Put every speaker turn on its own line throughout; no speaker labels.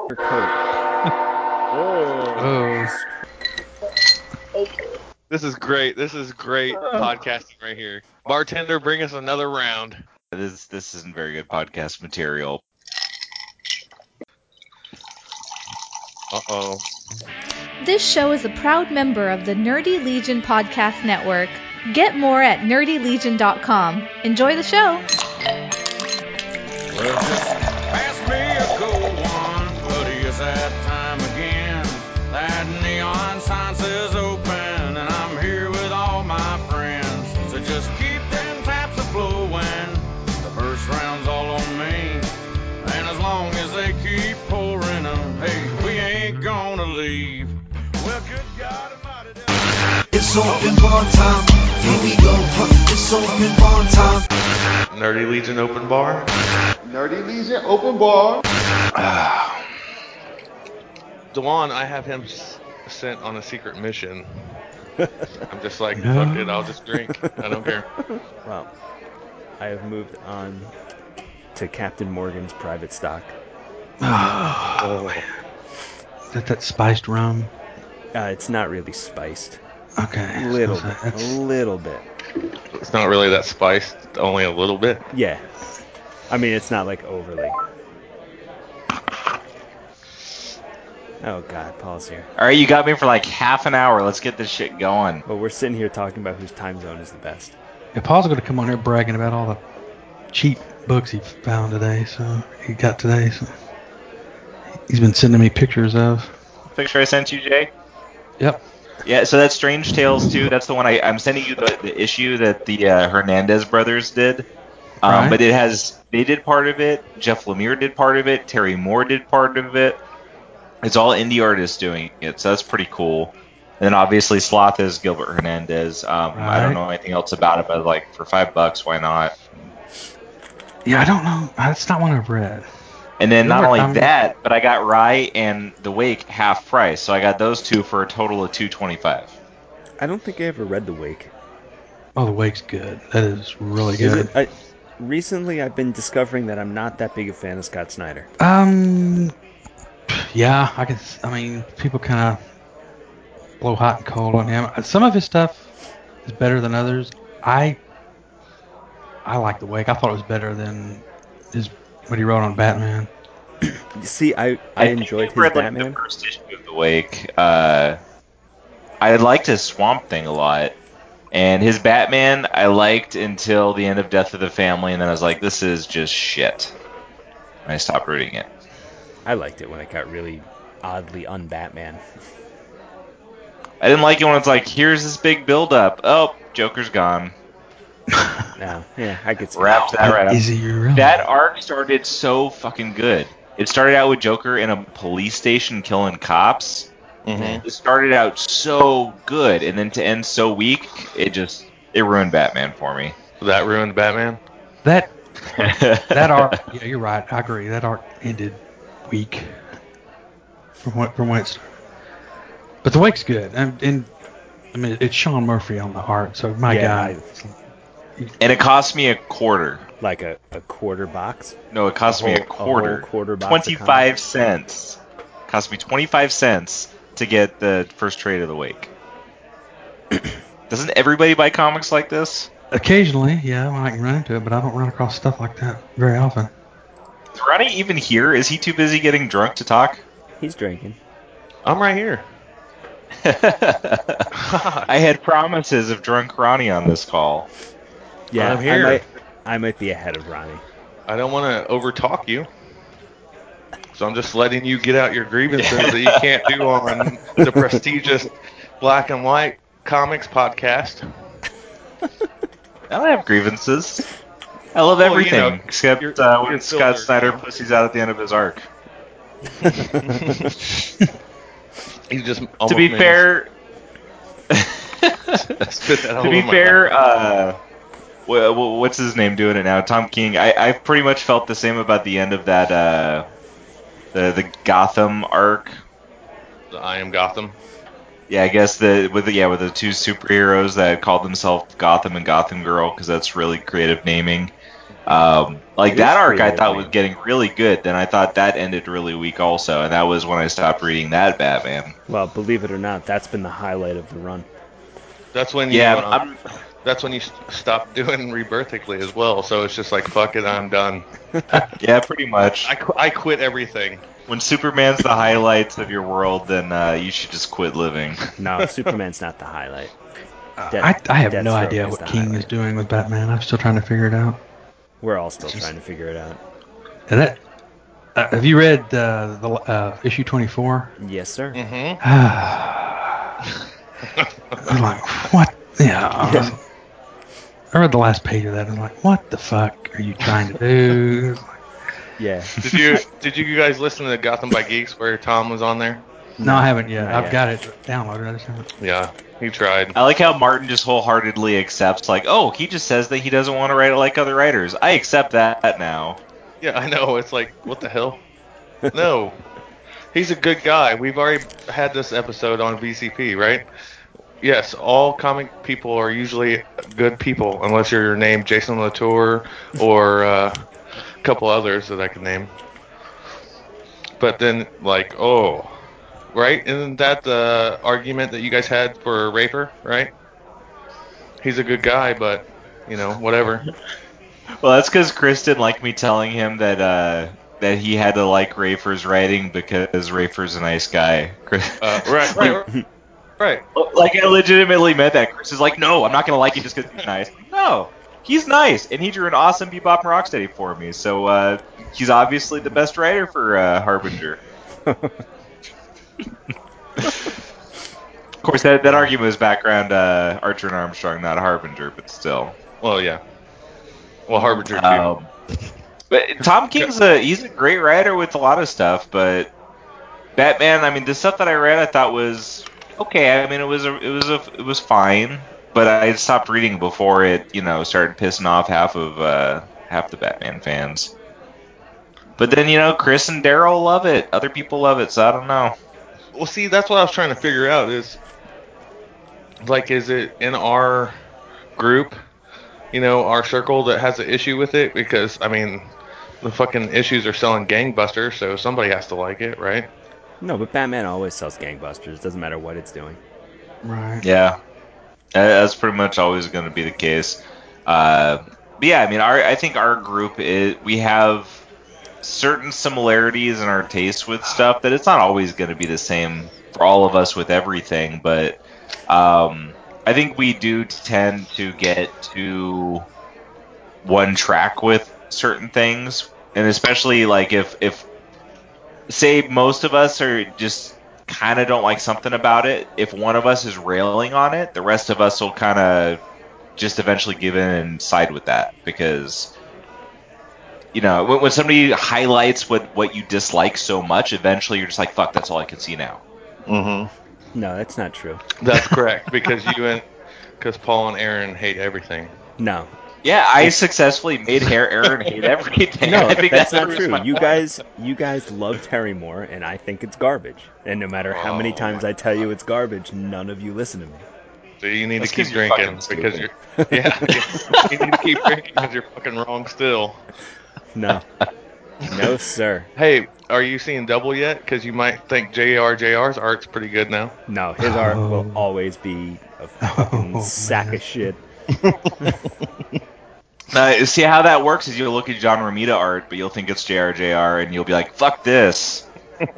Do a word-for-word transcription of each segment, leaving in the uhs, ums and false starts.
her coat.
Oh.
Okay.
This is great. This is great podcasting right here. Bartender, bring us another round.
This this isn't very good podcast material.
Uh-oh.
This show is a proud member of the Nerdy Legion Podcast Network. Get more at nerdy legion dot com. Enjoy the show.
Well, just pass me a cold one, buddy. It's that time again. That neon sign says open, and I'm here with all my friends. So just keep them taps a-flowing. The first round's all on me, and as long as they keep pouring them, hey, we ain't gonna leave. Well, good God Almighty.
It's open bar time. Here we go. Huh. It's open bar time.
Nerdy Legion open bar.
Nerdy Legion open bar.
Dewan, I have him s- sent on a secret mission. I'm just like, fuck it, I'll just drink. I don't care.
Well, I have moved on to Captain Morgan's private stock.
Oh, man. Is that that spiced rum?
Uh, it's not really spiced.
Okay.
A little
so
bit.
that's-
A little bit.
It's not really that spiced, only a little bit.
Yeah. I mean, it's not like overly. Oh God, Paul's here.
All right, you got me for like half an hour. Let's get this shit going.
Well, we're sitting here talking about whose time zone is the best.
Yeah, Paul's going to come on here bragging about all the cheap books he found today. So he got today. So he's been sending me pictures of.
Picture I sent you, Jay.
Yep.
Yeah, so that's Strange Tales too. That's the one I, I'm sending you the, the issue that the uh, Hernandez brothers did. Um,
Right.
But it has they did part of it. Jeff Lemire did part of it. Terry Moore did part of it. It's all indie artists doing it, so that's pretty cool. And then obviously Sloth is Gilbert Hernandez. Um, I don't
Right.
know anything else about it, but like for five bucks, why not?
Yeah, I don't know. That's not one I've read.
And then not
Gilbert,
only
I'm-
that, but I got Rye and The Wake half price, so I got those two for a total of two twenty-five.
I don't think I ever read The Wake.
Oh, The Wake's good. That is really
Is
good.
it? I, recently, I've been discovering that I'm not that big a fan of Scott Snyder.
Um, yeah, I can. I mean, people kind of blow hot and cold on him. Some of his stuff is better than others. I I like The Wake. I thought it was better than his what he wrote on Batman.
You see, I I enjoyed his
read, like,
Batman.
the first issue of The Wake. Uh, I liked his Swamp Thing a lot. And his Batman, I liked until the end of Death of the Family, and then I was like, this is just shit. And I stopped reading it.
I liked it when it got really oddly un-Batman.
I didn't like it when it's like, here's this big build-up. Oh, Joker's gone.
No, yeah, I could see
Wrapped that right up.
Is he really?
That arc started so fucking good. It started out with Joker in a police station killing cops.
Mm-hmm.
It started out so good, and then to end so weak, it just it ruined Batman for me.
That ruined Batman?
That that arc. Yeah, you're right. I agree. That arc ended weak from what from when it started. But The Wake's good, and, and I mean it's Sean Murphy on the art. So my
Yeah,
God,
And it cost me a quarter.
like a, a quarter box.
No, it cost
A
me a
whole- a
quarter.
whole quarter box of
Twenty-five cents. Cost me twenty-five cents to get the first trade of The Wake. Doesn't everybody buy comics like this?
occasionally, yeah, when I can run into it, but I don't run across stuff like that very often.
Is Ronnie even here? Is he too busy getting drunk to talk?
He's drinking.
I'm right here.
I had promises of drunk Ronnie on this call.
Yeah,
I'm here.
I might, I might be ahead of Ronnie.
I don't want to overtalk you. So I'm just letting you get out your grievances that you can't do on the prestigious Black and White Comics podcast.
I don't have grievances. I love
Well, you
everything
know,
except
you're-
uh,
you're
when Scott
filtered,
Snyder
you know.
pussies out at the end of his arc.
He's just
To
almost
be
made
fair,
us spit that all
to be
over my
fair,
mouth.
uh, wha- wha- what's his name doing it now? Tom King. I I've pretty much felt the same about the end of that uh, the the Gotham arc.
The I Am Gotham.
Yeah, I guess the with the yeah with the two superheroes that called themselves Gotham and Gotham Girl because that's really creative naming. Um, like
It
that
is
arc,
pretty
I
old,
thought
man.
was getting really good. Then I thought that ended really weak, also, and that was when I stopped reading that Batman.
Well, believe it or not, that's been the highlight of the run.
That's when you.
Yeah,
Um,
I'm.
that's when you s- stop doing Rebirthically as well. So it's just like, fuck it, I'm done.
Yeah, pretty much.
I, qu- I quit everything.
When Superman's the highlights of your world, then uh, you should just quit living.
No, Superman's not the highlight.
Uh,
Death-
I, I have no
Deathstroke
idea
is
what
the
King is
highlight.
doing with Batman. I'm still trying to figure it out.
We're all still
It's just-
trying to figure it out.
And that, uh, have you read uh, the uh, issue twenty-four?
Yes, sir.
Mm-hmm.
I'm like, what? Yeah. um, I read the last page of that. And I'm like, what the fuck are you trying to do? It's like,
Yeah.
Did you did you guys listen to Gotham by Geeks where Tom was on there?
no, I haven't yet.
not
I've
yet.
got it downloaded. I just haven't.
Yeah, he tried.
I like how Martin just wholeheartedly accepts, like, oh, he just says that he doesn't want to write it like other writers. I accept that now.
Yeah, I know. It's like, what the hell? No, he's a good guy. We've already had this episode on V C P, right? Yes, all comic people are usually good people, unless you're named Jason Latour or uh, a couple others that I can name. But then, like, oh, right? Isn't that the argument that you guys had for Rafer, right? He's a good guy, but, you know, whatever.
Well, that's because Chris didn't like me telling him that uh, that he had to like Rafer's writing because Rafer's a nice guy. Chris,
Uh, right, right, right. right.
like, I legitimately meant that. Chris is like, no, I'm not gonna like him just because he's nice. No, he's nice, and he drew an awesome Bebop and Rocksteady for me. So uh, he's obviously the best writer for uh, Harbinger. Of course, that, that argument is background uh, Archer and Armstrong, not Harbinger, but still.
Well, yeah. Well, Harbinger too.
Um, but Tom King's a he's a great writer with a lot of stuff, but Batman, I mean, the stuff that I read, I thought was okay. I mean, it was a, it was a, it was fine, but I stopped reading before it, you know, started pissing off half of uh, half the Batman fans. But then, you know, Chris and Daryl love it. Other people love it, so I don't know.
Well, see, that's what I was trying to figure out is, like, is it in our group, you know, our circle that has an issue with it? Because, I mean, the fucking issues are selling gangbusters, so somebody has to like it, right?
No, but Batman always sells gangbusters. Doesn't matter what it's doing.
Right.
Yeah, that's pretty much always going to be the case. Uh, but yeah, I mean, our I think our group is we have certain similarities in our taste with stuff that it's not always going to be the same for all of us with everything, but um, I think we do tend to get to one track with certain things, and especially like if if say most of us are just kind of don't like something about it, if one of us is railing on it, the rest of us will kind of just eventually give in and side with that because you know, when, when somebody highlights what, what you dislike so much, eventually you're just like, fuck, that's all I can see now.
Mm-hmm.
No, that's not true.
That's correct, because you and because Paul and Aaron hate everything.
No.
Yeah, I successfully made Hair Aaron hate everything.
No,
I think
that's
that
not
proves
true.
my
You
point.
guys, you guys love Terry Moore, and I think it's garbage. And no matter how many
Oh,
times
my
I tell you it's garbage, none of you listen to me.
So you need
That's
to keep
'cause you're
drinking
fucking
because
stupid.
you're yeah, yeah. You need to keep drinking because you're fucking wrong still.
No, no, sir.
Hey, are you seeing Double yet? Because you might think J R J R's art's pretty good now.
No, his art will
Oh.
always be a fucking
Oh,
sack
man.
of shit.
Now, see how that works is you'll look at John Romita art, but you'll think it's J R J R, and you'll be like, fuck this.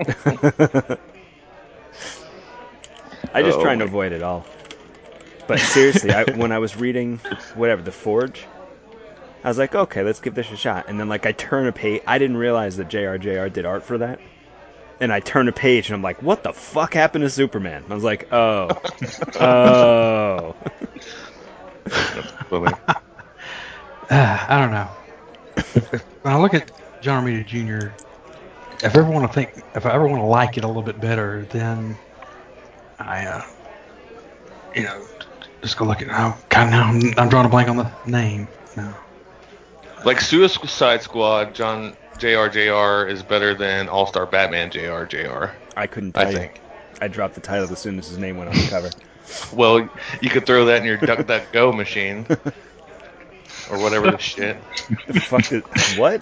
I just
Oh
try and
my-
avoid it all. But seriously, I, when I was reading whatever the Forge, I was like, okay, let's give this a shot. And then like I turn a page, I didn't realize that J R J R did art for that. And I turn a page and I'm like, what the fuck happened to Superman? And I was like, oh, oh.
That's funny.
Uh, I don't know. When I look at John Romita Junior, if I ever want to think, if I ever want to like it a little bit better, then I, uh, you know, just go look at. Oh God, now I'm, I'm drawing a blank on the name. No.
Like Suicide Squad, John J R J R is better than All Star Batman J R J R.
I couldn't tell
I
you.
think.
I dropped the title as soon as his name went on the cover.
Well, you could throw that in your DuckDuckGo machine. or whatever the shit.
The fuck is what?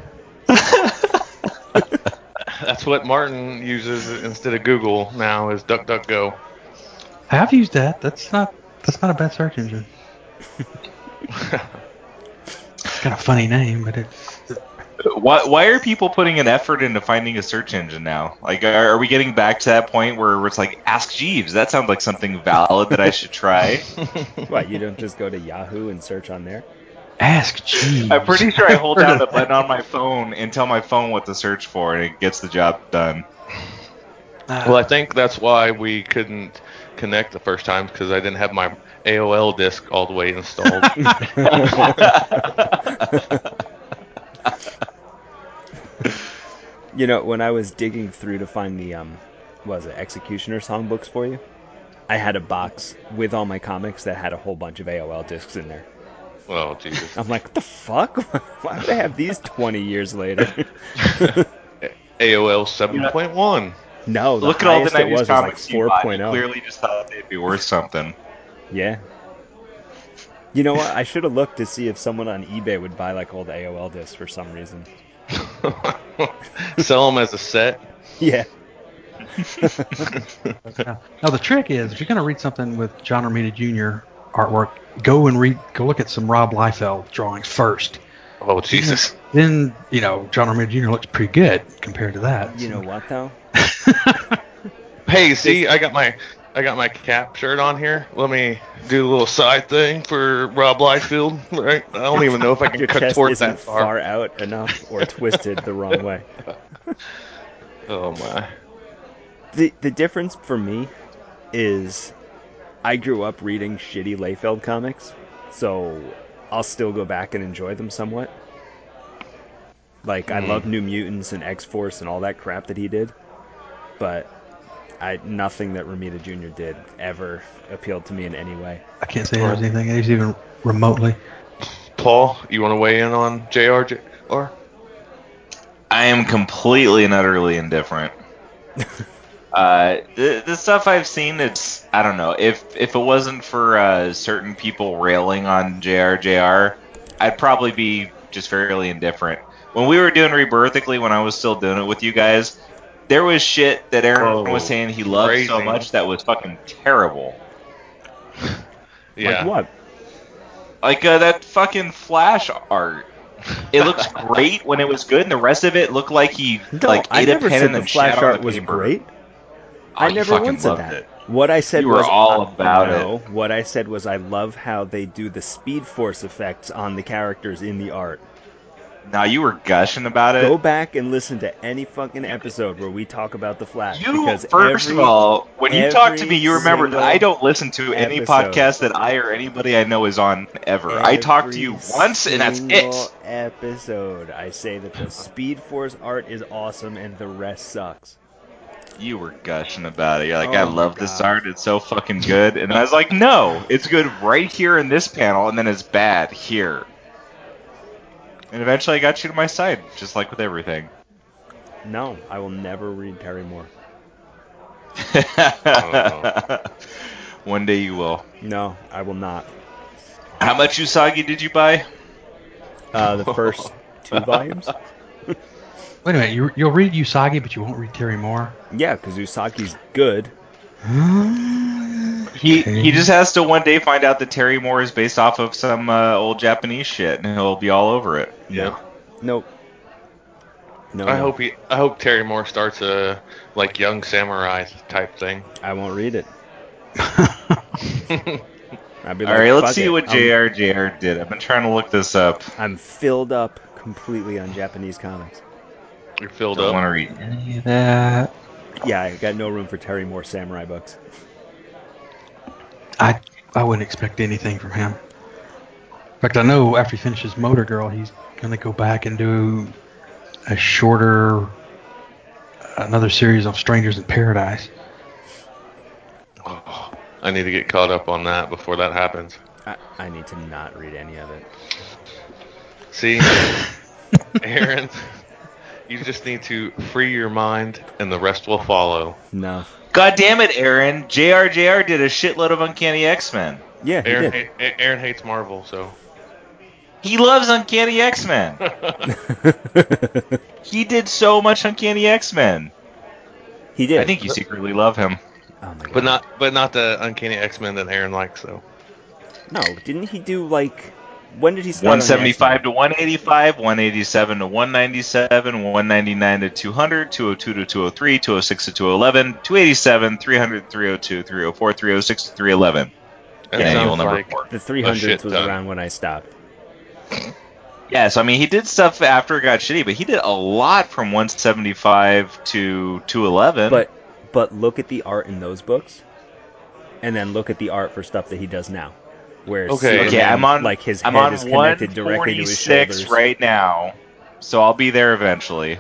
That's what Martin uses instead of Google now is DuckDuckGo.
I have used that. That's not that's not a bad search engine. It's got a funny name, but it's
Why, why are people putting an effort into finding a search engine now? Like, are, are we getting back to that point where it's like, Ask Jeeves? That sounds like something valid that I should try.
What, you don't just go to Yahoo and search on there?
Ask Jeeves.
I'm pretty sure I hold down the
Heard of
button on my phone and tell my phone what to search for, and it gets the job done.
Well, I think that's why we couldn't connect the first time because I didn't have my A O L disk all the way installed.
You know, when I was digging through to find the, um, what was it, Executioner songbooks for you, I had a box with all my comics that had a whole bunch of A O L discs in there.
Oh, Jesus.
I'm like, what the fuck? Why would I have these twenty years later?
A O L seven point one.
No, the
Look at all the
highest it
nineties
was was like
comics you bought. You
four point oh.
clearly just thought they'd be worth something.
Yeah. You know what? I should have looked to see if someone on eBay would buy like old A O L discs for some reason.
Sell them as a set.
Yeah.
now, now the trick is, if you're going to read something with John Romita Junior artwork, go and read, go look at some Rob Liefeld drawings first.
Oh, Jesus.
Then, you know, John Romita Junior looks pretty good compared to that.
You
so.
know what though?
Hey, see, I got my I got my cap shirt on here. Let me do a little side thing for Rob Liefeld. Right? I don't even know if I can
Your chest
contort
isn't
that far.
far out enough or twisted the wrong way.
Oh my.
The the difference for me is I grew up reading shitty Liefeld comics, so I'll still go back and enjoy them somewhat. Like, I
Hmm.
love New Mutants and X-Force and all that crap that he did, but I nothing that Romita Junior did ever appealed to me in any way.
I can't say there's anything he's even remotely.
Paul, you want to weigh in on J R J R?
I am completely and utterly indifferent. uh, the, the stuff I've seen, it's I don't know. If if it wasn't for uh, certain people railing on J R J R, I'd probably be just fairly indifferent. When we were doing Rebirthically, when I was still doing it with you guys, there was shit that Aaron
Oh,
was saying he loved
crazy.
so much that was fucking terrible.
Yeah.
Like what?
Like uh, that fucking Flash art. It looks great when it was good, and the rest of it looked like he
No,
like
I
ate a
never
pen
said
and
the
then
Flash
shat on
art
the
was
paper.
great.
Oh,
I
you
never
fucking
once said
loved
that.
it.
What I said
You were
was
all
uh,
about
no,
it.
what I said was I love how they do the Speed Force effects on the characters in the art.
Now you were gushing about it.
Go back and listen to any fucking episode where we talk about the Flash.
You
because
first
every,
of all, when you talk to
every
me, you remember that
single
I don't listen to any
episode.
podcast that I or anybody I know is on ever. I talk to you
Every
once, and that's
single
it.
episode, I say that the Speed Force art is awesome and the rest sucks.
You were gushing about it. You're like,
Oh
I
my
love this
God.
art. It's so fucking good. And I was like, no, it's good right here in this panel, and then it's bad here. And eventually I got you to my side, just like with everything.
No, I will never read Terry Moore.
One day you will.
No, I will not.
How much Usagi did you buy?
Uh, the first two volumes?
Wait a minute, you, you'll read Usagi, but you won't read Terry Moore?
Yeah, because Usagi's good.
He he just has to one day find out that Terry Moore is based off of some uh, old Japanese shit, and he'll be all over it.
Yep.
Nope. No,
I
no.
hope he. I hope Terry Moore starts a like Young Samurai type thing.
I won't read it. I'd be
All
like,
right, let's
fuck
see
it.
what
I'm-
J R J R did. I've been trying to look this up.
I'm filled up completely on Japanese comics.
You're filled
Don't
up.
want to read any.
Any of that?
Yeah, I got no room for Terry Moore samurai books.
I I wouldn't expect anything from him. In fact, I know after he finishes Motor Girl, he's going to go back and do a shorter, another series of Strangers in Paradise.
Oh, I need to get caught up on that before that happens.
I, I need to not read any of it.
See, Aaron, you just need to free your mind, and the rest will follow.
No.
God damn it, Aaron! J R J R did a shitload of Uncanny X-Men.
Yeah, he
Aaron,
did.
ha- Aaron hates Marvel, so
He loves Uncanny X-Men. He did so much Uncanny X-Men.
He did.
I think you secretly love him.
Oh my god.
But not, but not the Uncanny X-Men that Aaron likes, though.
No, didn't he do like? When did he start?
one
on the
seventy-five
X-Men?
to one eighty-five, one eighty-seven to one ninety-seven, one ninety-nine to two hundred, two oh two to two oh three, two oh six to two eleven, two eighty-seven, three hundred, three oh two, three oh four, three oh six to three eleven.
That
Yeah,
Annual
sounds
number
like
four.
The three
a shit
hundreds was
ton.
around when I stopped.
Yeah, so I mean, he did stuff after it got shitty, but he did a lot from one seventy-five to two eleven.
But but look at the art in those books, and then look at the art for stuff that he does now, where
Okay.
Superman,
okay, I'm on
like his
I'm
head
on
is connected directly to his
one forty-six
shoulders.
right now, so I'll be there eventually.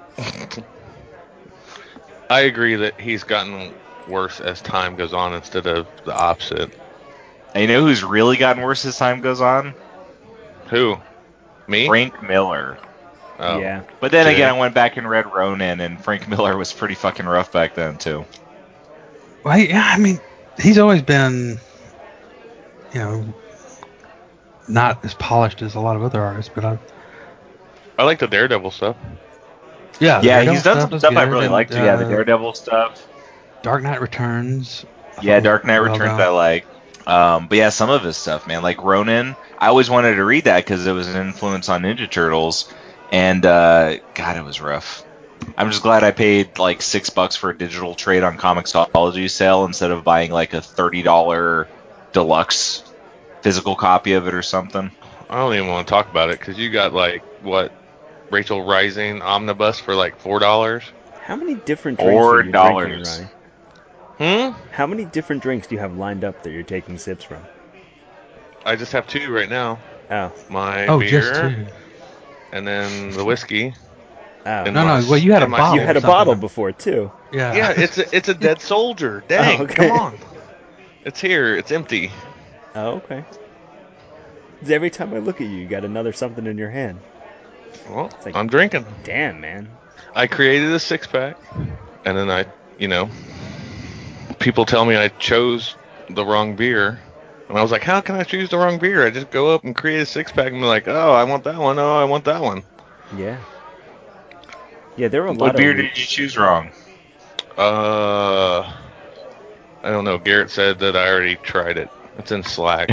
I agree that he's gotten worse as time goes on instead of the opposite.
And you know who's really gotten worse as time goes on?
Who? Me?
Frank Miller.
Oh.
Yeah,
But then
Jay?
again, I went back and read Ronin, and Frank Miller was pretty fucking rough back then too.
Well, yeah, I mean, he's always been, you know, not as polished as a lot of other artists, but I,
I like the Daredevil stuff.
yeah, the
Yeah,
Daredevil
he's done some
was
stuff I
good,
really
and,
liked too. Yeah, the
uh,
Daredevil stuff.
Dark Knight Returns. I
Yeah,
thought was
Dark Knight
well
Returns
done.
I like. Um, but yeah, some of his stuff, man, like Ronin, I always wanted to read that because it was an influence on Ninja Turtles, and uh, God, it was rough. I'm just glad I paid like six bucks for a digital trade on Comixology sale instead of buying like a thirty dollar deluxe physical copy of it or something.
I don't even want to talk about it because you got like what Rachel Rising omnibus for like four dollars.
how many different drinks
Four
are you drinking,
dollars.
Ronnie?
Hmm.
How many different drinks do you have lined up that you're taking sips from?
I just have two right now.
Oh,
My
Oh,
beer
just two.
and then the whiskey.
oh.
in
No,
my
no, well, you had
in
a
my
bottle
You
or
had a
something.
bottle before too.
Yeah.
Yeah, it's a, it's a dead soldier. Dang,
Oh, okay.
come on. It's here. It's empty.
Oh, okay. 'Cause every time I look at you, you got another something in your hand.
Well,
It's like-
I'm drinking.
Damn, man.
I created a six pack, and then I, you know, people tell me I chose the wrong beer, and I was like, how can I choose the wrong beer? I just go up and create a six pack, and be like, oh, I want that one. Oh, I want that one.
Yeah. Yeah, there were a lot
What
of
beer
le-
did you choose wrong?
Uh, I don't know. Garrett said that I already tried it. It's in Slack.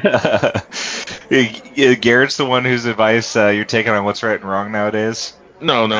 Yeah, Garrett's the one whose advice uh, you're taking on what's right and wrong nowadays.
No, no.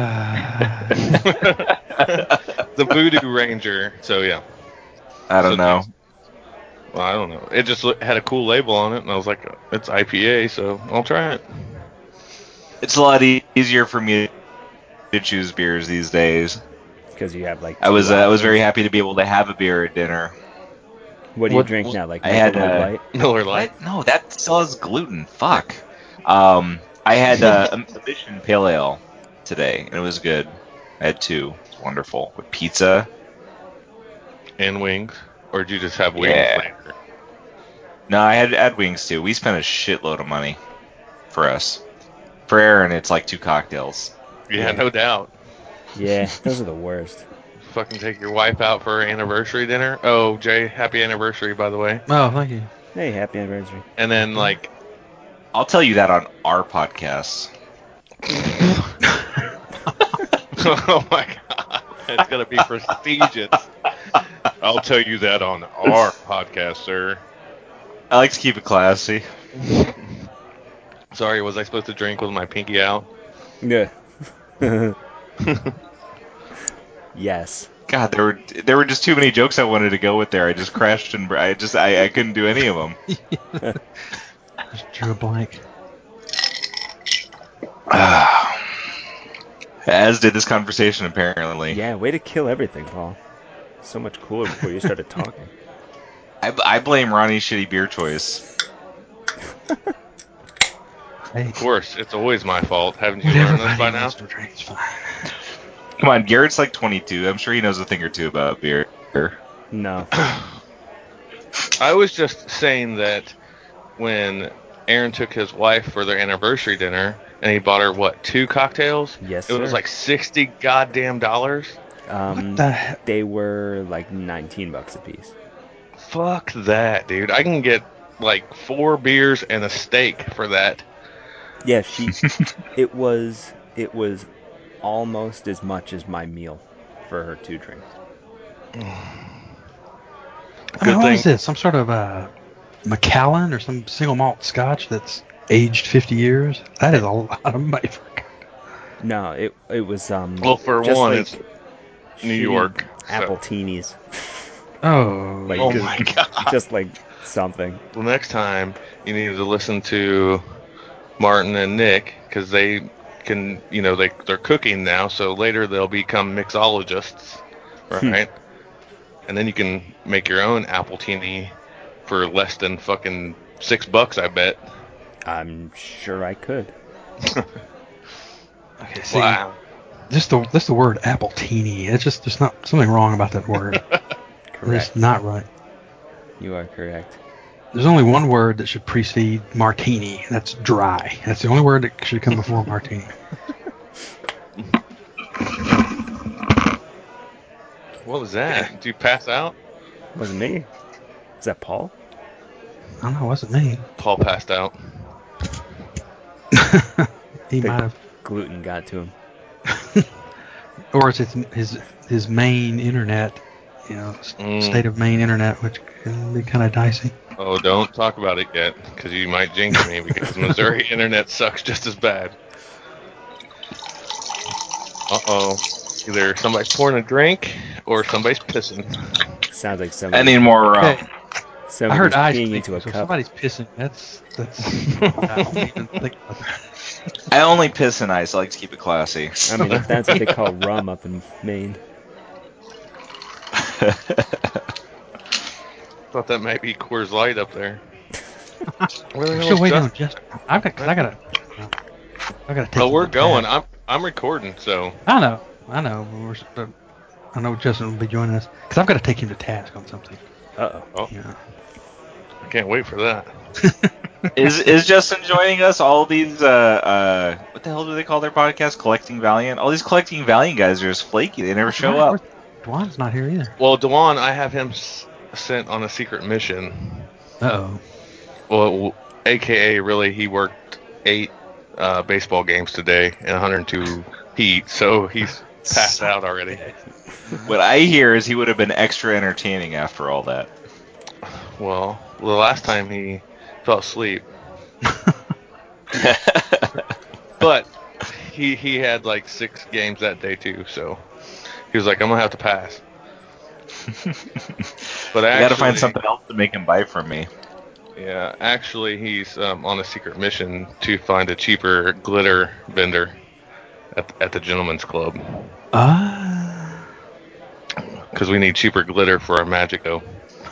The Voodoo Ranger. So yeah.
I don't
So
know.
Well, I don't know. It just look, had a cool label on it, and I was like, it's I P A, so I'll try it.
It's a lot e- easier for me to choose beers these days.
because you have like.
I
two
was uh, I was
options.
very happy to be able to have a beer at dinner.
What do you
What-
drink now? Like
I had,
Michelob
uh,
Light?
Miller Lite.
What? No, that still has gluten. Fuck. Um, I had uh, a a Mission Pale Ale today, and it was good. I had two. It's wonderful with pizza.
And wings. Or did you just have wings
Yeah.
later?
No, I had had wings too. We spent a shitload of money for us. For Aaron, it's like two cocktails.
Yeah,
Yeah.
no doubt.
Yeah, those are the worst.
Fucking take your wife out for her anniversary dinner. Oh, Jay, happy anniversary, by the way.
Oh, thank you.
Hey, happy anniversary.
And then, like,
I'll tell you that on our podcast.
oh my god, it's gonna be prestigious. I'll tell you that on our podcast, sir.
I like to keep it classy.
Sorry, was I supposed to drink with my pinky out?
Yeah. Yes.
God, there were there were just too many jokes I wanted to go with there. I just crashed and I just I, I couldn't do any of them.
Just drew a blank.
As did this conversation, apparently.
Yeah, way to kill everything, Paul. So much cooler before you started talking.
I, I blame Ronnie's shitty beer choice.
Hey,
Of course, it's always my fault. Haven't you
whatever
learned this by
everybody
now?
wants to drink is fine.
Come on, Garrett's like twenty-two. I'm sure he knows a thing or two about beer.
No.
I was just saying that when Aaron took his wife for their anniversary dinner and he bought her, what, two cocktails?
Yes,
It was
sir.
like sixty goddamn dollars.
Um,
What the he-
they were like nineteen bucks a piece.
Fuck that, dude. I can get like four beers and a steak for that.
Yeah, she. it was it was almost as much as my meal for her two drinks.
I
Good
mean, what
thing.
was this? Some sort of uh, Macallan or some single malt Scotch that's aged fifty years? That is a lot of money for a
No, it it was um.
Well, for
just
one,
like
it's New
shitty
York.
apple
So.
teenies.
Oh,
Like
Oh
just,
my god!
just like something.
Well, next time you need to listen to Martin and Nick because they can, you know, they they're cooking now. So later they'll become mixologists, right? And then you can make your own appletini for less than fucking six bucks, I bet.
I'm sure I could.
okay. See,
Wow.
just the just the word appletini. It's just there's not something wrong about that word.
Correct.
It's not right.
You are correct.
There's only one word that should precede martini. And that's dry. That's the only word that should come before martini.
What was that? Did you pass out?
Wasn't me. Is that Paul?
I don't know. It wasn't me.
Paul passed out.
He
The
might have,
gluten got to him.
or it's his his his main internet. You know, s-
Mm.
state of main internet, which can be kind of dicey.
Oh, don't talk about it yet, because you might jinx me, because Missouri internet sucks just as bad. Uh-oh. Either somebody's pouring a drink, or somebody's pissing.
Sounds like
I
somebody.
need more rum.
Okay. I
Somebody's
heard eyes
peeing
clicking,
into a
so if
cup.
somebody's pissing. That's that's. I don't even think about that.
I only piss in ice. I like to keep it classy.
I mean, if that's what they call rum up in Maine.
Thought that might be Coors Light up there. Where the
I'm
hell
still
is
waiting
Justin?
on Justin. I've got. Cause I gotta. You know, I gotta take.
Oh,
him
we're
to
going.
task.
I'm I'm recording, so
I know. I know. But we're, but I know Justin will be joining us because I've got to take him to task on something.
Uh oh.
oh,
Yeah.
I can't wait for that.
Is is Justin joining us? All these uh uh what the hell do they call their podcast? Collecting Valiant. All these Collecting Valiant guys are just flaky. They never show up.
Dwan's not here either.
Well, Dewan, I have him s- sent on a secret mission.
Uh oh.
Well, A K A really, he worked eight uh, baseball games today in one hundred two heat, so he's passed out already.
What I hear is he would have been extra entertaining after all that.
Well, the last time he fell asleep, but he he had like six games that day too, so he was like, I'm gonna have to pass. But
I got to find
actually-
something else to make him buy from me.
Yeah, actually, he's um, on a secret mission to find a cheaper glitter vendor at at the Gentleman's Club
Ah.
because we need cheaper glitter for our Magico.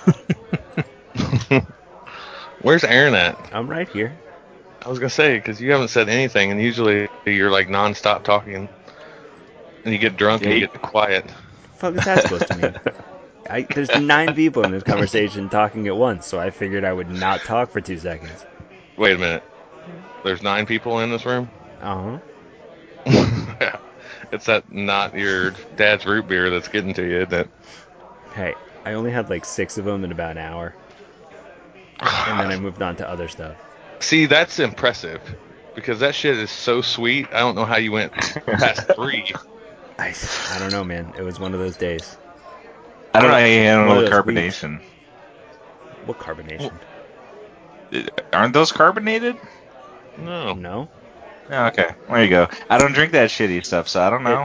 Where's Aaron at?
I'm right here.
I was gonna say because you haven't said anything, and usually you're like nonstop talking, and you get drunk and you get quiet.
What the fuck is that supposed to mean? I, there's nine people in this conversation talking at once, so I figured I would not talk for two seconds.
Wait a minute. There's nine people in this room.
Uh huh.
It's that not your dad's root beer that's getting to you, isn't it?
Hey, I only had like six of them in about an hour, and then I moved on to other stuff.
See, that's impressive because that shit is so sweet. I don't know how you went past three.
I, I don't know, man. It was one of those days.
I don't know how you handle
One of
the
those
carbonation.
What carbonation?
Aren't those carbonated?
No.
No.
Oh, okay, there you go. I don't drink that shitty stuff, so I don't know.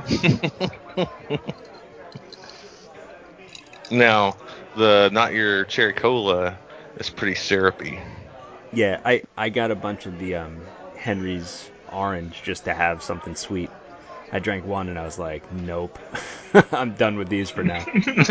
Now, the not your cherry cola is pretty syrupy.
Yeah, I, I got a bunch of the um, Henry's orange just to have something sweet. I drank one and I was like, nope. I'm done with these for now.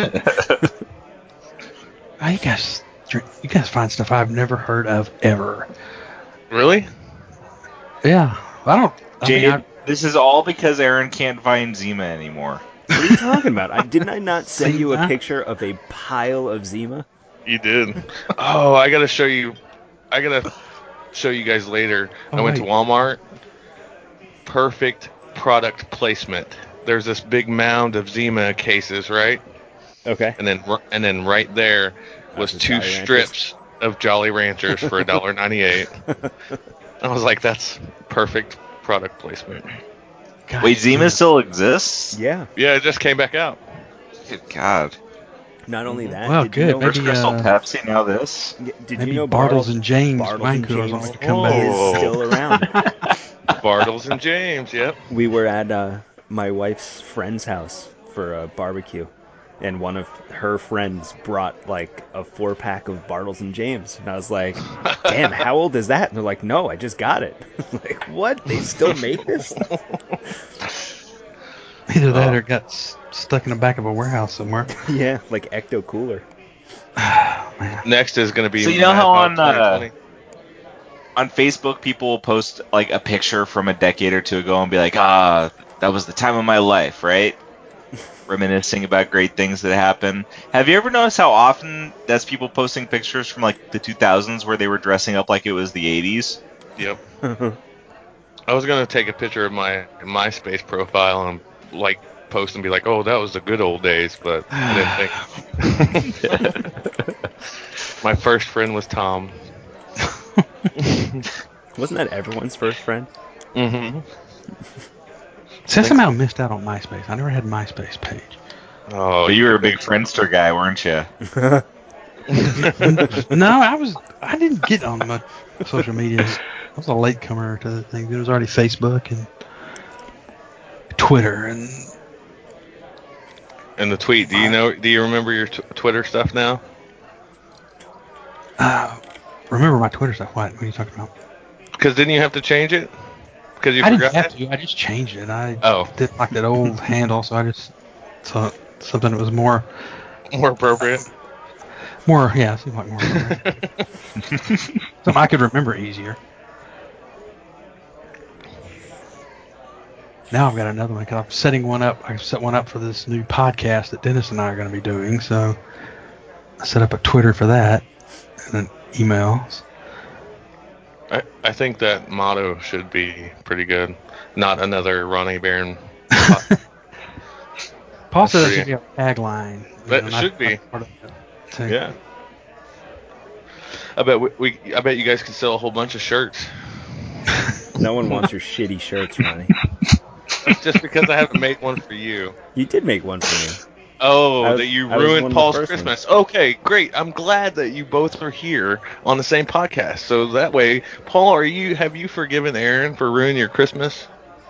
Oh, you guys, drink- you guys find stuff I've never heard of ever.
Really?
Yeah, I don't. I
Jade,
mean, I,
this is all because Aaron can't find Zima anymore.
What are you talking about? I didn't I not send you a
Zima?
picture of a pile of Zima?
You did. Oh, I gotta show you. I gotta show you guys later.
Oh,
I went
wait.
to Walmart. Perfect product placement. There's this big mound of Zima cases, right?
Okay.
And then and then right there was
That's
two
Jolly Ranchers.
strips of Jolly Ranchers for a dollar ninety-eight. I was like, that's perfect product placement.
God,
Wait, Zima still exists?
Yeah.
Yeah, it just came back out.
Good God.
Not only that,
Well,
did you
good.
know,
First
Maybe,
Crystal
uh,
Pepsi, now this.
y- did
Maybe
you know
Bartles and James
Bartles
wine
and
coolers
James
will come back.
is
Oh.
still around?
Bartles and James, yep.
We were at uh, my wife's friend's house for a barbecue, and one of her friends brought like a four pack of Bartles and James, and I was like, "Damn, how old is that?" And they're like, "No, I just got it." Like, what? They still make this?
Either that
Oh.
or it got s- stuck in the back of a warehouse somewhere.
Yeah, like Ecto Cooler.
Next is going to be
So you know
Mad
how
Dog
on, uh,
twenty twenty.
On Facebook, people will post like a picture from a decade or two ago and be like, ah, that was the time of my life, right? Reminiscing about great things that happened. Have you ever noticed how often that's people posting pictures from like the two thousands where they were dressing up like it was the eighties?
Yep. I was going to take a picture of my MySpace profile and like post and be like, oh, that was the good old days, but I didn't think. My first friend was Tom.
Wasn't that everyone's first friend?
Mm-hmm.
See, I somehow missed out on MySpace. I never had a MySpace page.
Oh,
But you were a big Friendster guy, weren't you?
No, I was. I didn't get on much social media. I was a latecomer to the thing. There was already Facebook and Twitter and.
And the tweet. Do you know? Do you remember your t- Twitter stuff now?
Uh, remember my Twitter stuff? What? What are you talking about?
Because didn't you have to change it? Because you
I
forgot
didn't have
it?
to. I just changed it. I
Oh.
did like that old handle, so I just thought something that was more,
More appropriate.
more. Yeah, it seemed like more appropriate. Something I could remember easier. Now I've got another one because I'm setting one up. I set one up for this new podcast that Dennis and I are going to be doing. So I set up a Twitter for that and then emails.
I, I think that motto should be pretty good. Not another Ronnie Barron.
Paul said that
pretty-
should be a tagline. you
That
know, and I-
should be.
I'm part of that too.
Yeah. I bet we, we. I bet you guys could sell a whole bunch of shirts.
No one wants your shitty shirts, Ronnie.
That's just because I haven't made one for you.
You did make one for me.
Oh,
I was-
that you
I was one
ruined
of the
Paul's
first
Christmas. Okay, great. I'm glad that you both are here on the same podcast. So that way, Paul, are you? Have you forgiven Aaron for ruining your Christmas?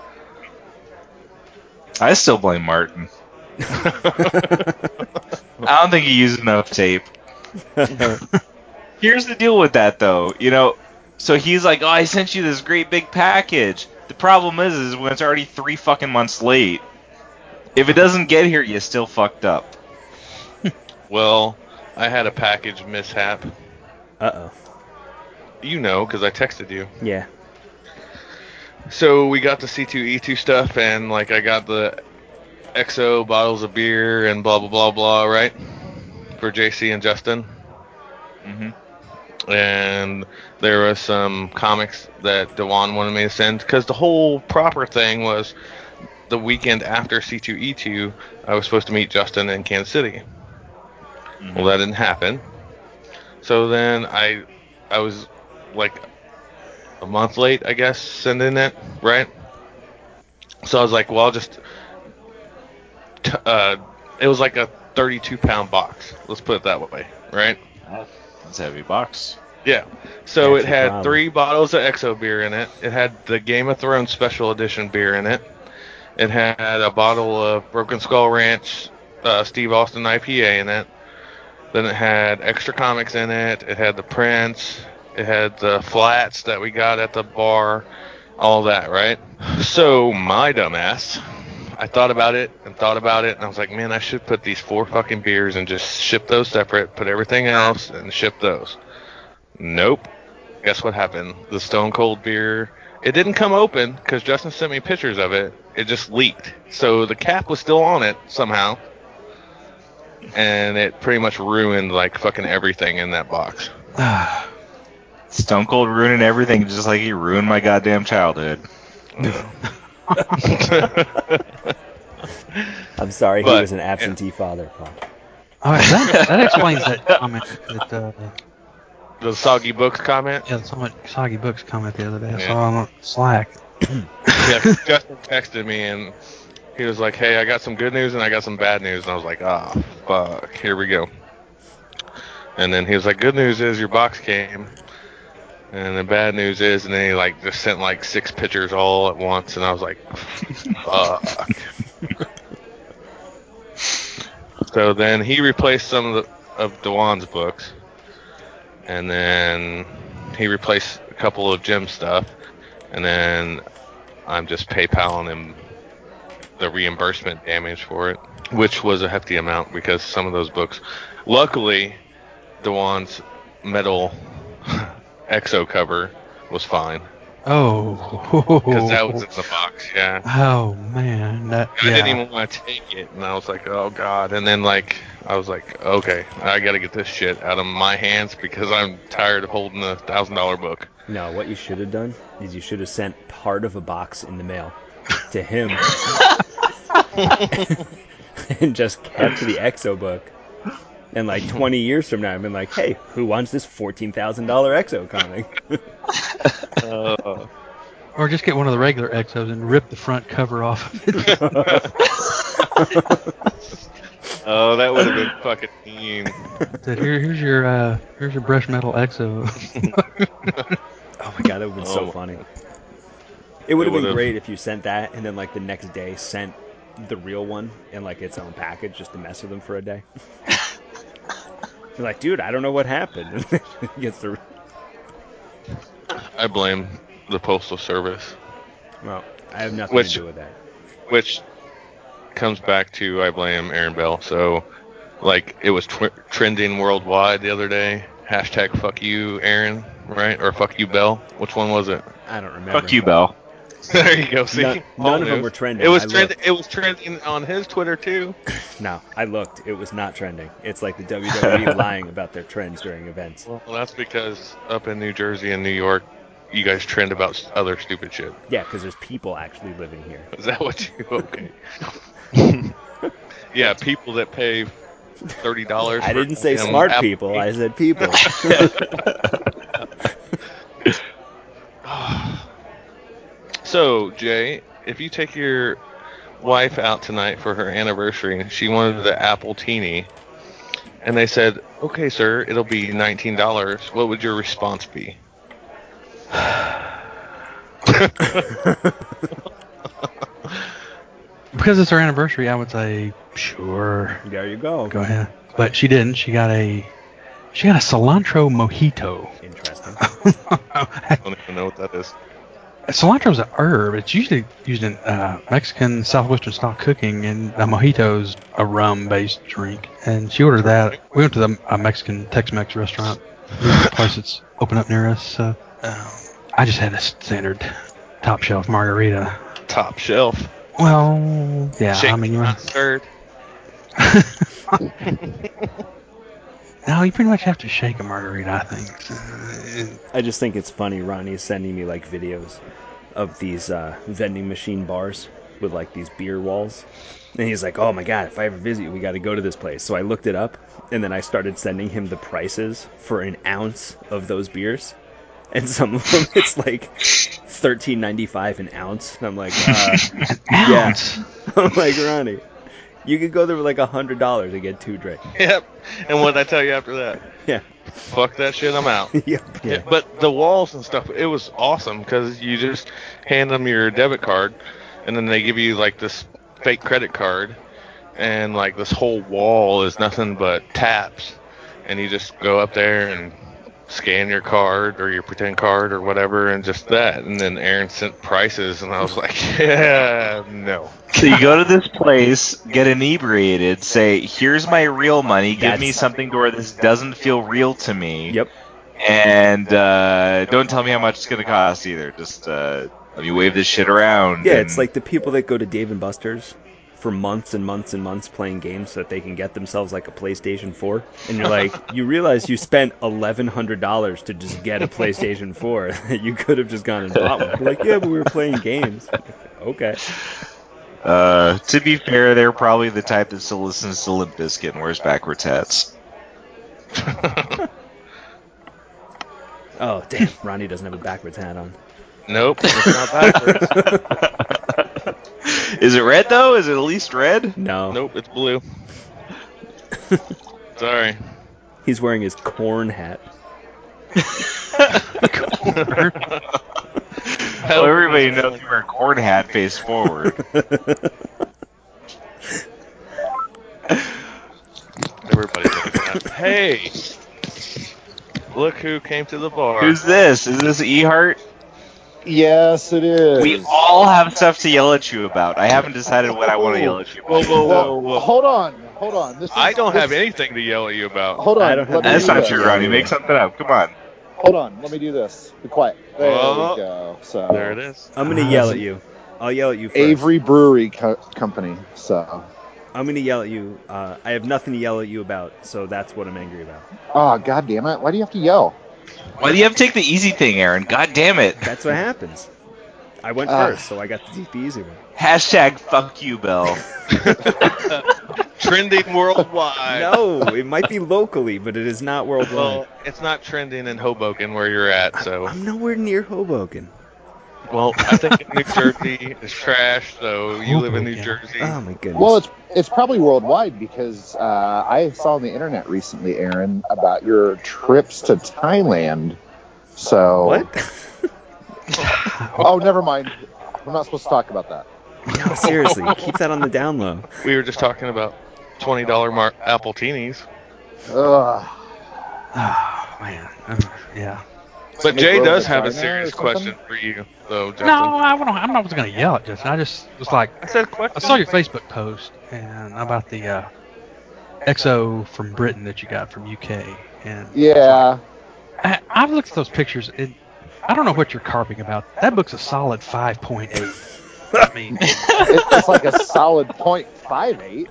I still blame Martin. I don't think he used enough tape. Here's the deal with that, though. You know, so he's like, "Oh, I sent you this great big package." The problem is, is when it's already three fucking months late. If it doesn't get here, you still fucked up.
Well, I had a package mishap.
Uh oh.
You know, because I texted you.
Yeah.
So we got the C two E two stuff, and like I got the X O bottles of beer and blah blah blah blah, right? For J C and Justin.
Mm-hmm.
And there was some comics that Dewan wanted me to send because the whole proper thing was the weekend after C two E two, I was supposed to meet Justin in Kansas City.
Mm-hmm.
Well, that didn't happen. So then I, I was like a month late, I guess, sending it, right? So I was like, well, I'll just. T- uh, it was like a thirty-two pound box. Let's put it that way, right?
That's a heavy box.
Yeah. So
That's
it
your
had
problem.
three bottles of X O beer in it. It had the Game of Thrones special edition beer in it. It had a bottle of Broken Skull Ranch uh, Steve Austin I P A in it. Then it had extra comics in it. It had the prints. It had the flats that we got at the bar. All that, right? So my dumbass, I thought about it and thought about it, and I was like, man, I should put these four fucking beers and just ship those separate, put everything else, and ship those. Nope. Guess what happened? The Stone Cold beer, it didn't come open because Justin sent me pictures of it. It just leaked. So the cap was still on it somehow. And it pretty much ruined like fucking everything in that box.
Stone Cold ruining everything, just like he ruined my goddamn childhood.
I'm sorry he
But-
was an absentee father, Paul.
All right, that, that explains that comment that uh,
The Soggy Books comment.
Yeah, so much Soggy Books comment the other day. I
Yeah.
saw on Slack.
Yeah, Justin texted me and he was like, "Hey, I got some good news and I got some bad news." And I was like, "Ah, fuck, here we go." And then he was like, "Good news is your box came." And the bad news is, and then he like just sent like six pictures all at once, and I was like, "Fuck." So then he replaced some of the of Dewan's books, and then he replaced a couple of Jim's stuff, and then I'm just PayPaling him the reimbursement damage for it, which was a hefty amount because some of those books, luckily, Dewan's metal exo cover was fine.
Oh.
Because that was in the box, yeah.
Oh man, that
I
yeah.
didn't even want to take it, and I was like, "Oh God!" And then like I was like, "Okay, I got to get this shit out of my hands because I'm tired of holding a thousand dollar book."
No, what you should have done is you should have sent part of a box in the mail to him and just kept the Exo book. And like twenty years from now, I've been like, hey, who wants this fourteen thousand dollars Exo comic?
Uh,
Or just get one of the regular Exos and rip the front cover off of it.
oh, that would have been fucking mean.
Said, Here, here's your uh, here's your brush metal Exo.
Oh my god, that would have been so
Oh.
funny. It would have been
would've.
great if you sent that and then like the next day sent the real one in like its own package just to mess with them for a day. You're like, dude, I don't know what happened. It gets the
I blame the postal service,
well, I have nothing
Which-
to do with that.
which comes back to I blame Aaron Bell. So, like, it was tw- trending worldwide the other day. Hashtag fuck you, Aaron, right? Or fuck you, Bell. Which one was it?
I don't remember.
Fuck you, Bell.
There you go. See,
None,
Paul
none of them
knows.
were trending.
It was
I
trending.
looked.
It was trending on his Twitter too.
No, I looked. It was not trending. It's like the W W E lying about their trends during events.
Well, that's because up in New Jersey and New York, you guys trend about other stupid shit.
Yeah, because there's people actually living here.
Is that what you? Okay. Yeah, people that pay thirty dollars.
I didn't say smart people. I said people.
So, Jay, if you take your wife out tonight for her anniversary and she wanted the Apple Teeny, and they said, "Okay, sir, it'll be nineteen dollars," what would your response be?
Because it's her anniversary, I would say sure.
There you go.
Go ahead. But she didn't. She got a she got a cilantro mojito.
Interesting.
I don't even know what that is.
Cilantro's a herb. It's usually used in uh, Mexican southwestern style cooking, and a mojito's a rum-based drink. And she ordered that. We went to the a Mexican Tex-Mex restaurant, the place that's open up near us. So um, I just had a standard top shelf margarita.
Top shelf.
Well, yeah,
Shake
I mean, you
not
want-
stirred.
no, you pretty much have to shake a margarita, I think.
I just think it's funny. Ronnie's sending me like videos of these uh, vending machine bars with like these beer walls. And he's like, oh my god, if I ever visit you, we got to go to this place. So I looked it up, and then I started sending him the prices for an ounce of those beers. And some of them, it's like thirteen ninety-five an ounce. And I'm like, uh,
An
yeah.
ounce?
I'm like, Ronnie, you could go there with like a hundred dollars and get two drinks.
Yep. And what did I tell you after that?
Yeah.
Fuck that shit. I'm out.
Yep.
Yeah,
Yeah.
but the walls and stuff, it was awesome because you just hand them your debit card, and then they give you like this fake credit card, and like this whole wall is nothing but taps, and you just go up there and scan your card or your pretend card or whatever, and just that. And then Aaron sent prices, and I was like, yeah, no.
So you go to this place, get inebriated, say, "Here's my real money. Give me
That's-
something to where this doesn't feel real to me."
Yep.
And uh, don't tell me how much it's going to cost either. Just uh, let me wave this shit around.
Yeah,
and-
it's like the people that go to Dave and Buster's for months and months and months playing games so that they can get themselves like a PlayStation four. And you're like, you realize you spent eleven hundred dollars to just get a PlayStation four. You could have just gone and bought one. They're like, yeah, but we were playing games. Okay.
Uh, to be fair, they're probably the type that still listens to Limp Bizkit and wears backwards hats.
Oh, damn. Ronnie doesn't have a backwards hat on.
Nope, it's not backwards.
Is it red though? Is it at least red?
No.
Nope, it's blue. Sorry.
He's wearing his corn hat.
Well, everybody knows you wear a corn hat face forward.
Everybody knows that. Hey! Look who came to the bar.
Who's this? Is this Ehart?
Yes, it is.
We all have stuff to yell at you about. I haven't decided what I want to yell at you
Whoa,
about.
whoa,
Well,
whoa, whoa.
hold on, hold on. This is,
I don't
this,
have anything to yell at you about.
Hold on.
I don't have
let me
That's
do
not
this.
true, Ronnie. Make something up. Come on.
Hold on. Let me do this. Be quiet. There
Oh.
we go. So
There it is.
I'm going to yell at you. I'll yell at you first.
Avery Brewery Co- Company. So.
I'm going to yell at you. Uh, I have nothing to yell at you about, so that's what I'm angry about.
Oh, God damn it. Why do you have to yell?
Why do you have to take the easy thing, Aaron? God damn it.
That's what happens. I went
Ah.
first, so I got to take the easy one.
Hashtag fuck you, Bill.
Trending worldwide.
No, it might be locally, but it is not worldwide.
Well, it's not trending in Hoboken where you're at, so.
I'm nowhere near Hoboken.
Well, I think New Jersey is trash, so you live in New
Hoboken.
Jersey.
Oh, my goodness.
Well, it's it's probably worldwide because uh, I saw on the internet recently, Aaron, about your trips to Thailand. So.
What?
Oh, never mind. We're not supposed to talk about that.
No, seriously, keep that on the down low.
We were just talking about twenty dollars mar- apple teenies.
Ugh.
Oh, man. Um, yeah.
But
Make
Jay
World
does have a
Vagina or
serious
something?
question for you, though, Justin.
No, I don't, I'm not going to yell at Justin. I just was like,
I said question.
I saw your Facebook post and about the uh, X O from Britain that you got from U K. And
Yeah.
I, I've looked at those pictures. And I don't know what you're carping about. That book's a solid five point eight. I mean,
It, it's like a solid point five eight.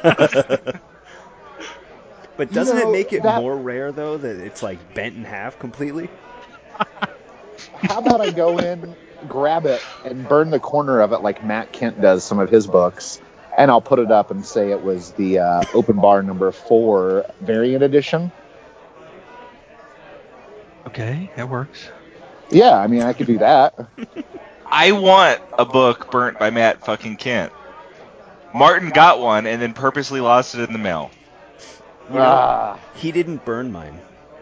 But
You
doesn't
know,
it make it
that-
more rare, though, that it's, like, bent in half completely?
How about I go in, grab it, and burn the corner of it like Matt Kent does some of his books, and I'll put it up and say it was the uh, Open Bar number four variant edition.
okay, that works.
Yeah, I mean, I could do that.
I want a book burnt by Matt fucking Kent. Martin got one and then purposely lost it in the mail.
You know,
Ah,
he didn't burn mine.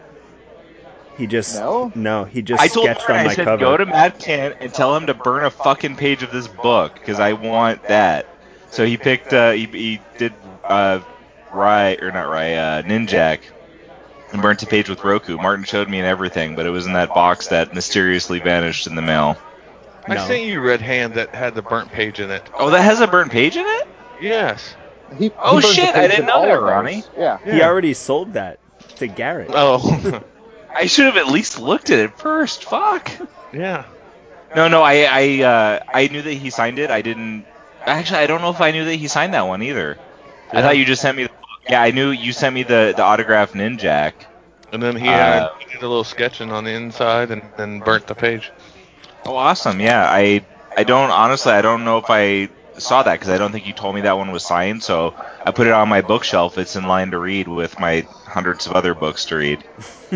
He just...
No?
No, he just
I told
sketched
Martin,
on
I
my
said,
cover.
go to Matt Kent and tell him to burn a fucking page of this book because I want that. So he picked, uh, he, he did, uh, Rye, or not Rye, uh, Ninjak, and burnt a page with Roku. Martin showed me and everything, but it was in that box that mysteriously vanished in the mail.
I
No.
sent you Red Hand that had the burnt page in it.
Oh, that has a burnt page in it?
Yes.
he,
Oh,
he burns
shit,
a
I
page
didn't
in
know
all
that,
of those.
Ronnie.
Yeah.
He already sold that to Garrett.
Oh.
I should have at least looked at it first. Fuck.
Yeah.
No, no, I, I, uh, I knew that he signed it. I didn't. Actually, I don't know if I knew that he signed that one either. I
Yeah.
thought you just sent me the book. Yeah, I knew you sent me the, the autographed Ninjak.
And then he
Uh,
uh, did a little sketching on the inside and then burnt the page.
Oh, awesome. Yeah, I, I don't, honestly, I don't know if I saw that because I don't think you told me that one was signed. So I put it on my bookshelf. It's in line to read with my hundreds of other books to read.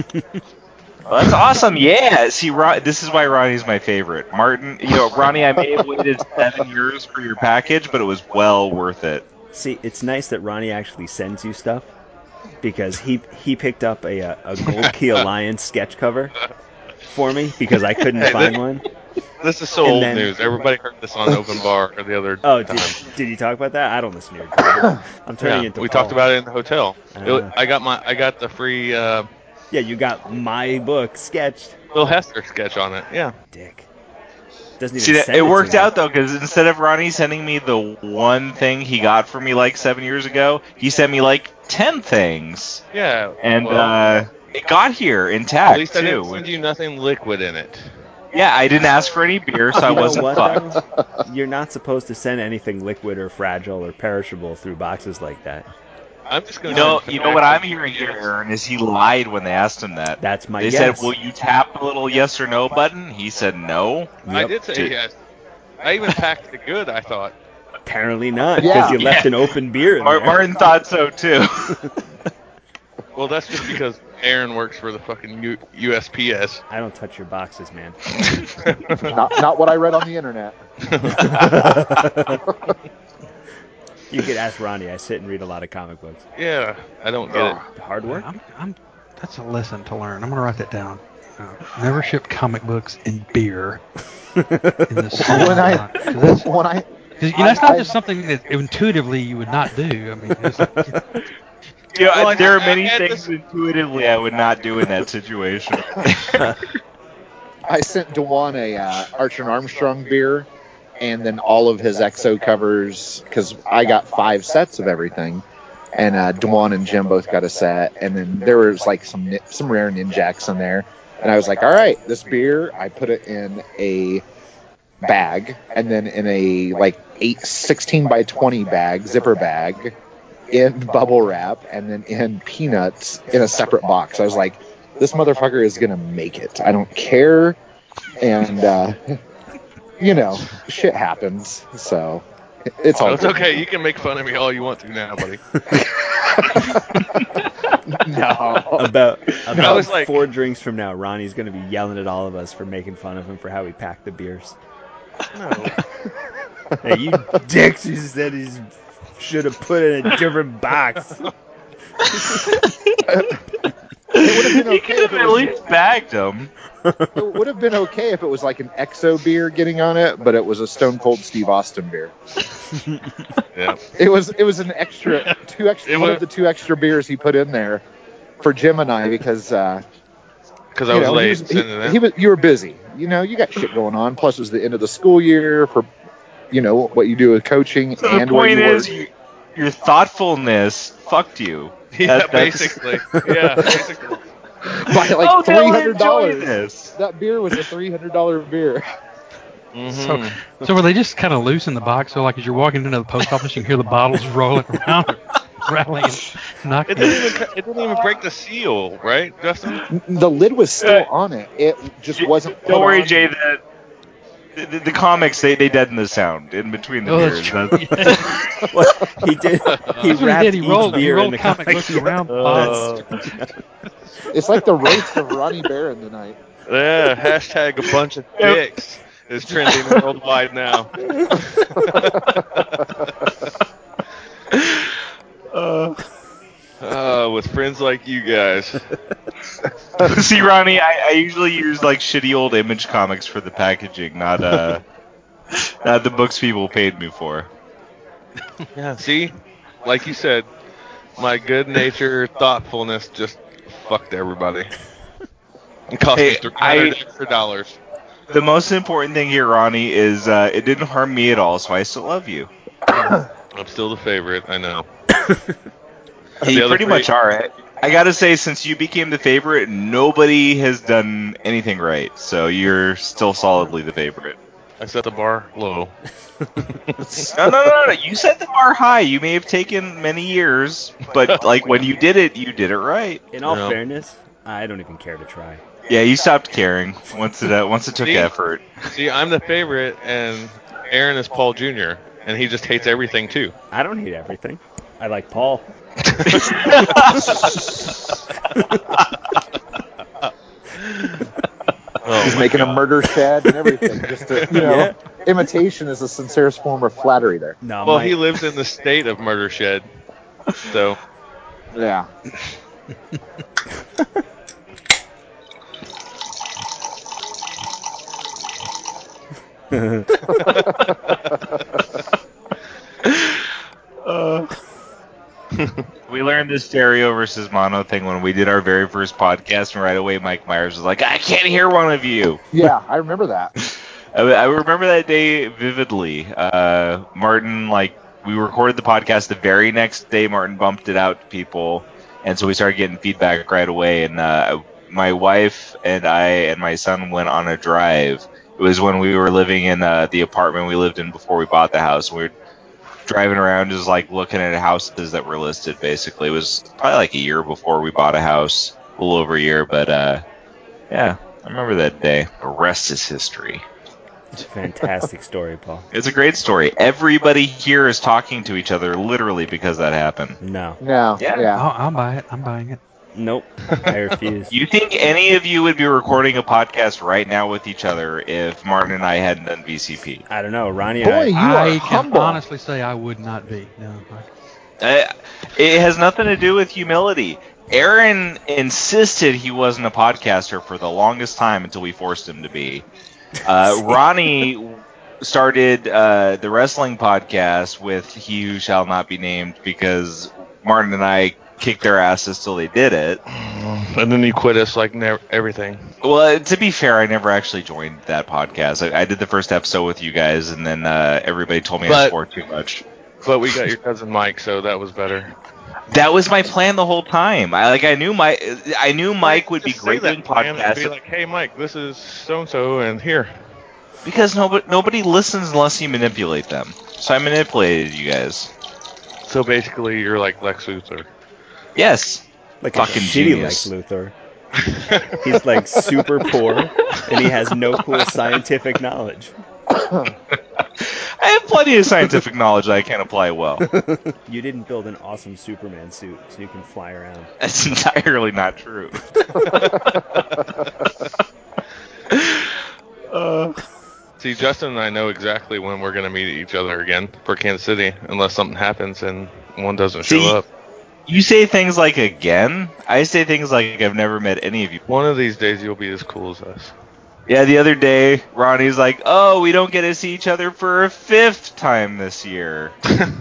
Well, that's awesome. Yeah. See, Ron, this is why Ronnie's my favorite. Martin, you know, Ronnie, I may have waited seven years for your package, but it was well worth it.
See, it's nice that Ronnie actually sends you stuff, because he he picked up a, a, a Gold Key Alliance sketch cover for me because I couldn't
Hey,
find
this-
one.
This is so
And
old
then-
news. Everybody heard this on Open Bar the other
Oh,
time.
did, did you talk about that? I don't listen to your garbage. I'm turning
Yeah,
into
we
Paul.
talked about it in the hotel. It wa-
Ah.
I got my I got the free uh,
Yeah, you got my book sketched.
Bill Hester sketch on it. Yeah.
Dick. Doesn't even
See, that,
send
it
to
worked
me.
out though, because instead of Ronnie sending me the one thing he got for me like seven years ago, he sent me like ten things,
Yeah.
and
well,
uh, it got here
at
intact
least I didn't
too.
send you nothing liquid in it.
Yeah, I didn't ask for any beer, so I
You know
wasn't
what,
fucked.
though? You're not supposed to send anything liquid or fragile or perishable through boxes like that.
I'm just
You
gonna.
know,
send
you know what I'm
facts.
hearing here, Aaron, is he lied when they asked him that.
That's my
They
guess.
said, "Will you tap the little yes or no button?" He said no.
I
Yep.
did say
Did-
yes. I even packed it good. I thought.
Apparently not, because
Yeah.
you left
Yeah.
an open beer in
Mar-
there.
Martin thought so too.
Well, that's just because Aaron works for the fucking U- USPS.
I don't touch your boxes, man.
Not not what I read on the internet.
You could ask Ronnie. I sit and read a lot of comic books.
Yeah, I don't get it.
Hard work.
I'm, I'm, that's a lesson to learn. I'm gonna write that down. Uh, never ship comic books in beer. In the
When I
that's,
when I
'cause, you know, that's not
I-
just something that intuitively you would not do. I mean, it's like,
You know,
Well, I-
there are
I
many
had
things
this-
intuitively I would not do in that situation.
I sent Dewan a uh, Archer and Armstrong beer, and then all of his X O covers because I got five sets of everything, and uh, Dewan and Jim both got a set, and then there was like some ni- some rare Ninjaks in there, and I was like, all right, this beer, I put it in a bag, and then in a like eight sixteen by twenty bag, zipper bag, in bubble wrap, and then in peanuts in a separate box. I was like, this motherfucker is gonna make it. I don't care. And uh, you know, shit happens. So it's all
No, it's
good.
okay. You can make fun of me all you want to now, buddy.
No.
About about
was like-
four drinks from now, Ronnie's going to be yelling at all of us for making fun of him for how he packed the beers.
No.
Hey, you dicks! You said he should have put it in a different box.
It would have been
You
okay
could
if
have
it
at
was,
least bagged them.
it would have been okay if it was like an X O beer getting on it, but it was a Stone Cold Steve Austin beer.
Yeah.
It was it was an extra two extra
It
one
was-
of the two extra beers he put in there for Jim and I because uh,
Because I
you
was
know,
late
he was,
sending
he,
that.
he was you were busy. You know, you got shit going on. Plus, it was the end of the school year for you know what you do with coaching
So
and
the
where
point
you
is,
work.
you, your thoughtfulness fucked you.
Yeah,
That- that's-
basically. Yeah, basically.
By like
Oh, they'll
three hundred dollars.
enjoy this.
That beer was a three hundred dollar beer.
Mhm.
so were they just kind of loose in the box? So like as you're walking into the post office, you can hear the bottles rolling around, rattling, and knocking.
It didn't even it didn't even break the seal, right, Justin?
The lid was still on it. It just wasn't. Put
Don't worry,
on.
Jay. The, the, the comics they they deaden the sound in between the
Oh,
beers.
that's true.
That's-
Well, he did. He
That's what he
wrapped
did. He
each
rolled, he
beer in
rolled
the
comic
comic
books
book.
around
Uh,
bottles.
It's like the roast of Ronnie Barron tonight.
Yeah, hashtag a bunch of dicks is trending worldwide now.
uh,
Uh, with friends like you guys.
see, Ronnie, I, I usually use like shitty old Image comics for the packaging, not uh, not the books people paid me for.
Yeah, see? Like you said, my good nature, thoughtfulness just fucked everybody. It cost
Hey,
me three hundred
I-
extra dollars.
The most important thing here, Ronnie, is uh, it didn't harm me at all, so I still love you.
I'm still the favorite, I know.
Yeah, you
other
pretty
three-
much are. I, I gotta say, since you became the favorite, nobody has done anything right, so you're still solidly the favorite.
I set the bar low.
No, no, no, no. You set the bar high. You may have taken many years, but like when you did it, you did it right.
In all
No.
fairness, I don't even care to try.
Yeah, you stopped caring once it uh, once it took
See?
effort.
See, I'm the favorite, and Aaron is Paul Junior, and he just hates everything too.
I don't hate everything. I like Paul.
Oh,
He's
my
making
God.
a murder shed and everything. Just to, you know,
Yeah.
imitation is the sincerest form of flattery there.
No,
Well,
my,
he lives in the state of Murder Shed, so
Yeah.
Uh, we learned the stereo versus mono thing when we did our very first podcast, and right away Mike Myers was like, "I can't hear one of you."
Yeah, I remember that.
I, I remember that day vividly. Uh, Martin, like, we recorded the podcast the very next day. Martin bumped it out to people, and so we started getting feedback right away. And uh, my wife and I and my son went on a drive. It was when we were living in uh, the apartment we lived in before we bought the house. We were driving around just like looking at houses that were listed. Basically, it was probably like a year before we bought a house, a little over a year. But uh, yeah, I remember that day. The rest is history.
it's a fantastic story, Paul.
It's a great story. Everybody here is talking to each other literally because that happened.
No.
No,
Yeah.
yeah.
I'll, I'll buy it. I'm buying it.
Nope. I refuse.
You think any of you would be recording a podcast right now with each other if Martin and I hadn't done V C P?
I don't know. Ronnie and
Boy,
I.
you are
I can
humble.
honestly say I would not be. No. I,
Uh, it has nothing to do with humility. Aaron insisted he wasn't a podcaster for the longest time until we forced him to be. Uh, Ronnie started uh, the wrestling podcast with He Who Shall Not Be Named because Martin and I kicked their asses till they did it.
And then you quit us like never, everything.
Well, to be fair, I never actually joined that podcast. I, I did the first episode with you guys, and then uh, everybody told me I
But-
swore too much.
But we got your cousin Mike, so that was better.
That was my plan the whole time. I like I knew Mike. I knew Mike would be
Just say
great
that,
doing
man, and
podcasts
Be like, hey, Mike, this is so and so, and here.
because nobody nobody listens unless you manipulate them. So I manipulated you guys.
So basically, you're like Lex Luthor.
Yes.
Like
Fucking
a shitty
genius.
Lex Luthor. He's like super poor, and he has no cool scientific knowledge.
I have plenty of scientific knowledge that I can't apply well.
You didn't build an awesome Superman suit so you can fly around.
That's entirely not true. uh,
See, Justin and I know exactly when we're going to meet each other again for Kansas City, unless something happens and one doesn't
See-
show up.
you say things like again. I say things like I've never met any of you.
One of these days, you'll be as cool as us.
Yeah, the other day, Ronnie's like, "Oh, we don't get to see each other for a fifth time this year."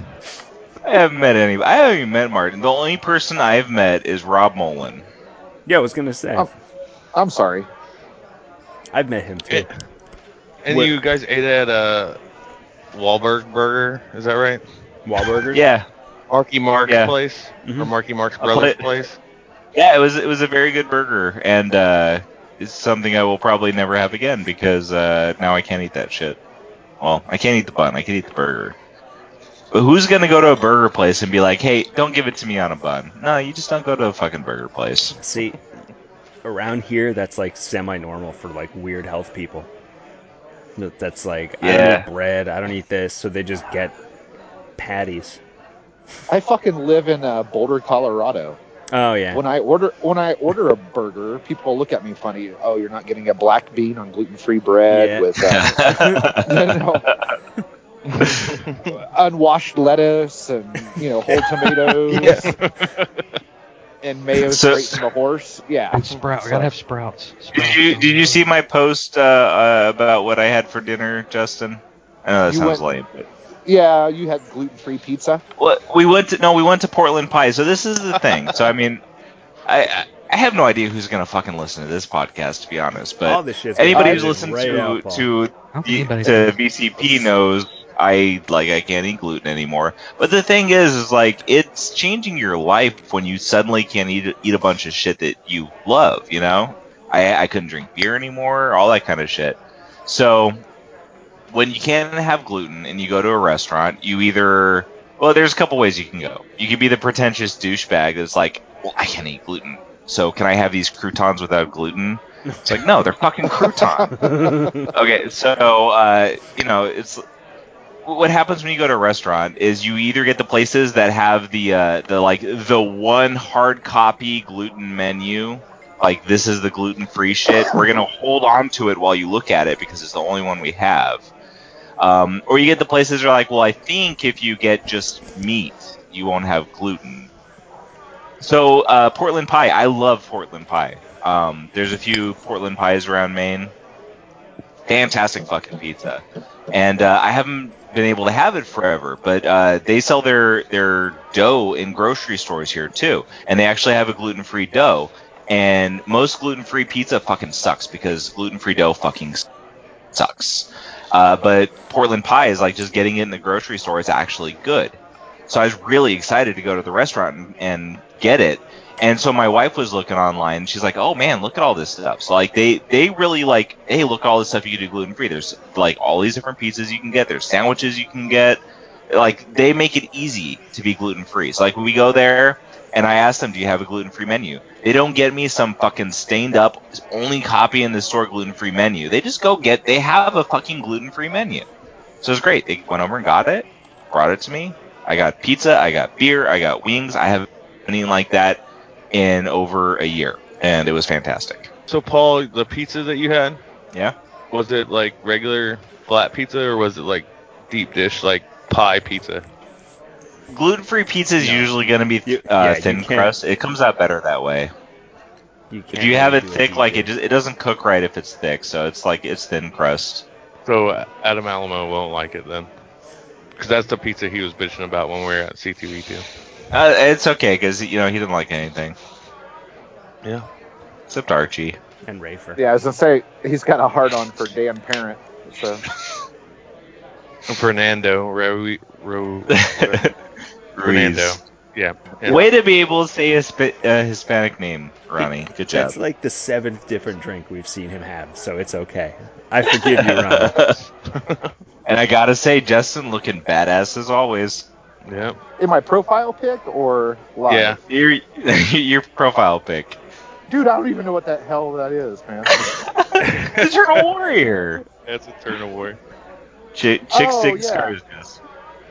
I haven't met any. I haven't even met Martin. The only person I've met is Rob Mullen.
Yeah, I was gonna say.
Oh. I'm sorry.
I've met him too.
It- and
What-
you guys ate at uh, Wahlberg Burger, is that right?
Wahlburgers?
Yeah,
Marky Mark's
Yeah.
place?
Mhm.
Or Marky Mark's
I'll
brother's
put it-
place?
yeah. It was it was a very good burger, and uh, it's something I will probably never have again because uh, now I can't eat that shit. Well, I can't eat the bun. I can eat the burger. But who's gonna go to a burger place and be like, "Hey, don't give it to me on a bun"? No, you just don't go to a fucking burger place.
See, around here, that's like semi-normal for like weird health people. That- That's like, I don't
Yeah.
eat bread, I don't eat this, so they just get patties.
I fucking live in uh, Boulder, Colorado.
Oh yeah.
When I order when I order a burger, people look at me funny. Oh, you're not getting a black bean on gluten-free bread
Yeah.
with uh, no, no. unwashed lettuce and you know whole tomatoes
Yeah.
and mayo
So-
straight from the horse. Yeah,
and sprout. We gotta have sprouts.
Did
Sprouts.
you did you see my post uh, uh, about what I had for dinner, Justin? I know that
You
sounds
went-
lame, but
yeah. You had gluten-free pizza.
well, we went to no, we went to Portland Pie. So this is the thing. So I mean, I I- I have no idea who's gonna fucking listen to this podcast, to be honest.
All
But
this shit's
anybody
gonna
who's
be
listened
right
to
out, Paul.
to
I don't think
the,
anybody-
to V C P knows I like I can't eat gluten anymore. But the thing is, is like it's changing your life when you suddenly can't eat eat a bunch of shit that you love. You know, I I couldn't drink beer anymore, all that kind of shit. So when you can't have gluten and you go to a restaurant, you either well, there's a couple ways you can go. You could be the pretentious douchebag that's like, well, I can't eat gluten, so can I have these croutons without gluten? It's like, no, they're fucking crouton. Okay, so uh, you know, it's what happens when you go to a restaurant is you either get the places that have the uh, the like the one hard copy gluten menu, like this is the gluten free shit. We're gonna hold on to it while you look at it because it's the only one we have. Um, or you get the places that are like, well, I think if you get just meat, you won't have gluten. So uh, Portland Pie, I love Portland Pie. Um, there's a few Portland Pies around Maine. Fantastic fucking pizza, and uh, I haven't been able to have it forever. But uh, they sell their their dough in grocery stores here too, and they actually have a gluten free dough. And most gluten free pizza fucking sucks because gluten free dough fucking sucks. Uh, but Portland Pie is like just getting it in the grocery store is actually good. So I was really excited to go to the restaurant and, and get it. And so my wife was looking online and she's like, oh man, look at all this stuff. So like they, they really like, hey, look at all this stuff you can do gluten free. There's like all these different pizzas you can get. There's sandwiches you can get. Like they make it easy to be gluten free. So like when we go there and I ask them, do you have a gluten free menu? They don't get me some fucking stained up, only copy in the store gluten free menu. They just go get, they have a fucking gluten free menu. So it's great. They went over and got it, brought it to me. I got pizza, I got beer, I got wings. I haven't eaten like that in over a year, and it was fantastic.
So, Paul, the pizza that you had,
Yeah.
was it like regular flat pizza, or was it like deep dish, like pie pizza?
Gluten-free pizza is
No.
usually going to be
You-
uh,
yeah, you
thin
can't-
crust. It comes out better that way.
You
If
can't
you have
really
it
do a
thick,
deep
like it,
dish.
just, it doesn't cook right if it's thick. So it's like it's thin crust.
So uh, Adam Alamo won't like it then, because that's the pizza he was bitching about when we were at C two E two.
Uh, it's okay because you know he didn't like anything
Yeah.
except Archie.
And Rafer.
Yeah, I was gonna say he's got a hard on for Dan Parent. So
Fernando, Ro, Ro, whatever. Fernando.
Ruiz.
Yeah. yeah.
Way to be able to say a Hisp- uh, Hispanic name, Ronnie. Good job.
That's like the seventh different drink we've seen him have, so it's okay. I forgive you, Ron.
And I gotta say, Justin looking badass as always.
Yeah.
in my profile pic or live?
Yeah.
Your your profile pic.
Dude, I don't even know what the hell that is, man.
Eternal Warrior.
That's Eternal War.
Ch- Chick
Oh,
Six
yeah.
Stars. Yes.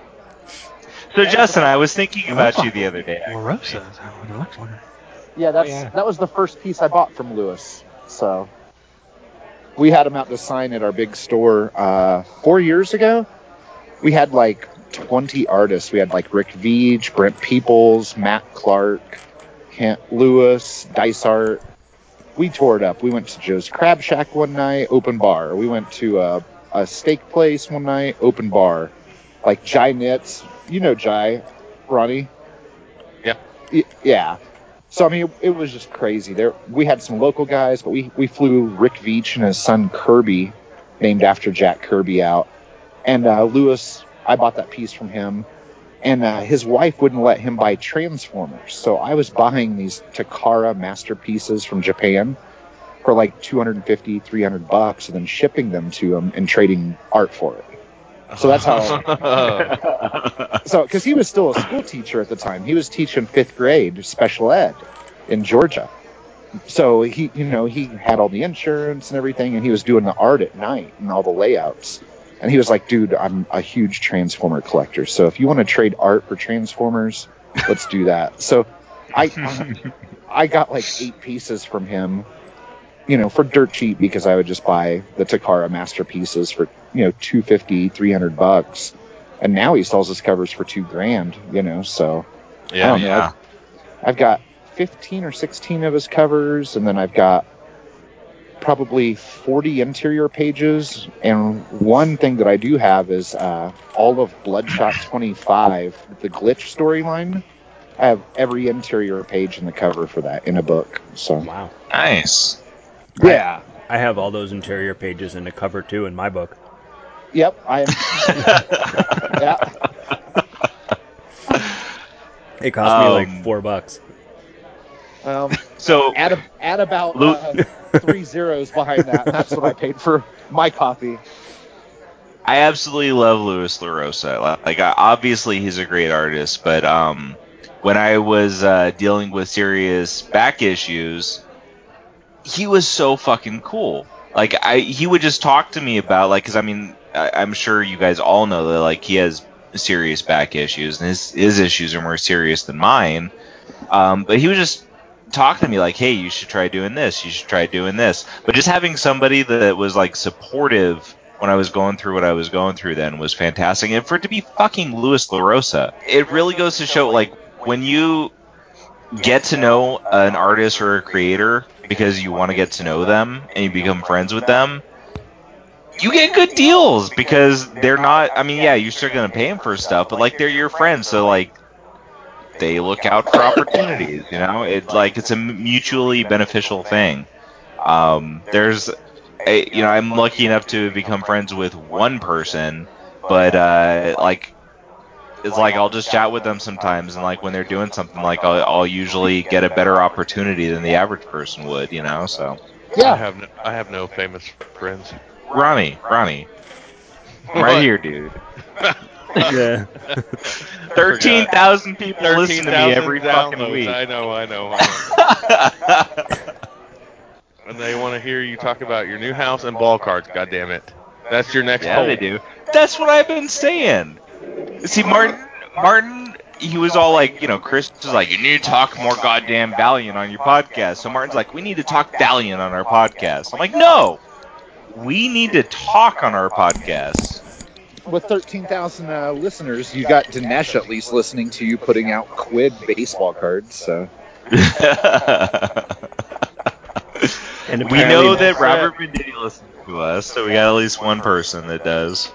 So Justin, I was thinking about you the other day.
La Rosa, is that what it looks like?
Yeah, that's
Oh, yeah.
that was the first piece I bought from Lewis. So we had him out to sign at our big store uh, four years ago. We had like twenty artists. We had like Rick Veach, Brent Peoples, Matt Clark, Kent Lewis, Dice Art. We tore it up. We went to Joe's Crab Shack one night, open bar. We went to a, a steak place one night, open bar. Like Jai Knits. You know Jai, Ronnie?
Yeah.
Y- Yeah. So, I mean, it, it was just crazy. There, we had some local guys, but we, we flew Rick Veach and his son Kirby, named after Jack Kirby, out. And uh, Lewis, I bought that piece from him. And uh, his wife wouldn't let him buy Transformers. So I was buying these Takara masterpieces from Japan for like two hundred fifty, three hundred bucks and then shipping them to him and trading art for it. So that's how. So, because he was still a school teacher at the time, he was teaching fifth grade special ed in Georgia. So he, you know, he had all the insurance and everything, and he was doing the art at night and all the layouts. And he was like, "Dude, I'm a huge Transformer collector. So if you want to trade art for Transformers, let's do that." So I, I got like eight pieces from him, you know, for dirt cheap because I would just buy the Takara masterpieces for, you know, two fifty, three hundred bucks. And now he sells his covers for two grand, you know, so I
Yeah.
don't know.
yeah.
I've, I've got fifteen or sixteen of his covers, and then I've got probably forty interior pages. And one thing that I do have is uh, all of Bloodshot twenty-five, the glitch storyline. I have every interior page in the cover for that in a book. So,
Wow.
Nice.
yeah.
I have all those interior pages in the cover too in my book.
Yep, I am. Yeah.
It cost me
Um,
like four bucks.
Um,
So
add, a, add about
Lu-
uh, three zeros behind that. And that's what I paid for my copy.
I absolutely love Louis LaRosa. Like, I- obviously, he's a great artist, but um, when I was uh, dealing with serious back issues, he was so fucking cool. Like, I he would just talk to me about, like, because I mean, I, I'm sure you guys all know that, like, he has serious back issues, and his his issues are more serious than mine. Um, but he would just talk to me like, "Hey, you should try doing this. You should try doing this." But just having somebody that was like supportive when I was going through what I was going through then was fantastic. And for it to be fucking Louis LaRosa, it really goes to show, like, when you get to know an artist or a creator because you want to get to know them and you become friends with them, you get good deals because they're not, I mean, yeah, you're still going to pay them for stuff, but like, they're your friends. So like, they look out for opportunities, you know, it's like, it's a mutually beneficial thing. Um, there's a, you know, I'm lucky enough to become friends with one person, but, uh, like, it's like I'll just chat with them sometimes, and like when they're doing something, like I'll, I'll usually get a better opportunity than the average person would, you know. So
I
Yeah.
have no, I have no famous friends.
Ronnie, Ronnie, I'm right here, dude.
Yeah.
Thirteen thousand people listen to me
thirteen thousand
every fucking
downloads.
week.
I know, I know, I know. And they want to hear you talk about your new house and ball cards. God damn it, that's your next
Yeah,
poll.
they do. That's what I've been saying. See, Martin, Martin he was all like, you know, Chris was like, you need to talk more goddamn Valiant on your podcast. So Martin's like, we need to talk Valiant on our podcast. I'm like, no, we need to talk on our podcast.
With thirteen thousand uh, listeners, you got Dinesh at least listening to you putting out Quid baseball cards. So.
And
we know
apparently-
that Robert Venditti listens to us, so we got at least one person that does.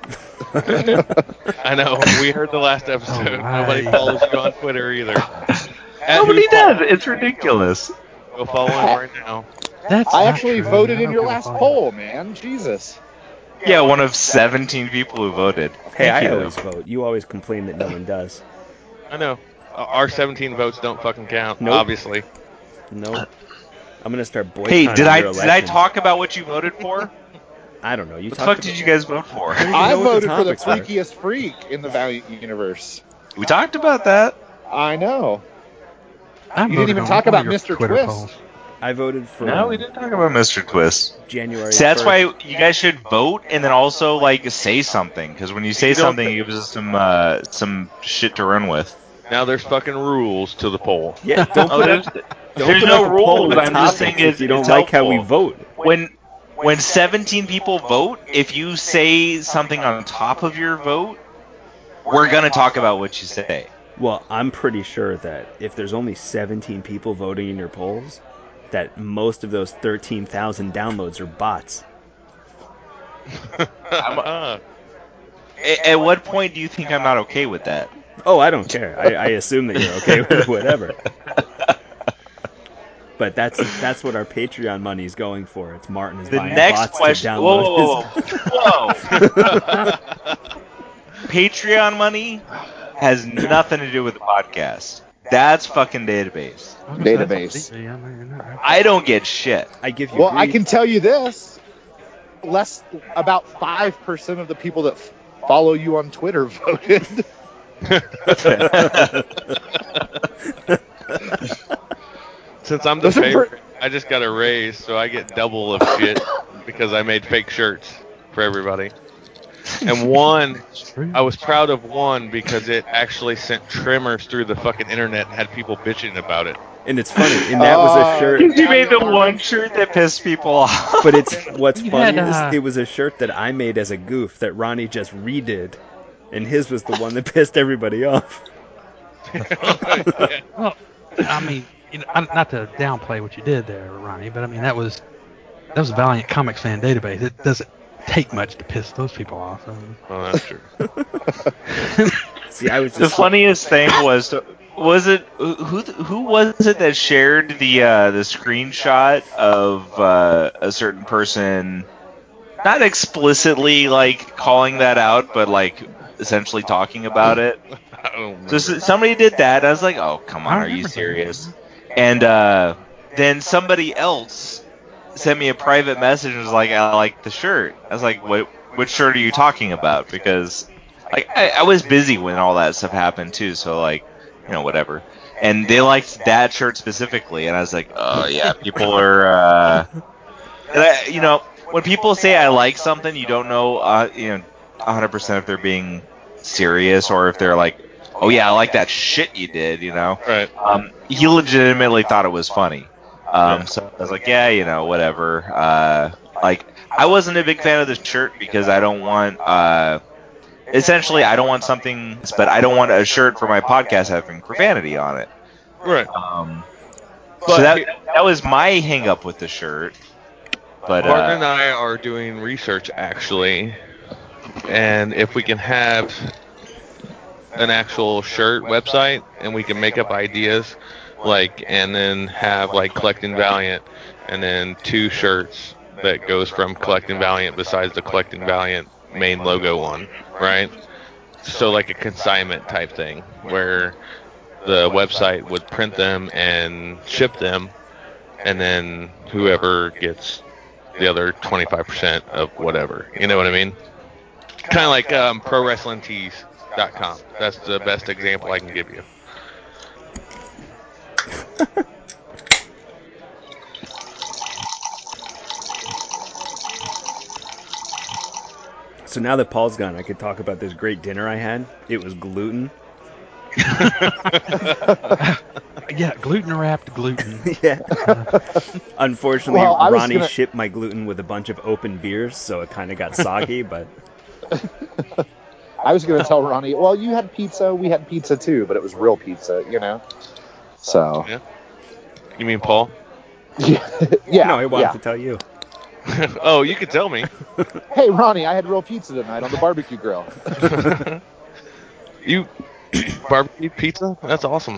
I know. We heard the last episode.
Oh, my.
Nobody follows you on Twitter either. At
Nobody
who's
does.
fault?
It's ridiculous.
Go follow him right now.
That's
I
not
actually
true.
voted
I
in
know
your
people
last
follow
poll, man. Jesus.
Yeah, one of seventeen people who voted.
Hey,
Thank
I
you.
always vote. You always complain that no one does.
I know. Uh, Our seventeen votes don't fucking count,
Nope.
obviously.
No. I'm gonna start boycotting
Hey, did I
your
did I
election.
talk about what you voted for?
I don't know. You
What the
talked
fuck
about-
did you guys vote for?
don't even
I
know what the
voted for the
topics were.
freakiest freak in the Valiant universe.
We talked about that.
I know.
I
You didn't
voted
even
on
talk
one of
about
your
Mister
Twitter
Twist.
polls.
I voted for
No, we didn't talk about Mister Twist.
January.
See, that's
first.
why you guys should vote and then also like say something, because when you say
You don't
something,
think-
it gives us some uh, some shit to run with.
Now there's fucking rules to the poll.
Yeah, don't
Oh,
put
there's
up, don't
there's
put
no
up a poll
rules.
with
I'm just
topics
saying
if
it's,
you don't
it's
like how we
helpful.
vote.
When when seventeen people vote, if you say something on top of your vote, we're gonna talk about what you say.
Well, I'm pretty sure that if there's only seventeen people voting in your polls, that most of those thirteen thousand downloads are bots.
Uh,
A- at what point do you think I'm not okay with that?
Oh, I don't care. I, I assume that you're okay with whatever. But that's that's what our Patreon money is going for. It's Martin is
The
buying
next
bots
question.
to
Whoa,
download
whoa,
his.
whoa, whoa. Patreon money has nothing to do with the podcast. That's fucking database.
I was gonna say, that's
Database.
on T V, I mean, I-
I don't get shit.
I give you.
Well, I
grief.
can tell you this: less about five percent of the people that f- follow you on Twitter voted.
since I'm the
Those are
favorite,
per-
I just got a raise, so I get double of shit because I made fake shirts for everybody. And one,
It's true.
I was proud of one because it actually sent tremors through the fucking internet and had people bitching about it.
And it's funny, and that was a
Uh,
shirt.
You made the one shirt that pissed people off.
But it's what's
You
funny
had,
is
uh,
it was a shirt that I made as a goof that Ronnie just redid, and his was the one that pissed everybody off.
Well, I mean, you know, I'm- not to downplay what you did there, Ronnie, but I mean that was that was a Valiant Comics fan database. It doesn't take much to piss those people off. So.
Oh, that's true.
See, I was
The
just
funniest thing was was it who who was it that shared the uh, the screenshot of uh, a certain person, not explicitly like calling that out, but like essentially talking about it.
I don't remember.
So s- somebody did that. I was like, oh come on,
I
are you
remember that.
serious? And uh, then somebody else sent me a private message and was like, I like the shirt. I was like, what which shirt are you talking about? Because like I, I was busy when all that stuff happened too, so like, you know, whatever. And they liked that shirt specifically, and I was like, oh yeah, people are, uh, and I, you know, when people say I like something, you don't know, uh, you know, one hundred percent if they're being serious or if they're like, oh yeah, I like that shit you did, you know.
Right.
Um, he legitimately thought it was funny. Um,
Yeah.
so I was like, yeah, you know, whatever. Uh, like, I wasn't a big fan of the shirt because I don't want, uh, essentially, I don't want something, but I don't want a shirt for my podcast having profanity on it.
Right.
Um,
But
so that
he-
that was my hang up with the shirt. But
Martin
uh,
and I are doing research actually, and if we can have an actual shirt website and we can make up ideas, like, and then have like Collecting Valiant, and then two shirts that goes from Collecting Valiant besides the Collecting Valiant main logo one, right? So like a consignment type thing where the website would print them and ship them, and then whoever gets the other twenty-five percent of whatever. You know what I mean? Kind of like um, pro wrestling tees dot com. That's the best example I can give you.
so now that Paul's gone, I could talk about this great dinner I had. It was gluten.
Yeah, gluten wrapped gluten.
Yeah. Unfortunately,
Well, I was
Ronnie
gonna-
shipped my gluten with a bunch of open beers, so it kind of got soggy. But
I was going to tell Ronnie, well, you had pizza, we had pizza too, but it was real pizza, you know? So,
Yeah. You mean Paul?
yeah. yeah,
no, I wanted
yeah.
to tell you.
Oh, you could tell me.
Hey, Ronnie, I had real pizza tonight on the barbecue grill.
You barbecue pizza? That's awesome.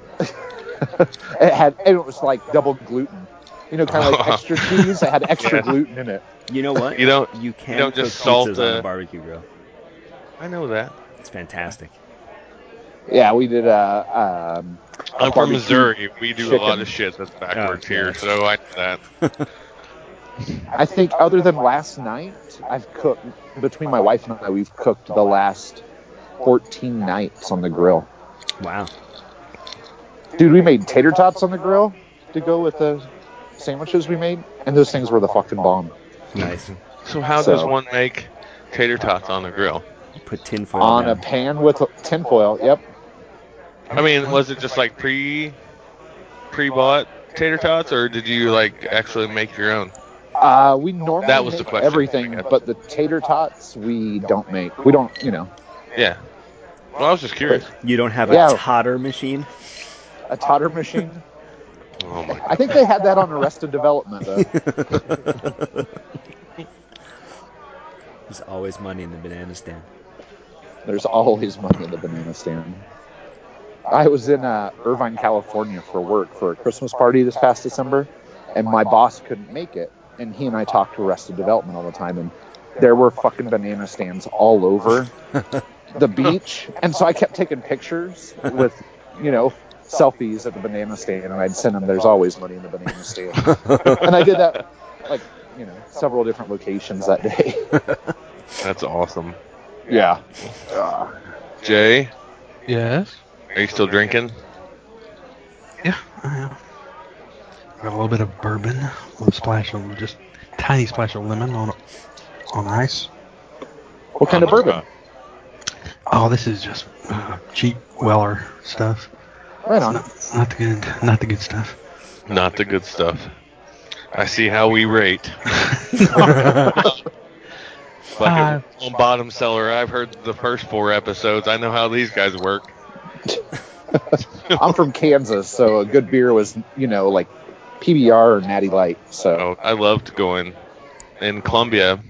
It had, and it was like double gluten. You know, kind of like extra cheese. It had extra
Yeah.
gluten in it.
You know what?
You don't-
You can
you don't
cook
just salt
pizzas on
the-
the barbecue grill.
I know that.
It's fantastic.
Yeah, we did a. Um, a
I'm from
barbecue
Missouri. We do a lot
chicken.
of shit that's backwards
Oh,
here,
God.
so I know that.
I think other than last night, I've cooked, between my wife and I, we've cooked the last fourteen nights on the grill.
Wow.
Dude, we made tater tots on the grill to go with the sandwiches we made, and those things were the fucking bomb.
Nice.
So how
So-
does one make tater tots on the grill?
Put tinfoil
On
down.
a pan with tinfoil, yep.
I mean, was it just like pre pre bought tater tots, or did you like actually make your own?
Uh, we normally
That was the
make
question,
everything,
I guess.
but the tater tots we don't make. We don't, you know,
Yeah. Well, I was just curious.
You don't have
Yeah.
a totter machine?
a totter machine.
Oh my
I think they had that on Arrested Development, though.
There's always money in the banana stand.
There's always money in the banana stand. I was in uh, Irvine, California for work for a Christmas party this past December, and my boss couldn't make it. And he and I talked to Arrested Development all the time, and there were fucking banana stands all over the beach. And so I kept taking pictures with, you know, selfies at the banana stand, and I'd send them, there's always money in the banana stand. And I did that, like, you know, several different locations that day.
That's awesome.
Yeah. Uh,
Jay,
Yes.
are you still drinking?
Yeah, I am. Got a little bit of bourbon, a little splash of just tiny splash of lemon on on ice.
what kind of bourbon?
Oh, this is just uh, cheap Weller stuff.
Right on.
Not, not the good, not the good stuff.
Not the good stuff. I see how we rate. Like
Five.
a on bottom seller, I've heard the first four episodes. I know how these guys work.
I'm from Kansas, so a good beer was, you know, like P B R or Natty Light. So
Oh, I loved going in Columbia.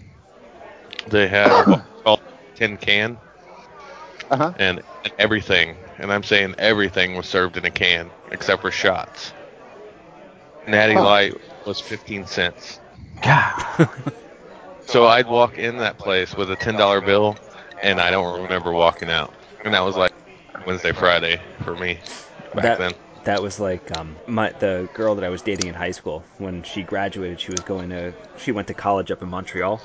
They had a bar called Tin Can,
uh-huh.
and, and everything, and I'm saying everything was served in a can except for shots. Natty
Huh.
Light was fifteen cents.
God.
So I'd walk in that place with a ten dollar bill, and I don't remember walking out. And that was like Wednesday, Friday for me back
that,
then.
That was like um my the girl that I was dating in high school. When she graduated, she was going to she went to college up in Montreal.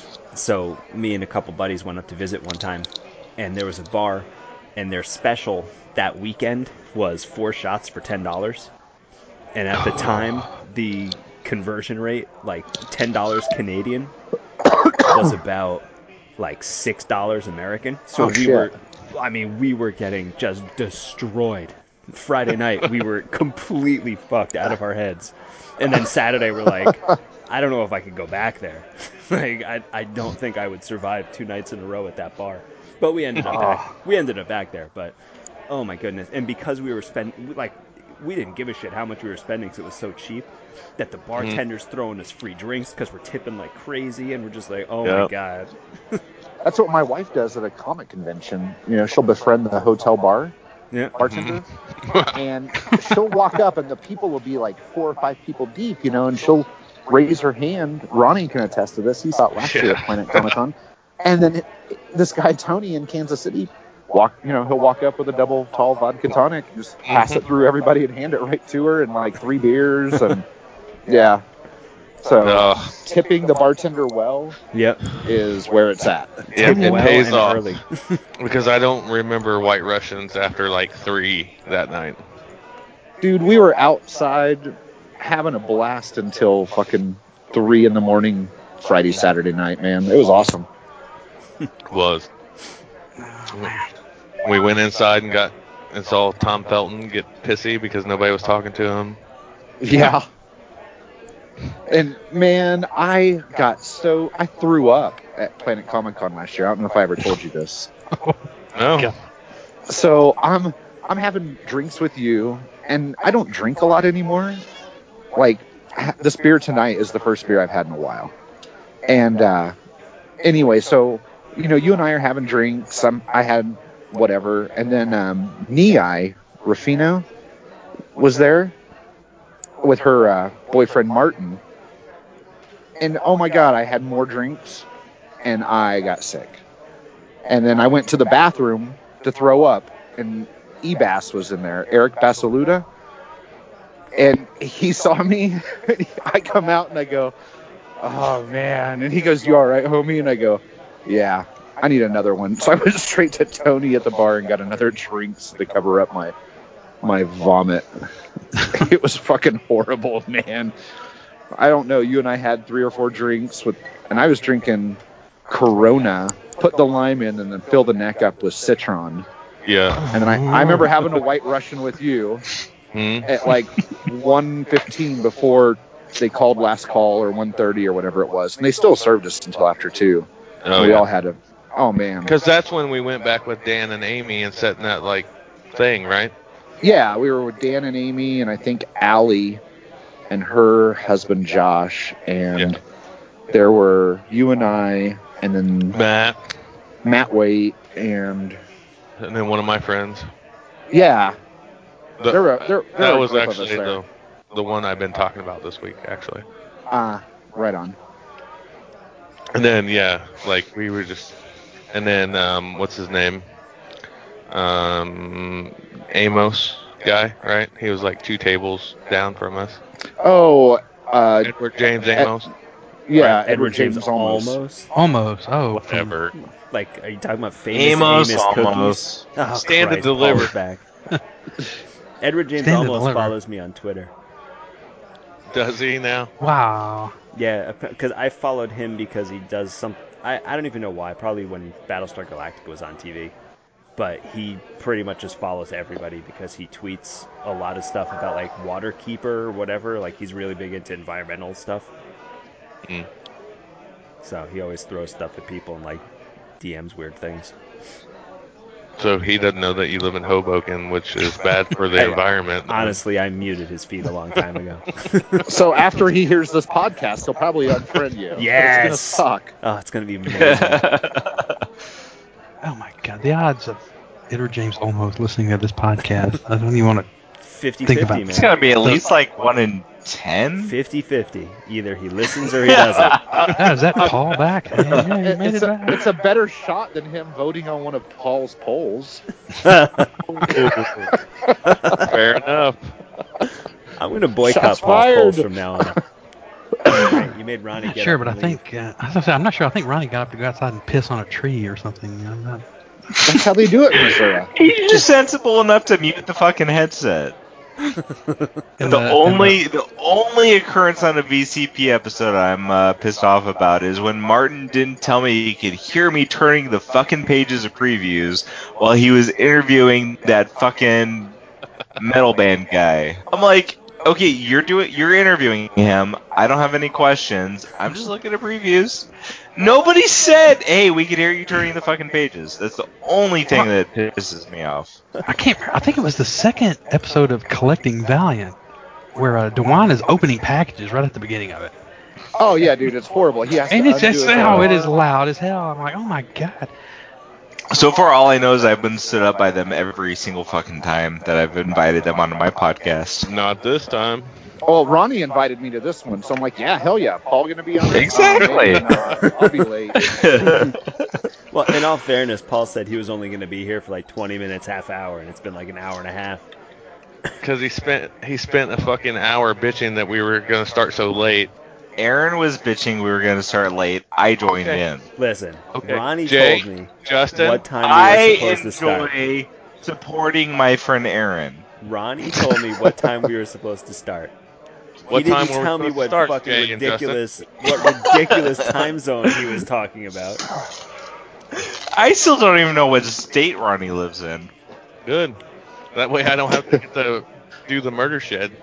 So me and a couple buddies went up to visit one time, and there was a bar, and their special that weekend was four shots for ten dollars. And at the time, the conversion rate, like ten dollars Canadian, was about like six dollars American. So
Oh,
we
shit.
were, I mean, we were getting just destroyed. Friday night, we were completely fucked out of our heads. And then Saturday, we're like, I don't know if I could go back there. Like, I, I don't think I would survive two nights in a row at that bar. But we ended up back. We ended up back there. But oh my goodness! And because we were spending, like, we didn't give a shit how much we were spending because it was so cheap. That the bartender's throwing us free drinks because we're tipping like crazy, and we're just like, oh my
Yep.
god.
That's what my wife does at a comic convention. You know, she'll befriend the hotel bar
Yeah.
bartender, and she'll walk up, and the people will be like four or five people deep, you know, and she'll raise her hand. Ronnie can attest to this. He saw it last year at Planet Comic Con. And then it, this guy, Tony, in Kansas City, walk, you know, he'll walk up with a double tall vodka tonic, and just pass it through everybody and hand it right to her, and like three beers, and yeah. So
Ugh.
tipping the bartender well
Yep.
is where it's at.
Yeah, it
well
pays
and
off.
early.
Because I don't remember White Russians after like three that night.
Dude, we were outside having a blast until fucking three in the morning Friday, Saturday night, man. It was awesome.
Was.
Oh, man.
We went inside and got and saw Tom Felton get pissy because nobody was talking to him.
Yeah. And man, I got so I threw up at Planet Comic Con last year. I don't know if I ever told you this.
No.
So I'm I'm having drinks with you, and I don't drink a lot anymore. Like this beer tonight is the first beer I've had in a while. And uh, anyway, so you know, you and I are having drinks. I'm, I had whatever, and then um, Nii Rufino was there with her uh, boyfriend Martin. And oh my God, I had more drinks and I got sick. And then I went to the bathroom to throw up, and Ebass was in there, Eric Basaluda. And he saw me. I come out and I go, oh man. And he goes, you all right, homie? And I go, yeah, I need another one. So I went straight to Tony at the bar and got another drinks to cover up my my vomit. It was fucking horrible, man. I don't know. You and I had three or four drinks with, and I was drinking Corona, put the lime in, and then fill the neck up with Citron.
Yeah.
And then I, I remember having a White Russian with you
Hmm?
at like one fifteen before they called last call, or one thirty or whatever it was. And they still served us until after two.
Oh,
and we
yeah.
all had a, oh man.
Because that's when we went back with Dan and Amy and set in that, like, thing, right?
Yeah, we were with Dan and Amy, and I think Allie and her husband Josh, and
Yeah.
there were you and I, and then
Matt.
Matt Waite, and
And then one of my friends.
yeah,
The-
there were there, there
that
were a
was
group of us
actually
there.
the, the one I've been talking about this week, actually.
Ah, right on.
And then, yeah, like, we were just... And then, um, what's his name? Um, Amos guy, right? He was, like, two tables down from us.
Oh, uh,
Edward James
Ed-
Amos.
yeah,
Right,
Edward James, almost.
almost.
Almost. Oh, from-
Whatever.
Like, are you talking about famous
Amos,
Amos cookies?
almost.
Oh,
Stand to
Christ,
deliver.
Paul's back. Edward James
Stand to
almost
deliver.
follows me on Twitter.
Does he now?
Wow.
Yeah, because I followed him because he does some. I, I don't even know why. Probably when Battlestar Galactica was on T V. But he pretty much just follows everybody because he tweets a lot of stuff about, like, Waterkeeper or whatever. Like, he's really big into environmental stuff.
Mm.
So he always throws stuff at people and, like, D Ms weird things.
So he doesn't know that you live in Hoboken, which is bad for the
Hey,
environment.
Honestly, I muted his feed a long time ago.
So after he hears this podcast, he'll probably unfriend you.
Yes!
But it's gonna suck.
Oh, it's going to be amazing.
Oh my God. The odds of Edward James Olmos listening to this podcast. I don't even want to.
fifty
Think
fifty,
about
man.
It's gotta be at least like one in ten.
fifty fifty. Either he listens or he doesn't.
Oh, is that Paul back? Yeah, yeah, he made
It's
it
a,
back.
it's a better shot than him voting on one of Paul's polls.
Fair enough.
I'm going to boycott
Shots
Paul's polls
fired.
from now on. Right, you made Ronnie get
Sure,
up
but I
and leave.
think uh, as I said, I'm not sure. I think Ronnie got up to go outside and piss on a tree or something. I'm not.
That's how they do it in Missouri.
He's just sensible enough to mute the fucking headset.
And
The
the-
only the only occurrence on a V C P episode I'm uh, pissed off about is when Martin didn't tell me he could hear me turning the fucking pages of previews while he was interviewing that fucking metal band guy. I'm like, okay, you're doing you're interviewing him. I don't have any questions. I'm just looking at previews. Nobody said, "Hey, we could hear you turning the fucking pages." That's the only thing that pisses me off.
I can't. I think it was the second episode of Collecting Valiant where uh, Dewan is opening packages right at the beginning of it,
Oh yeah, dude, it's horrible. He has
and
to
it's
undo
just
his
how it is
alarm.
loud as hell. I'm like, oh my God.
So far, all I know is I've been stood up by them every single fucking time that I've invited them onto my podcast.
Not this time.
Oh, Ronnie invited me to this one, so I'm like, yeah, hell yeah, Paul gonna be on it?
Exactly.
Uh, maybe not. I'll be late.
Well, in all fairness, Paul said he was only going to be here for like twenty minutes, half hour, and it's been like an hour and a half.
Because he spent he spent a fucking hour bitching that we were going to start so late.
Aaron was bitching we were going to start late. I joined
Okay.
in.
Listen,
Okay,
Ronnie
Jake,
told me
Justin,
what time we
I
were supposed to start.
enjoy supporting my friend Aaron.
Ronnie told me what time we were supposed to start.
What
he
time
didn't
were we
tell me
supposed to
what
start,
fucking
Jay and
ridiculous, what ridiculous time zone he was talking about.
I still don't even know what state Ronnie lives in.
Good. That way I don't have to get to do the murder shed.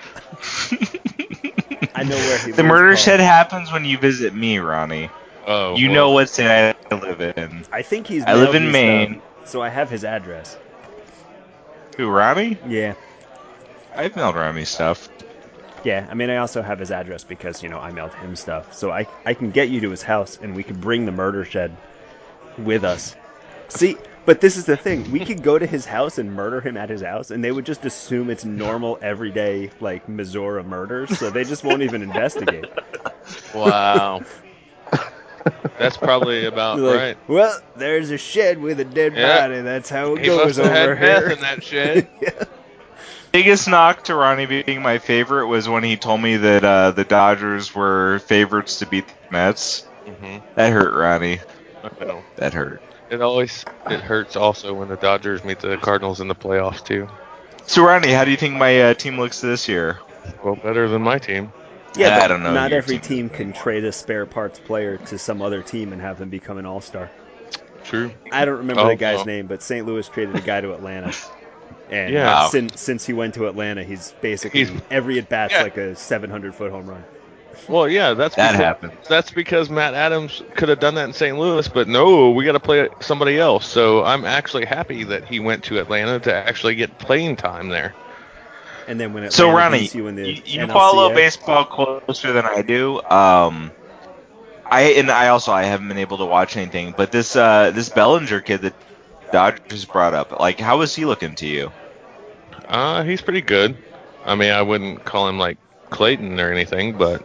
I know where he
The
lives,
murder
Paul.
shed happens when you visit me, Ronnie.
Oh,
You
well,
know what state I live in.
I think he's
I live
mailed
in
me
Maine.
stuff, so I have his address.
Who, Ronnie?
Yeah.
I've mailed Ronnie stuff.
Yeah, I mean, I also have his address because, you know, I mailed him stuff. So I, I can get you to his house, and we can bring the murder shed with us. See, but this is the thing. We could go to his house and murder him at his house, and they would just assume it's normal, everyday, like, Missouri murders, so they just won't even investigate.
wow. That's probably about
Like,
right.
well, there's a shed with a dead
Yeah.
body. That's how it
He
goes
must have
over
had meth
here.
in that shed.
Yeah.
Biggest knock to Ronnie being my favorite was when he told me that uh, the Dodgers were favorites to beat the Mets.
Mm-hmm.
That hurt, Ronnie.
I know.
That hurt.
It always it hurts also when the Dodgers meet the Cardinals in the playoffs too.
So, Ronnie, how do you think my uh, team looks this year?
Well, better than my team.
Yeah,
I
but
don't know
not
who your
every
team
team
is
can
anymore.
trade a spare parts player to some other team and have them become an all-star.
True.
I don't remember
Oh,
the guy's
no.
name, but Saint Louis traded a guy to Atlanta. And
Yeah.
Wow.
since since he went to Atlanta, he's basically
He's-
every at bat's
yeah.
like a seven hundred foot home run.
Well, yeah, that's
That
because,
happened.
That's because Matt Adams could have done that in Saint Louis, but no, we got to play somebody else. So I'm actually happy that he went to Atlanta to actually get playing time there.
And then when Atlanta
So, Ronnie,
beats you in the
you, you
N L C S,
follow baseball closer than I do. Um, I and I also I haven't been able to watch anything, but this uh, this Bellinger kid that Dodgers brought up, like, how is he looking to you?
Uh, he's pretty good. I mean, I wouldn't call him like Clayton or anything, but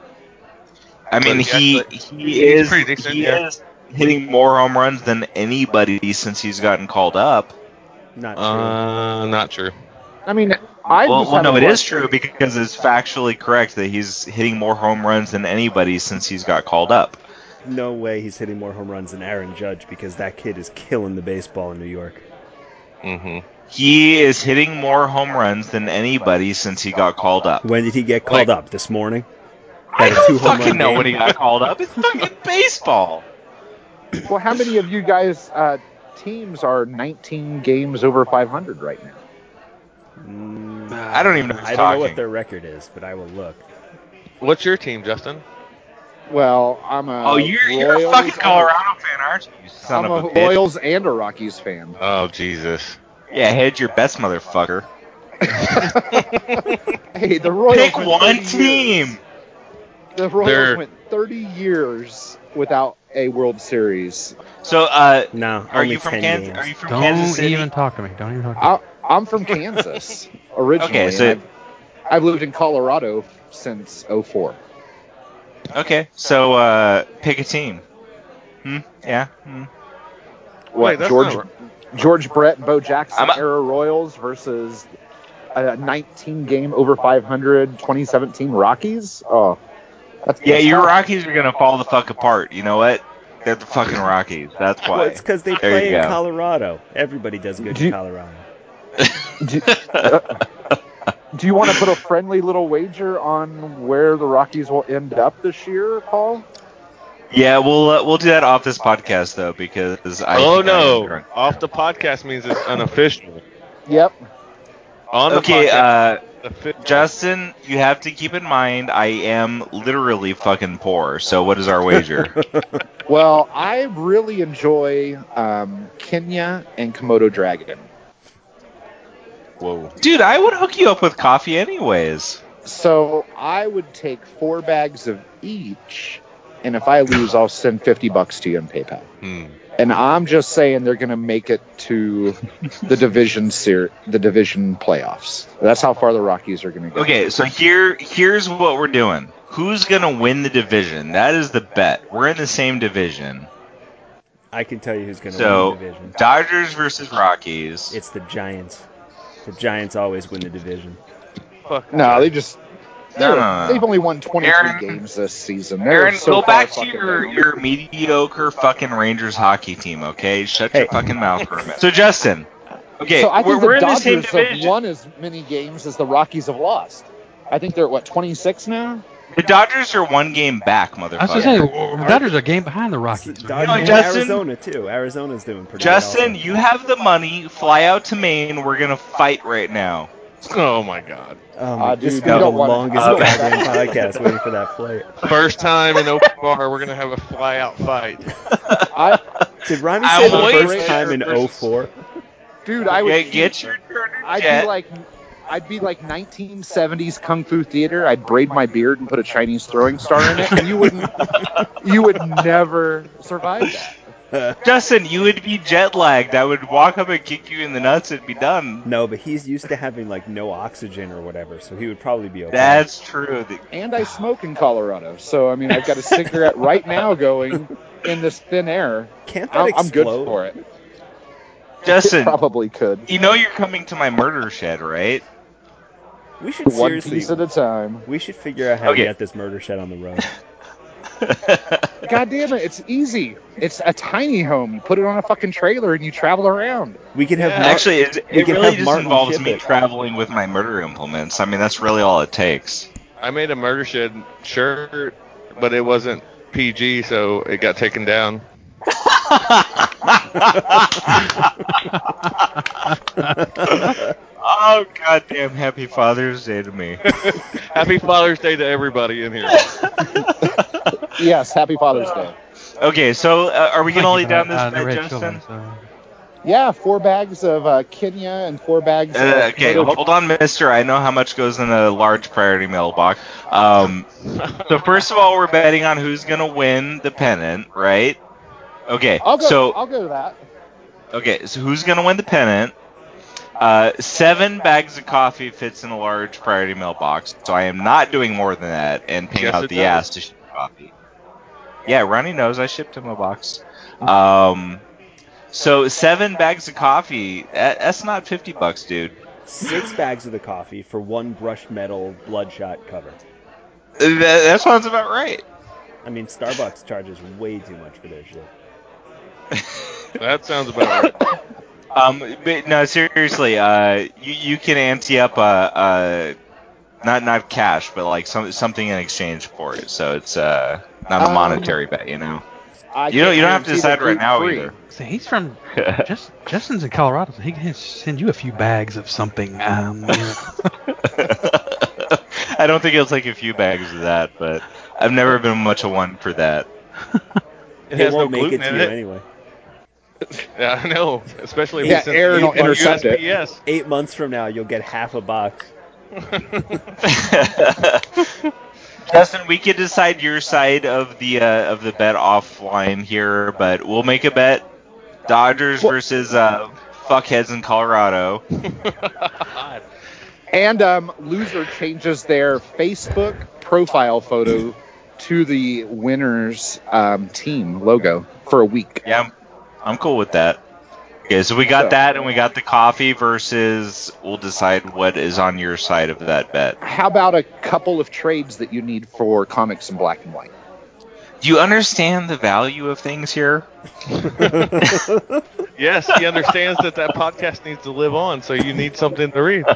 I mean,
But he
he
actually-
he
he's
is
pretty decent,
he
yeah.
is hitting more home runs than anybody since he's gotten called up.
not true.
uh, not true.
I mean, I
Well,
just
well
have
no,
a
it is
question.
true because it's factually correct that he's hitting more home runs than anybody since he's got called up.
No way he's hitting more home runs than Aaron Judge because that kid is killing the baseball in New York.
Mm-hmm.
He is hitting more home runs than anybody since he got called up.
When did he get called
Like-
up? This morning?
I
Had a
don't
two-home
fucking
run
know
game?
when he got called up. It's fucking baseball.
Well, how many of you guys' uh, teams are nineteen games over five hundred right now?
Mm,
I don't even know who's
I don't know what
talking.
their record is, but I will look.
What's your team, Justin?
Well, I'm a
Oh, you're, you're a
Royals,
fucking
I'm a-
Colorado fan, aren't you? You son
I'm
of
a
a bitch.
Royals and a Rockies fan.
Oh, Jesus.
Yeah, hedge your bets, motherfucker.
Hey, the Royals
Pick
went
one
thirty
team.
years. The Royals
They're-
went thirty years without a World Series.
So, uh,
No,
are
only
you from
ten
Kansas?
games.
Are you from Kansas
Don't
City?
even talk to me. Don't even talk to me.
I, I'm from Kansas originally,
Okay, so-
and I've, I've lived in Colorado since oh four.
Okay, so uh, pick a team. Hmm. Yeah. Hmm.
What,
Wait, that's
George
not
George Brett and Bo Jackson
I'm a-
era Royals versus a nineteen game over five hundred twenty seventeen Rockies? Oh, that's
Yeah,
that's
your
tough.
Rockies are gonna fall the fuck apart. You know what? They're the fucking Rockies. That's
Well,
why.
it's because they
There
play
you
in
go.
Colorado. Everybody does good
Do
in
you-
Colorado.
Do, uh, do you want to put a friendly little wager on where the Rockies will end up this year, Paul?
Yeah, we'll uh, we'll do that off this podcast though because I.
Oh,
think I am
no.
drunk.
Off the podcast means it's unofficial.
Yep.
On the
Okay,
podcast,
uh,
official.
Justin, you have to keep in mind I am literally fucking poor. So what is our wager?
Well, I really enjoy um, Kenya and Komodo Dragon.
Whoa, dude, I would hook you up with coffee anyways.
So I would take four bags of each, and if I lose, I'll send fifty bucks to you in PayPal.
Hmm.
And I'm just saying they're going to make it to the division ser- the division playoffs. That's how far the Rockies are going to go.
Okay, so here here's what we're doing. Who's gonna win the division? That is the bet. We're in the same division.
I can tell you who's going to
So
win the division.
Dodgers versus Rockies.
It's the Giants. The Giants always win the division.
Fuck.
No, they just
No,
they're-
no, no.
they've only won twenty-three
Aaron-
games this season. They're
Aaron,
so
go
far
back to
fucking
your,
down.
your mediocre fucking Rangers hockey team, okay? Shut
Hey.
your fucking mouth for a minute. So Justin, okay,
So I
we're,
think
we're
the
in the same
Dodgers have
division.
won as many games as the Rockies have lost. I think they're at what twenty-six now.
The Dodgers are one game back, motherfucker.
I was going to say, well, the Dodgers are a game behind the Rockies. man.
Dodgers
No,
and
Justin-
Arizona too. Arizona's doing pretty
Justin,
good.
you have the money. Fly out to Maine. We're gonna fight right now.
Oh my god.
Oh my,
Uh,
this is
dude,
gonna
you
be
don't
the
wanna-
longest
you don't
goddamn podcast waiting for that flight.
First time in open bar, we're gonna have a fly out fight.
I,
Did Rami
I
say the
will
first
wait
time in
for-
oh four?
dude, I would.
Get, get your Turner
I'd
jet.
be like, I'd be like nineteen seventies kung fu theater. I'd braid my beard and put a Chinese throwing star in it, and you wouldn't, you would never survive that.
Justin, you would be jet lagged. I would walk up and kick you in the nuts and be done.
No, but he's used to having like no oxygen or whatever, so he would probably be okay.
That's true. The-
And I smoke in Colorado, so I mean, I've got a cigarette right now going in this thin air.
Can't that
I'm, I'm good
explode?
for it.
Justin,
Probably could.
you know you're coming to my murder shed, right?
We should
One
seriously.
piece at a time.
We should figure out how
Okay.
to get this murder shed on the road.
God damn it, it's easy. It's a tiny home. You put it on a fucking trailer and you travel around.
We could have
Yeah.
Mar-
Actually, it,
we
it
could
really
have
just
Martin
involves
ship
me
it.
traveling with my murder implements. I mean, that's really all it takes.
I made a murder shed shirt, but it wasn't P G, so it got taken down.
Oh, goddamn! Happy Father's Day to me.
Happy Father's Day to everybody in here.
Yes, happy Father's Day.
Okay, so uh, are we
Thank
gonna
you
lay
for
down
that.
this
I never
bed,
had
Justin?
children, so-
Yeah, four bags of uh, Kenya and four bags of.
Uh, okay,
Komodo-
hold on, Mister. I know how much goes in a large priority mailbox. Um, so first of all, we're betting on who's gonna win the pennant, right? Okay,
I'll go.
so
I'll go to that.
okay, so who's gonna win the pennant? Uh, seven bags of coffee fits in a large priority mailbox, so I am not doing more than that and paying
Yes,
out
it
the
does.
ass to ship coffee. Yeah, Ronnie knows I shipped him a box. Um, so seven bags of coffee, that, that's not fifty bucks, dude.
Six bags of the coffee for one brushed metal bloodshot cover.
That, that sounds about right.
I mean, Starbucks charges way too much for their shit.
That sounds about right.
Um, but no, seriously, uh, you you can ante up uh, uh, not not cash, but like some something in exchange for it. So it's uh not a
Um,
monetary bet, you know.
I
You don't
can't
you don't have to
guarantee
decide
they're
right now
gluten-free.
either.
See, he's from just Justin's in Colorado, so he can send you a few bags of something. Um, you know.
I don't think it'll take a few bags of that, but I've never been much of one for that.
It has no
won't make
gluten
it to
in
you
it.
anyway.
Yeah, I know. Especially
Yeah,
since
Aaron will
you-
intercept it.
U S P S.
Eight months from now, you'll get half a box.
Justin, we could decide your side of the uh, of the bet offline here, but we'll make a bet: Dodgers
Well-
versus uh, fuckheads in Colorado.
And um, loser changes their Facebook profile photo to the winner's um, team logo for a week.
Yeah, I'm, I'm cool with that. Okay, so we got
So-
that, and we got the coffee versus. We'll decide what is on your side of that bet.
How about a couple of trades that you need for comics in black and white?
Do you understand the value of things here?
Yes, he understands that that podcast needs to live on, so you need something to read.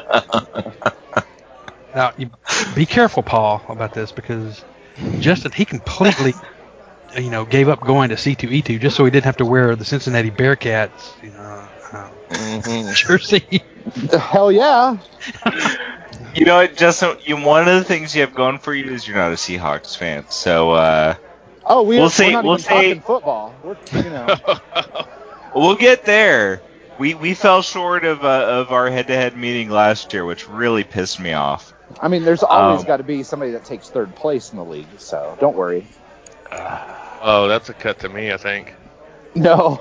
Now, you, be careful, Paul, about this because Justin he completely, you know, gave up going to C two E two just so he didn't have to wear the Cincinnati Bearcats, you know, um,
Mhm.
jersey.
Hell yeah!
You know what, Justin? You, one of the things you have going for you is you're not a Seahawks fan. So uh,
Oh, we're,
We'll say-
we're not
we'll
even
say-
talking football. We're, you know,
we'll get there. We we fell short of uh, of our head-to-head meeting last year, which really pissed me off.
I mean, there's always
Um,
got to be somebody that takes third place in the league, so don't worry.
Oh, that's a cut to me, I think.
No.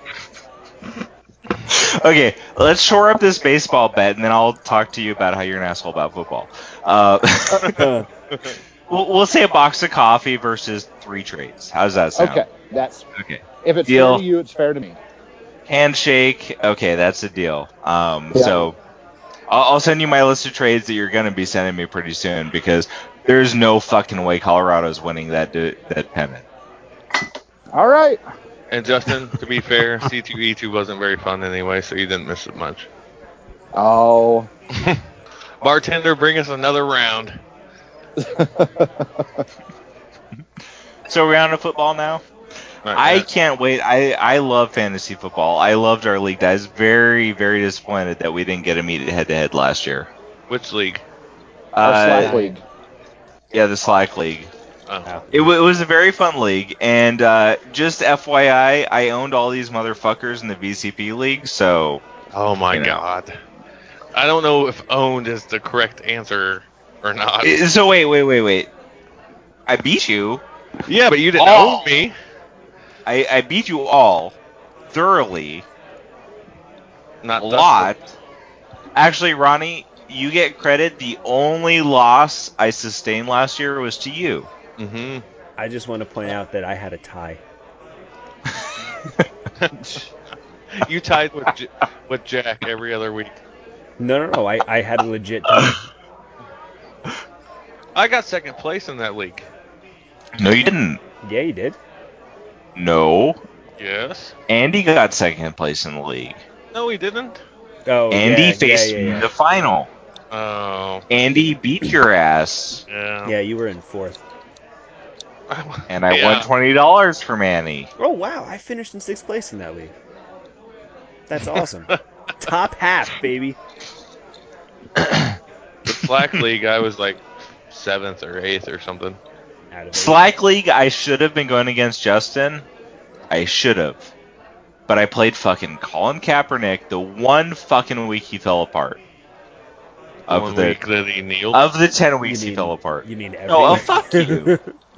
Okay, let's shore up this baseball bet, and then I'll talk to you about how you're an asshole about football. Uh, we'll, we'll say a box of coffee versus three trades. How does that sound?
Okay, that's
Okay.
if it's
Deal.
fair to you, it's fair to me.
Handshake. Okay, that's a deal. Um,
Yeah.
So I'll, I'll send you my list of trades that you're going to be sending me pretty soon because there's no fucking way Colorado's winning that du- that pennant.
All right.
And Justin, to be fair, C two E two wasn't very fun anyway, so you didn't miss it much.
Oh,
Bartender, bring us another round.
So we're on to football now.
Not
I
yet.
can't wait. I, I love fantasy football. I loved our league. I was very, very disappointed that we didn't get a meet head to head last year.
Which league?
Our
Uh,
Slack League.
Yeah, the Slack League.
Oh.
It, w- it was a very fun league, and uh, just F Y I, I owned all these motherfuckers in the V C P league, so...
Oh my
You know.
god. I don't know if owned is the correct answer or not.
I- So wait, wait, wait, wait. I beat you.
Yeah, but you didn't
Oh.
own me.
I, I beat you all. Thoroughly.
Not
A
thus
lot. Actually, Ronnie, you get credit. The only loss I sustained last year was to you.
Mm-hmm.
I just want to point out that I had a tie.
You tied with J- with Jack every other week.
No, no, no. I, I had a legit tie.
I got second place in that league.
No, you didn't.
Yeah, you did.
No.
Yes.
Andy got second place in the league.
No, he didn't.
Oh,
Andy
yeah,
faced
yeah,
me
yeah,
in
yeah.
the final.
Oh.
Andy beat your ass,
Yeah.
Yeah, you were in fourth.
and I
Yeah.
won twenty dollars from Annie.
Oh, wow. I finished in sixth place in that league. That's awesome. Top half, baby.
The Slack League, I was like seventh or eighth or something.
Out of eight.
Slack League, I should have been going against Justin. I should have. But I played fucking Colin Kaepernick the one fucking week he fell apart.
The
Of
one
the
week that he kneeled.
of the ten
You
weeks he
mean-
fell apart.
You mean every
No, oh,
week?
fuck you.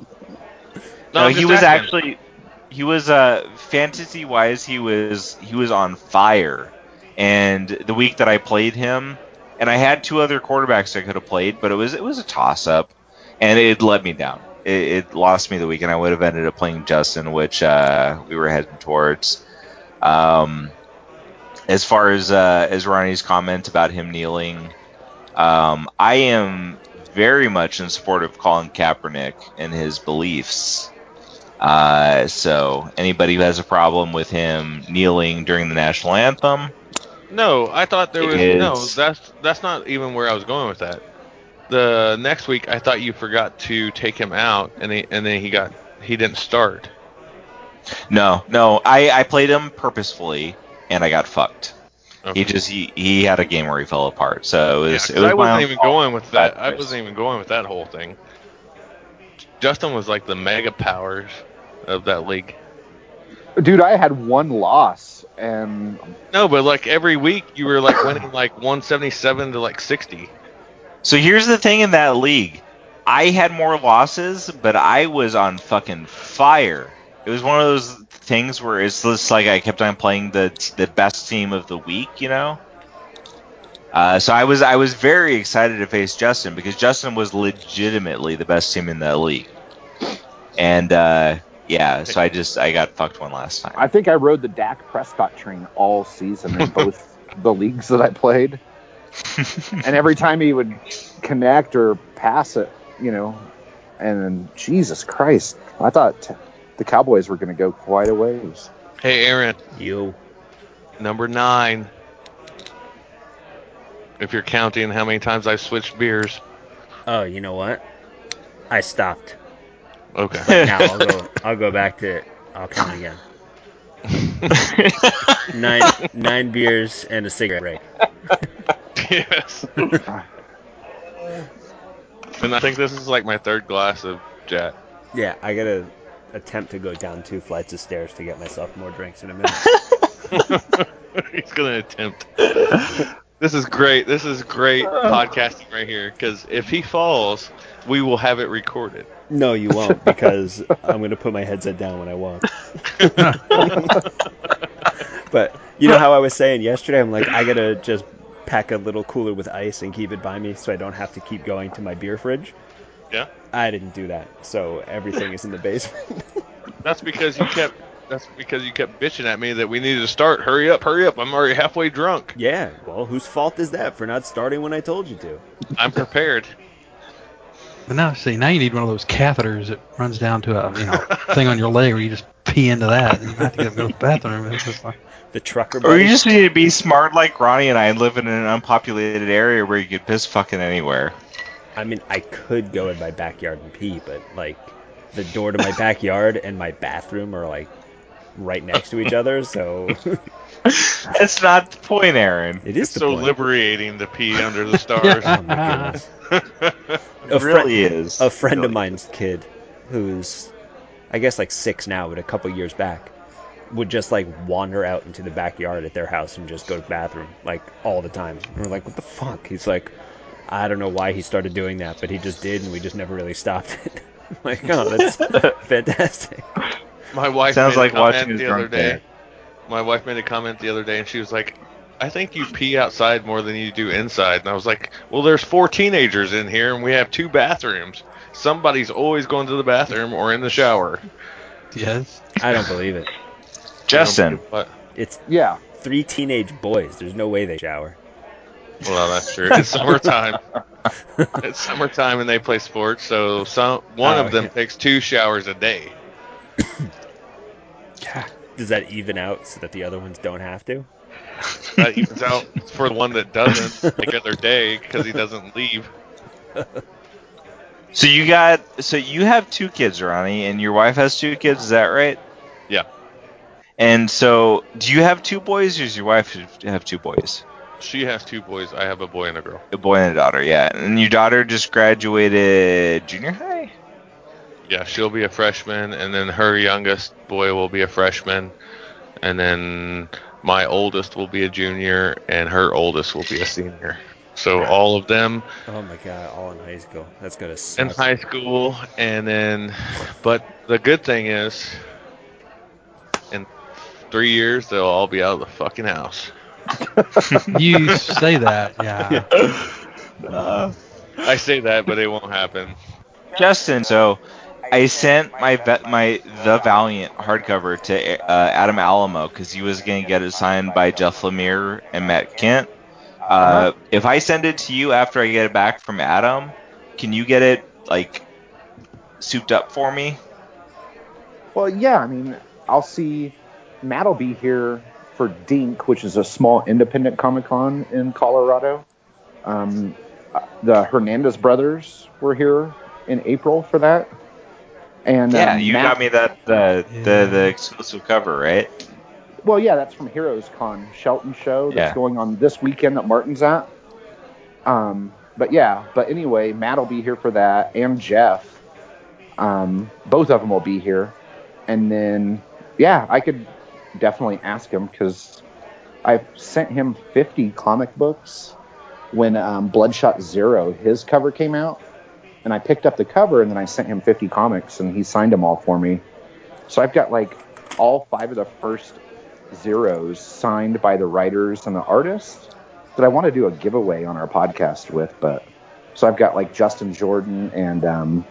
No,
No,
I'm
he
just
was
asking.
actually he was uh fantasy wise he was he was on fire. And the week that I played him, and I had two other quarterbacks I could have played, but it was it was a toss up, and it let me down. It, it lost me the week, and I would have ended up playing Justin, which uh, we were heading towards. Um, as far as uh, as Ronnie's comment about him kneeling, um, I am very much in support of Colin Kaepernick and his beliefs. Uh, so anybody who has a problem with him kneeling during the national anthem,
No, I thought there was
Is-
no. That's that's not even where I was going with that. The next week, I thought you forgot to take him out, and he, and then he got he didn't start.
no, no, I, I played him purposefully, and I got fucked.
Okay.
He just he, he had a game where he fell apart, so it
Yeah,
was
'cause
it was
I
my
wasn't
own
even
fault.
going with that.
Bad
I
choice.
wasn't even going with that whole thing. Justin was like the mega powers of that league.
Dude, I had one loss, and
No, but like every week you were like winning like one seventy-seven to like sixty.
So here's the thing in that league. I had more losses, but I was on fucking fire. It was one of those things where it's just like I kept on playing the the best team of the week, you know? Uh, so I was I was very excited to face Justin because Justin was legitimately the best team in the league. And uh, yeah, so I just I got fucked one last time.
I think I rode the Dak Prescott train all season in both the leagues that I played. And every time he would connect or pass it, you know, and then, Jesus Christ, I thought the Cowboys were going to go quite a ways.
Hey, Aaron,
You.
number nine. If you're counting how many times I've switched beers.
Oh, you know what? I stopped.
Okay.
But now I'll go. I'll go back to. I'll count again. Nine nine beers and a cigarette break.
Yes. And I think this is like my third glass of Jack.
Yeah, I gotta attempt to go down two flights of stairs to get myself more drinks in a minute.
He's gonna attempt. This is great. This is great podcasting right here. Because if he falls, we will have it recorded.
No, you won't, because I'm gonna put my headset down when I walk. But you know how I was saying yesterday, I'm like, I gotta just pack a little cooler with ice and keep it by me so I don't have to keep going to my beer fridge.
Yeah.
I didn't do that, so everything is in the basement.
That's because you kept. That's because you kept bitching at me that we needed to start. Hurry up! Hurry up! I'm already halfway drunk.
Yeah, well, whose fault is that for not starting when I told you to?
I'm prepared.
But now, see, now you need one of those catheters that runs down to a, you know, thing on your leg where you just pee into that, and you have to get up and go to the bathroom. It's just like,
The trucker
Or
buddy?
you just need to be smart like Ronnie and I and live in an unpopulated area where you could piss fucking anywhere.
I mean, I could go in my backyard and pee, but like the door to my backyard and my bathroom are like right next to each other, so
That's not the point, Aaron.
it is
It's
the
so
point.
liberating to pee under the stars.
Oh my goodness.
It
A fri-
really is.
A friend
Really
of mine's kid, who's I guess like six now, but a couple years back, would just like wander out into the backyard at their house and just go to the bathroom like all the time. And we're like, what the fuck? He's like, I don't know why he started doing that, but he just did, and we just never really stopped it. I'm like, oh, that's fantastic.
My wife
Sounds
made
like
a comment
watching his
the other
drunk
day.
parent.
My wife made a comment the other day, and she was like, I think you pee outside more than you do inside. And I was like, well, there's four teenagers in here, and we have two bathrooms. Somebody's always going to the bathroom or in the shower.
Yes.
I don't believe it.
Justin,
What?
It's
Yeah.
three teenage boys. There's no way they shower.
Well, that's true. It's summertime. It's summertime, and they play sports, so some one
Oh,
of them
yeah.
takes two showers a day.
Yeah.
Does that even out so that the other ones don't have to?
That evens out for the one that doesn't make other day because he doesn't leave.
so you got so you have two kids, Ronnie, and your wife has two kids. Is that right?
Yeah.
And so, do you have two boys, or does your wife have two boys?
She has two boys. I have a boy and a girl.
A boy and a daughter, yeah. And your daughter just graduated junior high?
Yeah, she'll be a freshman, and then her youngest boy will be a freshman, and then my oldest will be a junior, and her oldest will be a senior. So all of them
Oh my god, all in high school. That's gonna
in
suck.
high school, and then, but the good thing is, in three years they'll all be out of the fucking house.
You say that, yeah.
I say that, but it won't happen.
Justin, so I sent my ve- my The Valiant hardcover to uh, Adam Alamo because he was going to get it signed by Jeff Lemire and Matt Kent. Uh, if I send it to you after I get it back from Adam, can you get it like souped up for me?
Well, yeah. I mean, I'll see. Matt will be here for Dink, which is a small independent Comic Con in Colorado. Um, the Hernandez brothers were here in April for that. And
Yeah,
um,
you
Matt,
got me that the
Yeah.
the the exclusive cover, right?
Well, yeah, that's from Heroes Con, Shelton show that's
Yeah.
going on this weekend that Martin's at. Um, but yeah, but anyway, Matt will be here for that, and Jeff. Um, both of them will be here, and then yeah, I could definitely ask him because I sent him fifty comic books when um, Bloodshot Zero, his cover came out, and I picked up the cover and then I sent him fifty comics and he signed them all for me. So I've got like all five of the first Zeros signed by the writers and the artists that I want to do a giveaway on our podcast with. But so I've got like Justin Jordan and um,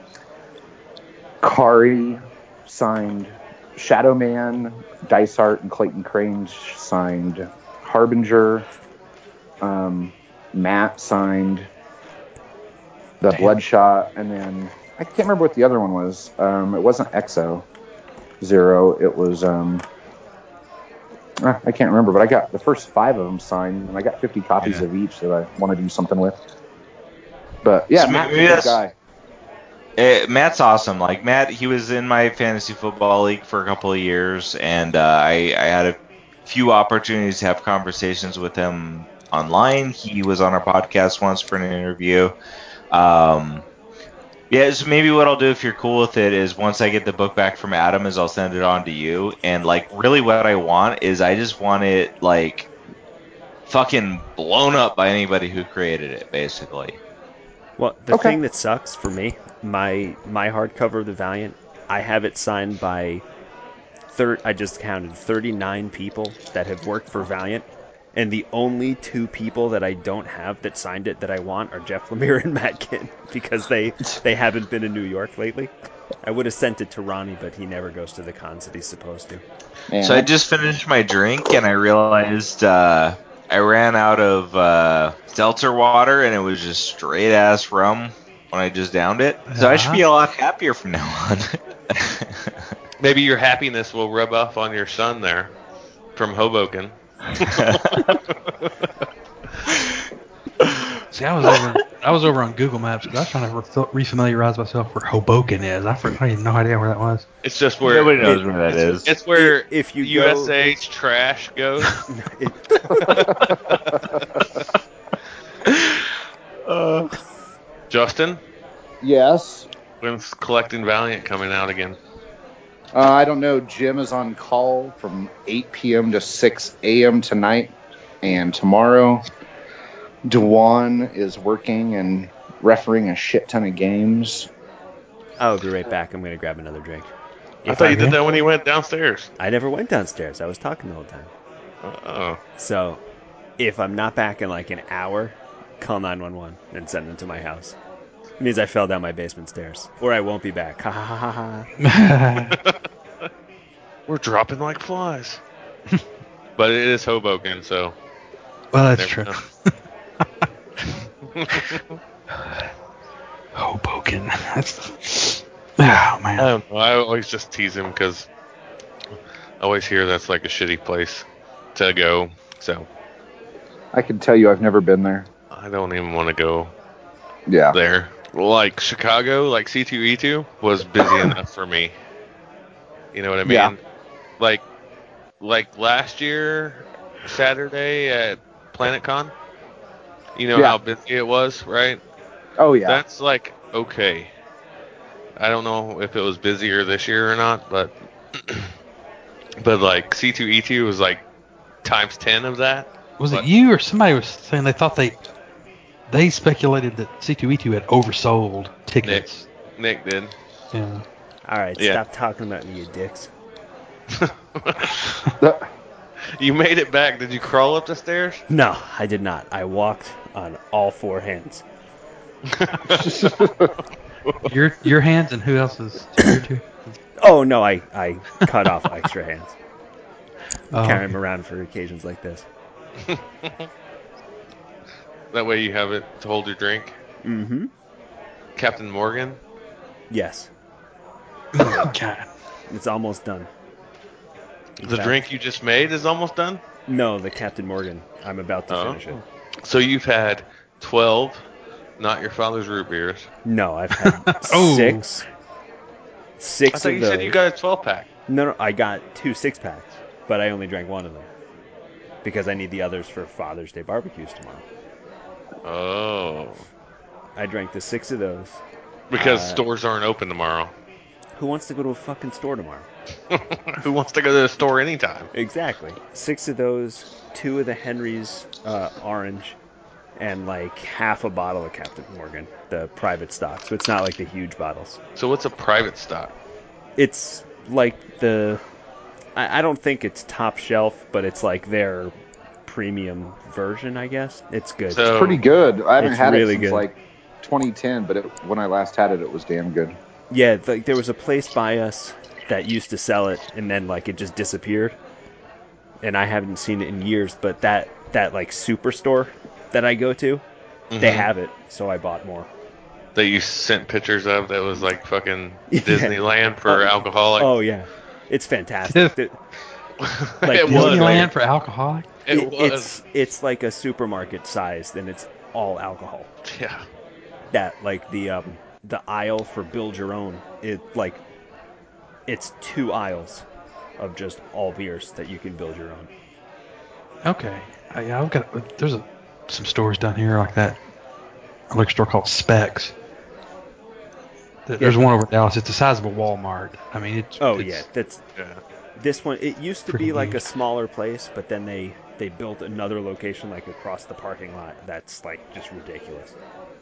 Kari signed, Shadow Man, Dice Art and Clayton Crane signed, Harbinger, um, Matt signed, the
Damn.
Bloodshot, and then I can't remember what the other one was. Um, it wasn't Exo Zero. It was um, ah, I can't remember, but I got the first five of them signed, and I got fifty copies
Yeah.
of each that I want to do something with. But yeah,
So
Matt's a
maybe
good
that's-
guy.
Uh, Matt's awesome. Like Matt, he was in my fantasy football league for a couple of years, and uh, I, I had a few opportunities to have conversations with him online. He was on our podcast once for an interview. Um, yeah, so maybe what I'll do if you're cool with it is once I get the book back from Adam, is I'll send it on to you. And like, really, what I want is I just want it like fucking blown up by anybody who created it, basically.
Well, the
Okay.
thing that sucks for me, my my hardcover of the Valiant, I have it signed by thir- I just counted thirty-nine people that have worked for Valiant, and the only two people that I don't have that signed it that I want are Jeff Lemire and Matt Kent because they they haven't been in New York lately. I would have sent it to Ronnie, but he never goes to the cons that he's supposed to.
Man,
So I just finished my drink and I realized uh, I ran out of uh, seltzer water and it was just straight ass rum when I just downed it. So I should be a lot happier from now on.
Maybe your happiness will rub off on your son there from Hoboken.
See, I was over I was over on Google Maps because I was trying to re- refamiliarize myself where Hoboken is. I, for, I had no idea where that was.
It's just where
Nobody knows
it-
where that is.
it's where
I- if you
U S A's trash goes.
It,
Uh,
Justin,
Yes.
when's Collecting Valiant coming out again?
Uh, I don't know. Jim is on call from eight p.m. to six a.m. tonight and tomorrow. Dewan is working and refereeing a shit ton of games.
I'll be right back. I'm going to grab another drink.
I
If
thought
I,
you did that when he went downstairs.
I never went downstairs. I was talking the whole time.
Oh.
So, if I'm not back in like an hour, call nine one one and send them to my house. It means I fell down my basement stairs. Or I won't be back. Ha ha ha ha ha.
We're dropping like flies. But it is Hoboken, so.
Well, that's
never
true.
know.
Hoboken. That's. Oh, man.
I don't know. I always just tease him because I always hear that's like a shitty place to go. So
I can tell you I've never been there.
I don't even want to go
Yeah.
there. Like Chicago, like C two E two was busy enough for me. You know what I mean?
Yeah.
Like, like last year, Saturday at PlanetCon. You know
Yeah.
how busy it was, right?
Oh, yeah.
That's like okay. I don't know if it was busier this year or not, but but like C two E two was like times ten of that.
Was
But-
it you or somebody was saying they thought they they speculated that C two E two had oversold tickets?
Nick did.
Yeah.
Alright,
Yeah.
stop talking about me, you dicks.
You made it back. Did you crawl up the stairs?
No, I did not. I walked on all four hands.
Your your hands and who else's? Your two?
Oh, no, I, I cut off extra hands.
Oh,
Carry
okay.
them around for occasions like this.
That way you have it to hold your drink.
Mm-hmm.
Captain Morgan.
Yes.
Oh, God.
It's almost done. In
The
fact-
drink you just made is almost done.
No, the Captain Morgan. I'm about to
Oh.
finish it.
So you've had twelve, not your father's root beers.
No, I've had
Oh.
six. Six
I thought
of
you
those.
said you got a twelve pack.
No, no, I got two six packs, but I only drank one of them because I need the others for Father's Day barbecues tomorrow.
Oh.
I drank the six of those.
Because
Uh,
stores aren't open tomorrow.
Who wants to go to a fucking store tomorrow?
Who wants to go to the store anytime?
Exactly. Six of those, two of the Henry's uh, orange, and like half a bottle of Captain Morgan, the private stock. So it's not like the huge bottles.
So what's a private stock?
It's like the. I, I don't think it's top shelf, but it's like their premium version, I guess. It's good.
So
Pretty good. I haven't
It's
had
really
it since
good.
like twenty ten, but it, when I last had it, it was damn good.
Yeah, like there was a place by us that used to sell it, and then like it just disappeared, and I haven't seen it in years. But that that like superstore that I go to, they
Mhm.
have it, so I bought more.
that you sent pictures of that was like fucking
Yeah.
Disneyland for
Oh,
alcoholics.
Oh yeah, it's fantastic. The- like
it was.
Disneyland for alcoholic?
It,
it-
was.
It's it's like a supermarket sized, and it's all alcohol.
Yeah.
That like the um the aisle for build your own. It like it's two aisles of just all beers that you can build your own.
Okay. Uh, yeah, I've got. There's a, some stores down here like that. A liquor store called Specs. Th- There's
Yeah.
one over in Dallas. It's the size of a Walmart. I mean, it's.
Oh
it's
yeah, that's
Yeah.
this one. It used to
Pretty
be like a
huge.
smaller place, but then they they built another location like across the parking lot. That's like just ridiculous.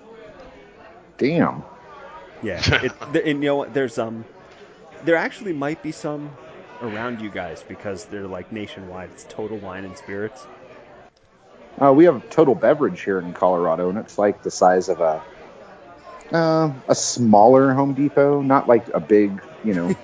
Damn.
Yeah, it, th- and you know what? There's um, there actually might be some around you guys because they're like nationwide. It's Total Wine and Spirits.
Uh, we have Total Beverage here in Colorado, and it's like the size of a uh, a smaller Home Depot, not like a big, you know,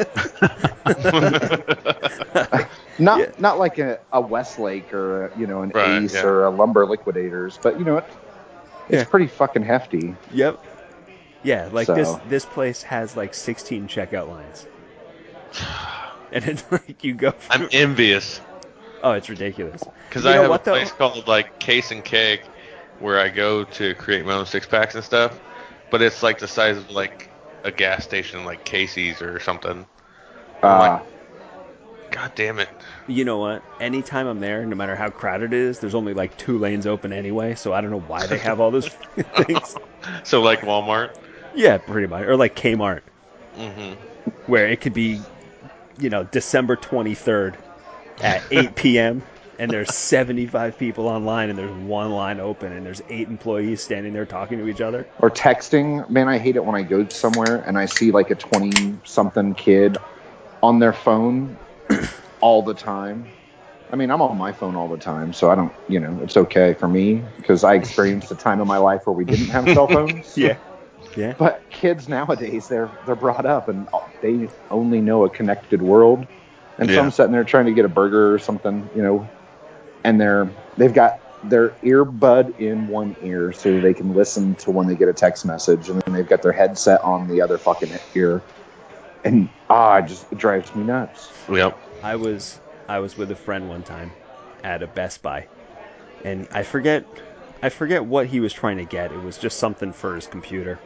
not
Yeah.
not like a, a Westlake or a, you know an
Right,
Ace
yeah.
or a Lumber Liquidators, but you know it, it's
Yeah.
pretty fucking hefty.
Yep. Yeah, like this
So-
this place has like sixteen checkout lines, and it's like you go.
I'm envious
Oh, it's ridiculous.
because
You
I
know
have
what,
a
though?
place called like Case and Keg, where I go to create my own six packs and stuff, but it's like the size of like a gas station, like Casey's or something. I'm
Uh,
like, God damn it!
You know what? Anytime I'm there, no matter how crowded it is, there's only like two lanes open anyway, so I don't know why they have all those things.
So like Walmart.
Yeah, pretty much. Or like Kmart,
hmm
where it could be, you know, December twenty-third at eight p.m., and there's seventy-five people online, and there's one line open, and there's eight employees standing there talking to each other.
or texting. Man, I hate it when I go somewhere and I see like a twenty-something kid on their phone all the time. I mean, I'm on my phone all the time, so I don't, you know, it's okay for me because I experienced a time in my life where we didn't have cell phones.
Yeah. Yeah.
But kids nowadays, they're they're brought up and they only know a connected world. And so
Yeah.
I'm sitting there trying to get a burger or something, you know, and they're they've got their earbud in one ear so they can listen to when they get a text message, and then they've got their headset on the other fucking ear, and ah, it just it drives me nuts.
Yep.
I was I was with a friend one time at a Best Buy, and I forget I forget what he was trying to get. It was just something for his computer,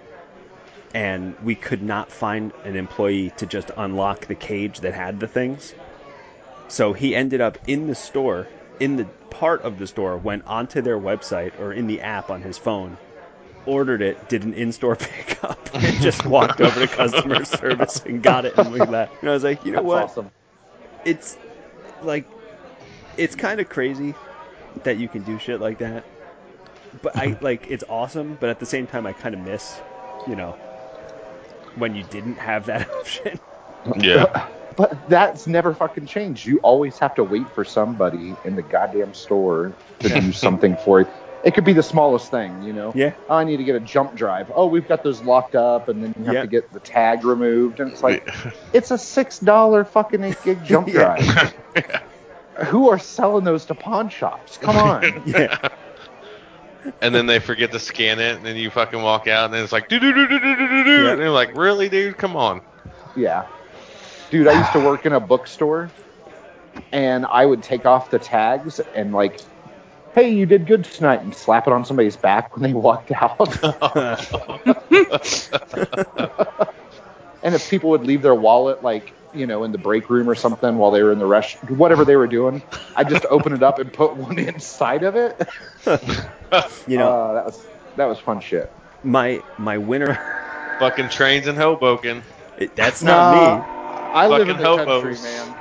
and we could not find an employee to just unlock the cage that had the things. So he ended up in the store, in the part of the store, went onto their website or in the app on his phone, ordered it, did an in-store pickup, and just walked over to customer service and got it, and we left. And I was like, you know
That's
what?
awesome.
It's like, it's kind of crazy that you can do shit like that. But I like, it's awesome. But at the same time, I kind of miss, you know, when you didn't have that option.
Yeah.
But that's never fucking changed. You always have to wait for somebody in the goddamn store to do something for you. It could be the smallest thing, you know?
Yeah.
Oh, I need to get a jump drive. Oh, we've got those locked up, and then you have
Yeah.
to get the tag removed. And it's like, it's a six dollar fucking eight gig jump
Yeah.
drive. Who are selling those to pawn shops? Come on.
Yeah.
And then they forget to scan it, and then you fucking walk out, and then it's like, do do do do do do do,
Yep.
and they're like, really, dude, come on.
Yeah. Dude, I used to work in a bookstore, and I would take off the tags and, like, hey, you did good tonight, and slap it on somebody's back when they walked out. And if people would leave their wallet, like, you know, in the break room or something while they were in the rush, whatever they were doing, I'd just open it up and put one inside of it.
You know,
uh, that was that was fun shit.
my my winter.
Fucking trains in Hoboken.
It, that's not
Nah,
me.
I live in
Fucking
the country,
hobos.
man.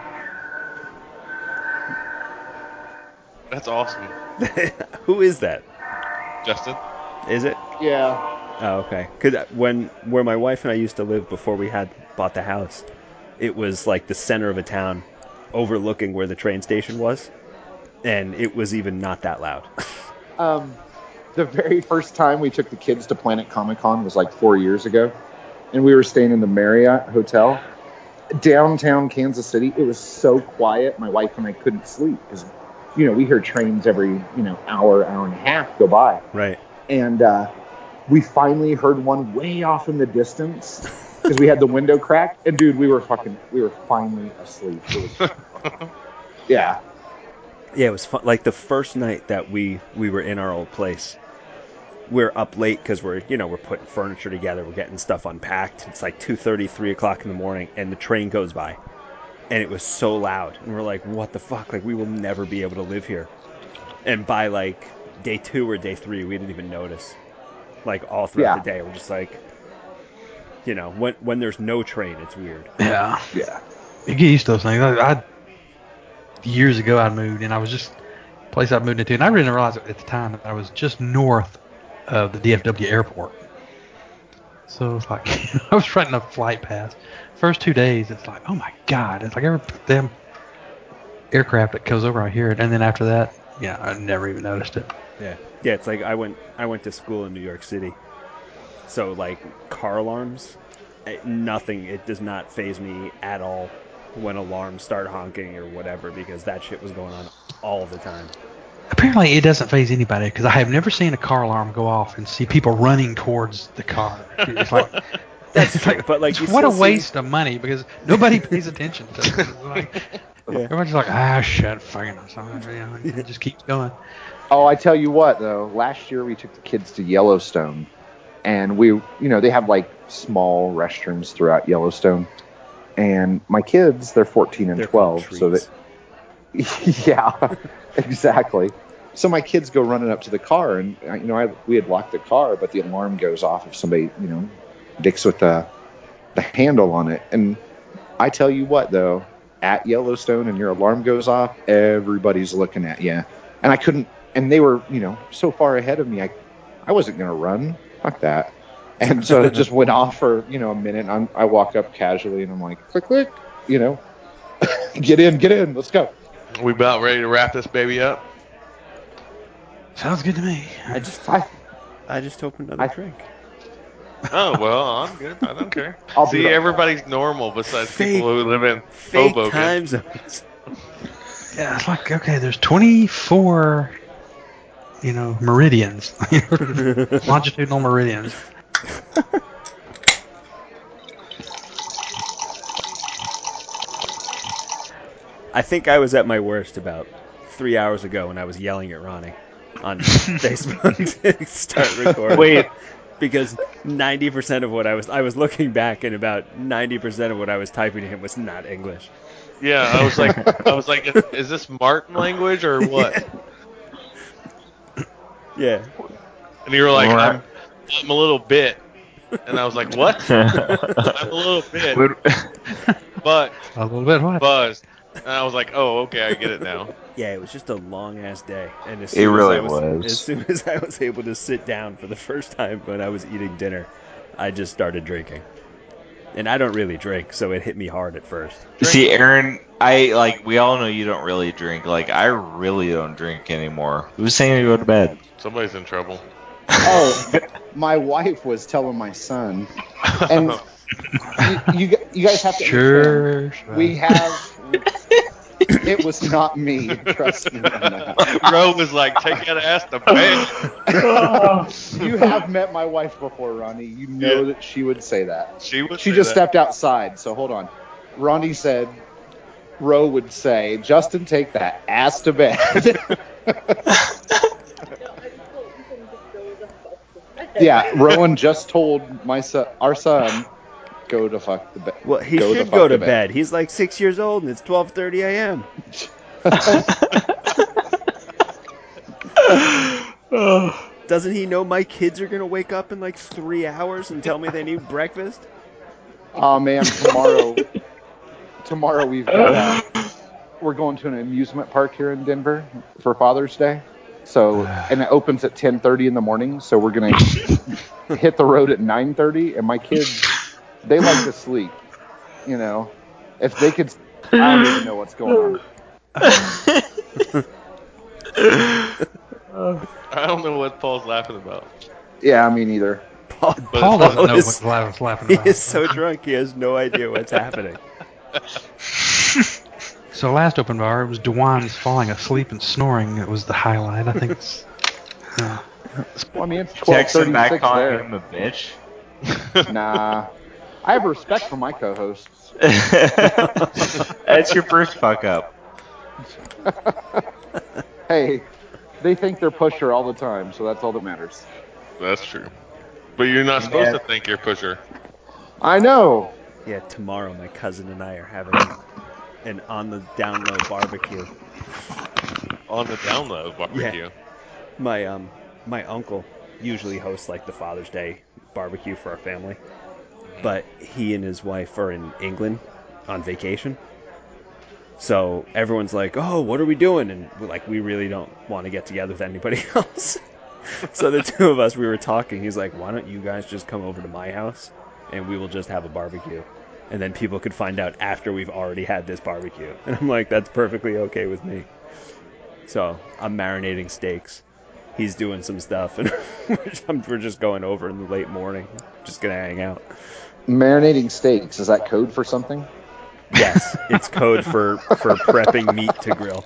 That's awesome.
Who is that?
Justin?
Is it?
Yeah.
Oh, okay. Because when where my wife and I used to live before we had bought the house, it was like the center of a town, overlooking where the train station was, and it was even not that loud.
Um, the very first time we took the kids to Planet Comic Con was like four years ago, and we were staying in the Marriott Hotel, downtown Kansas City. It was so quiet, my wife and I couldn't sleep because, you know, we hear trains every, you know, hour, hour and a half go by.
Right.
And uh, we finally heard one way off in the distance because we had the window cracked. And dude, we were fucking, we were finally asleep. It was, yeah.
Yeah, it was fun. Like the first night that we we were in our old place, we're up late because we're you know we're putting furniture together, we're getting stuff unpacked. It's like two thirty, three o'clock in the morning, and the train goes by, and it was so loud, and we're like, what the fuck? Like we will never be able to live here. And by like day two or day three, we didn't even notice. Like all throughout
Yeah.
the day, we're just like, you know, when when there's no train, it's weird.
Yeah.
Yeah.
You get used to those things. I, I years ago I moved, and I was just the place I moved into, and I didn't realize at the time that I was just north of the D F W airport. So it's like I was writing a flight pass. First two days, it's like, oh my god, it's like every damn aircraft that goes over, I hear it, and then after that, yeah, I never even noticed it.
Yeah. Yeah, it's like I went I went to school in New York City. So like car alarms, it, nothing, it does not faze me at all when alarms start honking or whatever because that shit was going on all the time.
Apparently, it doesn't faze anybody because I have never seen a car alarm go off and see people running towards the car. It's like
That's true, but like you
what a
still see-
waste of money because nobody pays attention to it. It's like,
Yeah.
everyone's like, ah, shit, fucking, you know, it just keeps going.
Oh, I tell you what, though. Last year we took the kids to Yellowstone, and we, you know, they have like small restrooms throughout Yellowstone. And my kids, they're fourteen and
They're called
twelve, so
treats.
that, yeah, exactly. So my kids go running up to the car, and uh, you know, I, we had locked the car, but the alarm goes off if somebody, you know, dicks with the the handle on it. And I tell you what, though, at Yellowstone, and your alarm goes off, everybody's looking at you. And I couldn't, and they were, you know, so far ahead of me, I, I wasn't gonna run. Fuck that. And so it just went off for, you know, a minute. And I'm, I walk up casually, and I'm like, click, click, you know, get in, get in, let's go.
We about ready to wrap this baby up.
Sounds good to me.
I just
I,
I just opened another
I-
drink.
Oh well, I'm good. I don't care.
I'll be
See,
right back.
everybody's normal besides
Fake-
people who live in
Fake
Hoboken.
time zones.
Yeah, it's like, okay, there's twenty-four, you know, meridians, longitudinal meridians.
I think I was at my worst about three hours ago when I was yelling at Ronnie on Facebook to start recording.
Wait.
Because ninety percent of what I was I was looking back, and about ninety percent of what I was typing to him was not English.
Yeah, I was like, I was like, is, is this Martin language or what?
Yeah.
And you were like,
Right.
I'm, I'm a little bit, and I was like, what? I'm a little bit,
Would-
but
A little bit what?
buzzed. And I was like, oh, okay, I get it now.
Yeah, it was just a long ass day, and as
It
soon
really
as I was,
was.
as soon as I was able to sit down for the first time when I was eating dinner, I just started drinking. And I don't really drink, so it hit me hard at first.
See, Aaron, I like. We all know you don't really drink. Like, I really don't drink anymore. Who's saying to go to bed?
Somebody's in trouble.
Oh, my wife was telling my son, and you, you, you guys have to understand,
Sure.
we have, it was not me, trust me on that.
Ro was like, take that ass to bed.
You have met my wife before, Ronnie. You know
Yeah.
that she would say that.
She would
She
say
just
that.
stepped outside, so hold on. Ronnie said, Ro would say, Justin, take that ass to bed. Yeah, Rowan just told my son, our son, go to fuck the bed.
Well, he
Go the
should
fuck
go to
to
bed.
bed.
He's like six years old, and it's twelve thirty a.m. Doesn't he know my kids are gonna wake up in like three hours and tell me they need breakfast?
Oh man, tomorrow, tomorrow we've got uh, we're going to an amusement park here in Denver for Father's Day. So, and it opens at ten thirty in the morning. So we're gonna hit the road at nine thirty. And my kids, they like to sleep. You know, if they could, I don't even know what's going on.
I don't know what Paul's laughing about.
Yeah, me neither.
Paul,
Paul doesn't know
is,
what I was laughing
he
about.
is so drunk he has no idea what's happening.
So last open bar, it was Dewan's falling asleep and snoring. It was the highlight. I think it's. Uh,
Well, I mean, it's twelve
Text him back
thirty-six
calling
there.
him a bitch.
Nah, I have respect for my co-hosts.
That's your first fuck up.
Hey, they think they're pusher all the time, so that's all that matters.
That's true. But you're not supposed
Yeah.
to think you're pusher.
I know.
Yeah, tomorrow my cousin and I are having an on the down low barbecue.
On the down low barbecue.
My um my uncle usually hosts like the Father's Day barbecue for our family, but he and his wife are in England on vacation. So everyone's like, "Oh, what are we doing?" And we're like, we really don't want to get together with anybody else. So the two of us, we were talking. He's like, "Why don't you guys just come over to my house, and we will just have a barbecue, and then people could find out after we've already had this barbecue." And I'm like, "That's perfectly okay with me." So I'm marinating steaks. He's doing some stuff, and we're just going over in the late morning, just gonna hang out.
Marinating steaks, is that code for something?
Yes, it's code for for prepping meat to grill.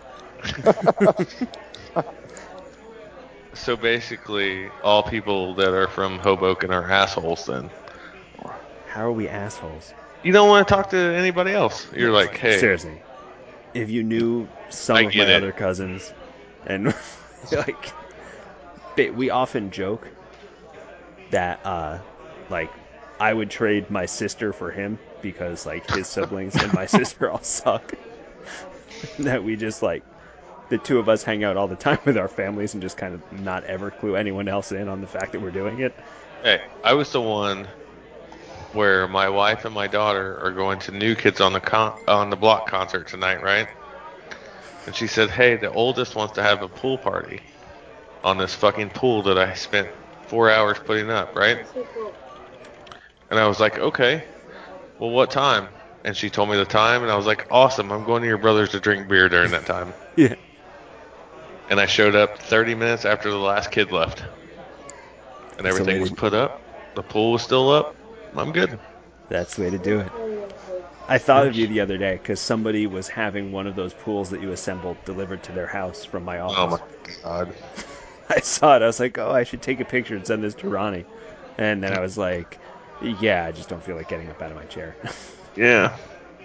So basically, all people that are from Hoboken are assholes then.
How are we assholes?
You don't want to talk to anybody else. You're like, hey,
Seriously, if you knew some
I
of
get
my
it.
other cousins, and like, they, we often joke that, uh, like, I would trade my sister for him because, like, his siblings and my sister all suck. That we just, like, the two of us hang out all the time with our families and just kind of not ever clue anyone else in on the fact that we're doing it.
hey, I was the one where my wife and my daughter are going to New Kids on the con- on the Block concert tonight, right? And she said, hey, the oldest wants to have a pool party on this fucking pool that I spent four hours putting up, right? And I was like, okay, well, what time? And she told me the time, and I was like, awesome, I'm going to your brother's to drink beer during that time.
Yeah.
And I showed up thirty minutes after the last kid left. And
That's the way
everything was
to-
put up. The pool was still up. I'm good.
That's the way to do it. I thought of you the other day because somebody was having one of those pools that you assembled delivered to their house from my office.
Oh my god.
I saw it. I was like, oh, I should take a picture and send this to Ronnie. And then I was like, yeah, I just don't feel like getting up out of my chair.
Yeah.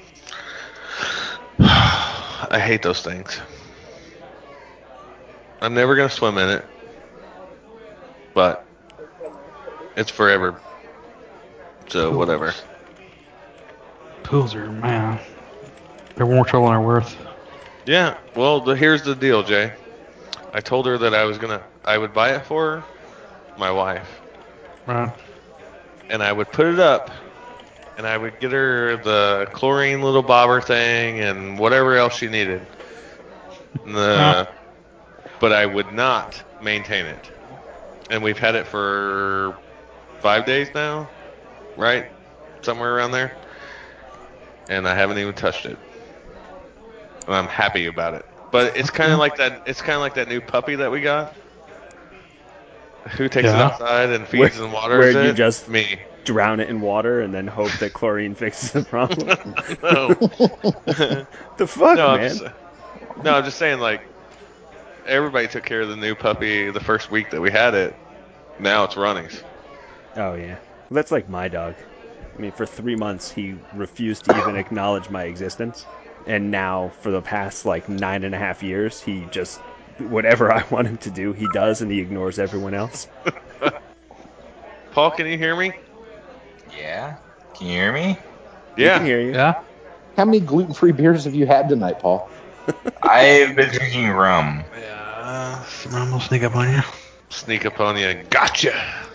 I hate those things. I'm never going to swim in it. But it's forever. So,
Pools.
whatever.
Pools are, man, they're more trouble than they're worth.
Yeah. Well, the, here's the deal, Jay. I told her that I was going to, I would buy it for her, my wife.
Right.
And I would put it up. And I would get her the chlorine little bobber thing and whatever else she needed. The, but I would not maintain it. And we've had it for five days now, right? Somewhere around there. And I haven't even touched it. And I'm happy about it. But it's kind of like that. It's kind of like that new puppy that we got. Who takes it
Yeah.
outside and
Where-
feeds and waters
where you
it?
just-
Me.
Drown it in water and then hope that chlorine fixes the problem.
No.
The fuck,
no, I'm
man?
just, no, I'm just saying, like, everybody took care of the new puppy the first week that we had it. Now it's Ronnie's.
Oh, yeah. Well, that's like my dog. I mean, for three months, he refused to even acknowledge my existence. And now, for the past, like, nine and a half years, he just, whatever I want him to do, he does, and he ignores everyone else.
Paul, can you hear me?
Yeah? Can you hear me?
We
Yeah.
can hear you.
Yeah.
How many gluten-free beers have you had tonight, Paul?
I've been drinking rum.
Yeah. Some rum will sneak up on you.
Sneak up on you and gotcha.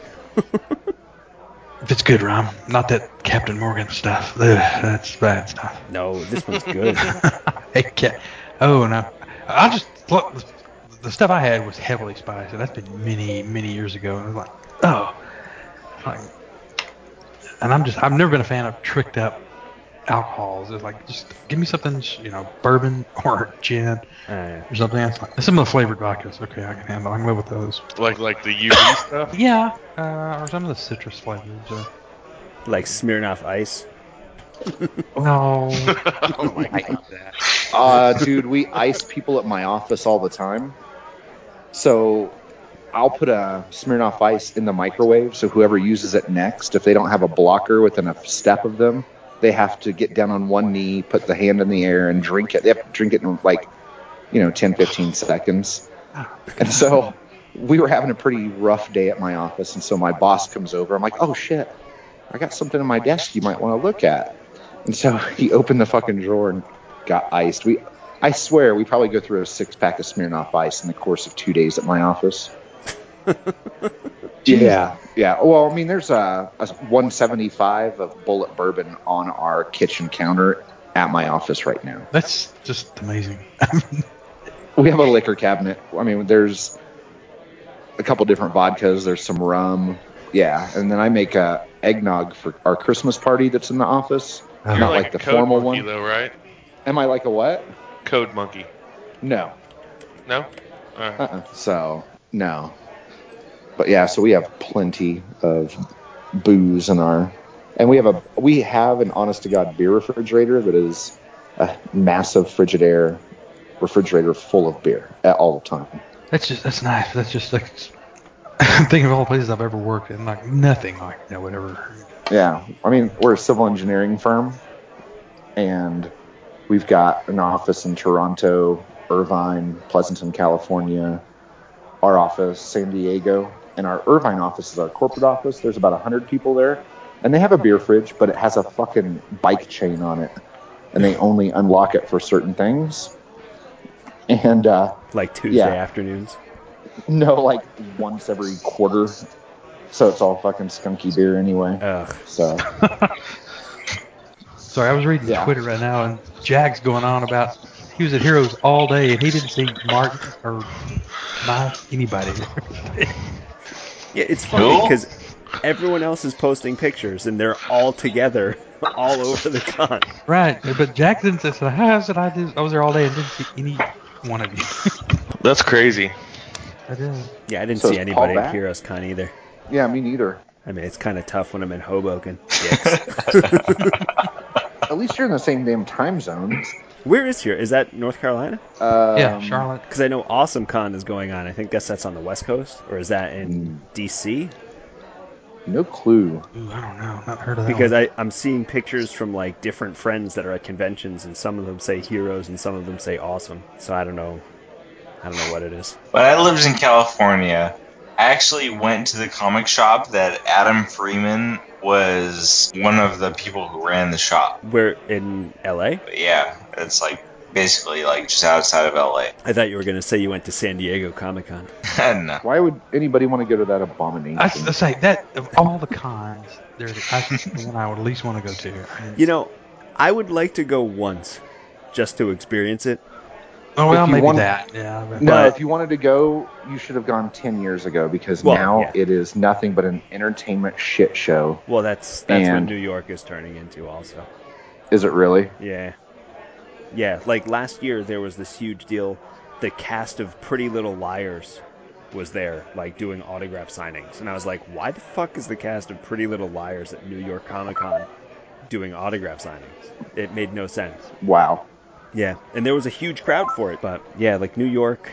If it's good rum, not that Captain Morgan stuff. Ugh, that's bad stuff.
No, this one's good.
Hey, Ca- oh, no. I just look, the, the stuff I had was heavily spiced, and that's been many, many years ago. And I was like, oh, like, and I'm just, I've never been a fan of tricked up alcohols. It's like, just give me something, you know, bourbon or gin
Uh,
or something. It's like, some of the flavored vodkas. Okay, I can handle. I can live with those.
Like like the U V stuff?
Yeah, uh, or some of the citrus flavors. Or,
like Smirnoff Ice.
no,
Oh my god.
Uh, dude, we ice people at my office all the time. So I'll put a Smirnoff Ice in the microwave. So whoever uses it next, if they don't have a blocker within a step of them, they have to get down on one knee, put the hand in the air, and drink it. They have to drink it in like, you know, ten, fifteen seconds. And so we were having a pretty rough day at my office. And so my boss comes over. I'm like, oh, shit, I got something in my desk you might want to look at. And so he opened the fucking drawer and got iced. We, I swear, we probably go through a six pack of Smirnoff Ice in the course of two days at my office. Yeah, yeah. Well, I mean, there's a, a one seventy-five of Bullet Bourbon on our kitchen counter at my office right now.
that's just amazing.
We have a liquor cabinet. I mean, there's a couple different vodkas. There's some rum. Yeah, and then I make a eggnog for our Christmas party that's in the office.
You're
You're
Not
like,
like
a
the
code
formal
monkey,
one.
though, right?
Am I like a what?
Code monkey.
No.
No? All right.
Uh-uh. So, no. But yeah, so we have plenty of booze in our, and we have a we have an honest to God beer refrigerator that is a massive Frigidaire refrigerator full of beer at all the time.
That's just that's nice. That's just like I'm thinking of all the places I've ever worked in, like nothing like you know whatever.
Yeah, I mean, we're a civil engineering firm, and we've got an office in Toronto, Irvine, Pleasanton, California, our office, San Diego, and our Irvine office is our corporate office. There's about one hundred people there, and they have a beer fridge, but it has a fucking bike chain on it, and they only unlock it for certain things. And, uh,
Like Tuesday
yeah.
afternoons.
No, like once every quarter. So it's all fucking skunky beer anyway.
Ugh.
So,
Sorry, I was reading
Yeah.
Twitter right now, and Jag's going on about he was at Heroes all day, and he didn't see Martin or Mike, anybody there.
Yeah, it's funny
Who?
because everyone else is posting pictures and they're all together, all over the con.
Right, but Jack didn't say, so how is it I, did, I was there all day and didn't see any one of you.
That's crazy.
I did.
Yeah, I didn't
So
see
is
anybody
Paul
at
back?
Heroes Con either.
yeah, me neither.
I mean, it's kind of tough when I'm in Hoboken. Dicks.
At least you're in the same damn time zone.
Where is here? Is that North Carolina?
Um,
Yeah, Charlotte.
Because I know Awesome Con is going on. I think guess that's on the West Coast, or is that in
Mm.
D C?
No clue.
Ooh, I don't know. Not heard of that
Because
one.
I, I'm seeing pictures from like different friends that are at conventions, and some of them say Heroes, and some of them say Awesome. So I don't know. I don't know what it is.
When I lived in California, I actually went to the comic shop that Adam Freeman was one of the people who ran the shop.
Where in L A?
But yeah, it's like basically like just outside of L A.
I thought you were going to say you went to San Diego Comic Con.
No.
Why would anybody want to go to that abomination?
I, I say that of all the cons, there that's the one I would at least want to go to. I mean,
You know, I would like to go once, just to experience it.
oh well,
if you
maybe
want-
that. Yeah, but,
No,
But-
if you wanted to go, you should have gone ten years ago because
Well,
now
yeah.
it is nothing but an entertainment shit show.
Well, that's that's what
And-
New York is turning into, also.
Is it really?
Yeah. Yeah, like last year there was this huge deal. The cast of Pretty Little Liars was there, like doing autograph signings. And I was like, why the fuck is the cast of Pretty Little Liars at New York Comic Con doing autograph signings? It made no sense.
Wow.
Yeah, and there was a huge crowd for it. But yeah, like New York,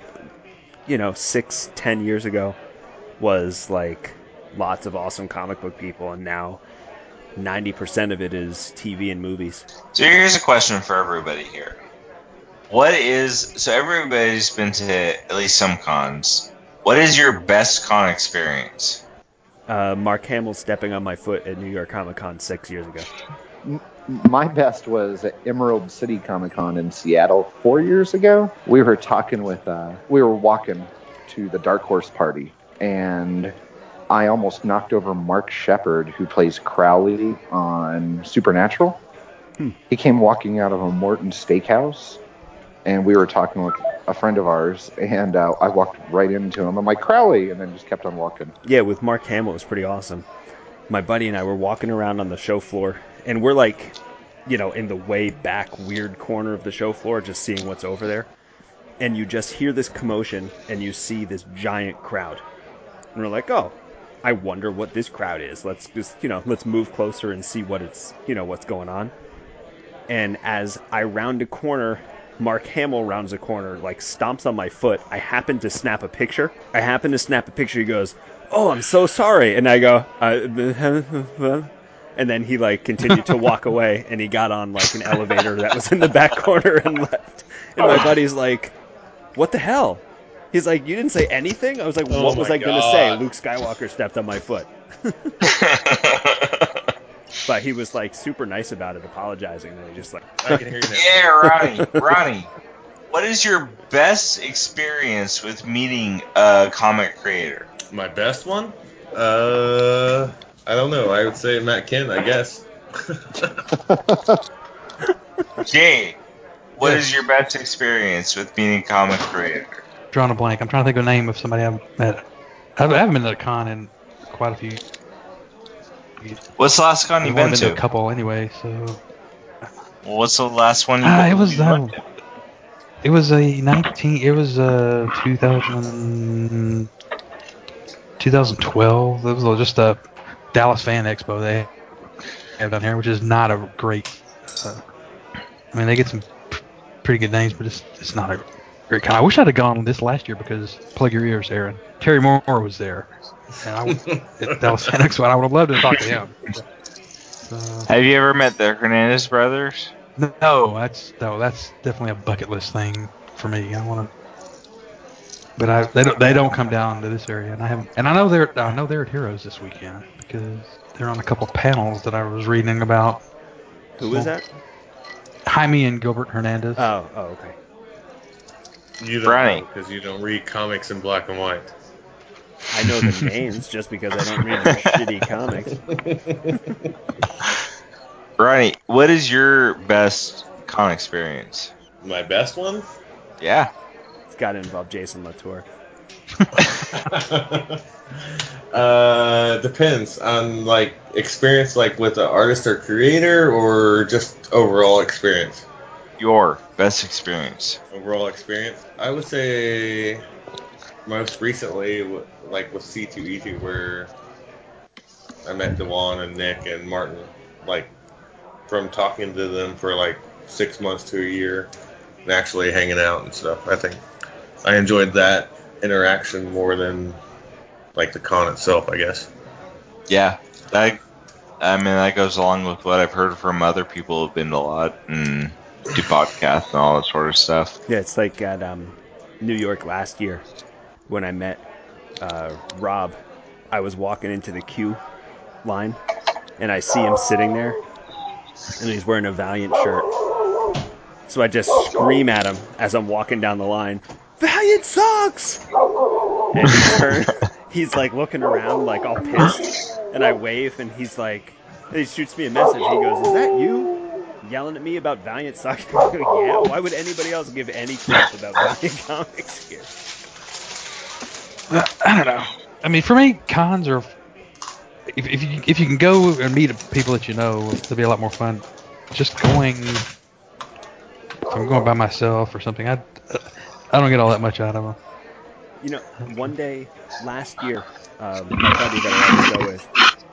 you know, six, ten years ago was like lots of awesome comic book people. And now ninety percent of it is T V and movies.
So here's a question for everybody here. What is so everybody's been to at least some cons. What is your best con experience?
Uh, Mark Hamill stepping on my foot at New York Comic Con six years ago.
My best was at Emerald City Comic Con in Seattle four years ago. We were talking with, uh, we were walking to the Dark Horse party, and I almost knocked over Mark Shepard, who plays Crowley on Supernatural.
Hmm.
He came walking out of a Morton Steakhouse, and we were talking with a friend of ours, and uh, I walked right into him. I'm like, Crowley, and then just kept on walking.
Yeah, with Mark Hamill, it was pretty awesome. My buddy and I were walking around on the show floor, and we're like, you know, in the way back weird corner of the show floor, just seeing what's over there. And you just hear this commotion, and you see this giant crowd. And we're like, oh, I wonder what this crowd is. Let's just, you know, let's move closer and see what it's, you know, what's going on. And as I round a corner, Mark Hamill rounds a corner, like stomps on my foot. I happen to snap a picture. I happen to snap a picture. He goes, oh, I'm so sorry. And I go, uh, and then he like continued to walk away, and he got on like an elevator that was in the back corner and left. And my buddy's like, what the hell? He's like, you didn't say anything? I was like,
Oh
what was
my
I going to say?
God.
Luke Skywalker stepped on my foot. But he was like super nice about it, apologizing. And then he just like,
I can hear you now.
Yeah, Ronnie, Ronnie. What is your best experience with meeting a comic creator?
My best one? Uh, I don't know. I would say Matt Kent, I guess.
Jay, what
Yeah.
is your best experience with meeting a comic creator?
drawing a blank. I'm trying to think of a name of somebody I've met. I haven't been to a con in quite a few.
What's the last con
I've
you've
only
been
been to a
to?
couple anyway, so.
Well, what's the last one you
Ah,
you
it was
went
uh,
to?
it was a nineteen. It was uh two thousand, twenty twelve. It was just a Dallas Fan Expo they have down here, which is not a great. Uh, I mean, they get some p- pretty good names, but it's it's not a Great con. I wish I'd have gone this last year because plug your ears, Aaron. Terry Moore was there, and I would, that was the next one. I would have loved to talk to him. So,
Have you ever met the Hernandez brothers?
no, that's no, that's definitely a bucket list thing for me. I want to, but I they don't they don't come down to this area, and I haven't. And I know they're I know they're at Heroes this weekend because they're on a couple panels that I was reading about.
Who was that?
Jaime and Gilbert Hernandez.
Oh, oh, okay.
You don't
Right.
know because you don't read comics in black and white.
I know the names just because I don't read their shitty comics.
Ronnie, what is your best con experience?
My best one?
Yeah.
It's got to involve Jason Latour.
uh, depends on like experience, like with the artist or creator, or just overall experience.
Your best experience.
Overall experience, I would say most recently, w- like with C two E two, where I met Dewan and Nick and Martin, like from talking to them for like six months to a year, and actually hanging out and stuff. I think I enjoyed that interaction more than like the con itself, I guess.
Yeah. That, I mean, that goes along with what I've heard from other people who've been to a lot and do podcasts and all that sort of stuff.
Yeah, it's like at um, New York last year when I met uh, Rob. I was walking into the queue line, and I see him sitting there, and he's wearing a Valiant shirt. So I just scream at him as I'm walking down the line, "Valiant sucks!" And he turns, he's like looking around like all pissed, and I wave, and he's like, and he shoots me a message. He goes, "Is that you? Yelling at me about Valiant sucks?" I go, "Yeah, why would anybody else give any crap about Valiant comics here?"
I don't know. I mean, for me, cons are if, if you if you can go and meet people that you know, it'll be a lot more fun. Just going, if I'm going by myself or something, I I don't get all that much out of them.
You know, one day last year, um, my buddy that I always go with,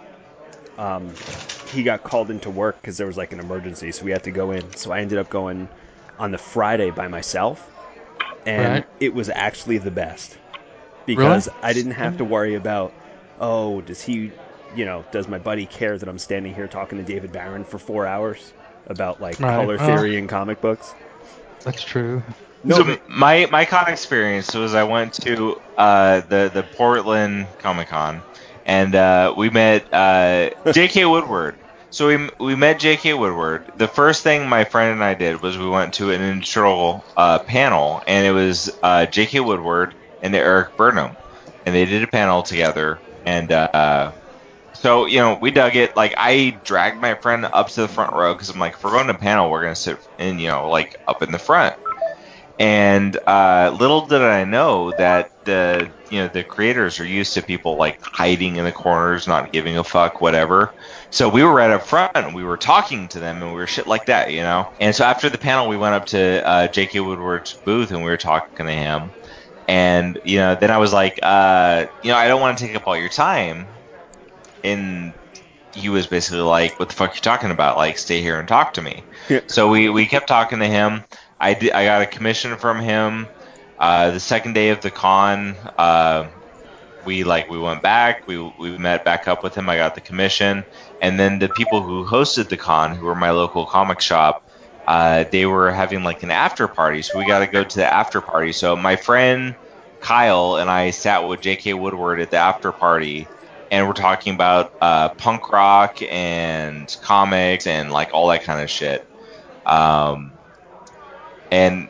um, he got called into work because there was like an emergency, so we had to go in. So I ended up going on the Friday by myself, and
Right.
it was actually the best because
Really?
I didn't have to worry about, oh, does he, you know, does my buddy care that I'm standing here talking to David Barron for four hours about like
Right,
color
well-
theory and comic books?
That's true.
No,
so
but
my my con experience was I went to uh, the the Portland Comic Con, and uh, we met uh, J K Woodward. So we we met J K Woodward. The first thing my friend and I did was we went to an intro uh, panel, and it was uh, J K Woodward and Eric Burnham, and they did a panel together. And uh, so you know we dug it. Like I dragged my friend up to the front row because I'm like, if we're going to a panel, we're gonna sit in you know like up in the front. And uh, little did I know that the you know the creators are used to people like hiding in the corners, not giving a fuck, whatever. So we were right up front, and we were talking to them, and we were shit like that, you know. And so after the panel, we went up to uh, J K Woodward's booth, and we were talking to him. And you know, then I was like, uh, you know, I don't want to take up all your time. And he was basically like, "What the fuck are you talking about? Like, stay here and talk to me."
Yeah.
So we, we kept talking to him. I did, I got a commission from him. Uh, the second day of the con, uh, we like we went back. We we met back up with him. I got the commission, and then the people who hosted the con, who were my local comic shop, uh, they were having like an after party. So we got to go to the after party. So my friend Kyle and I sat with J K Woodward at the after party, and we're talking about uh, punk rock and comics and like all that kind of shit. Um, and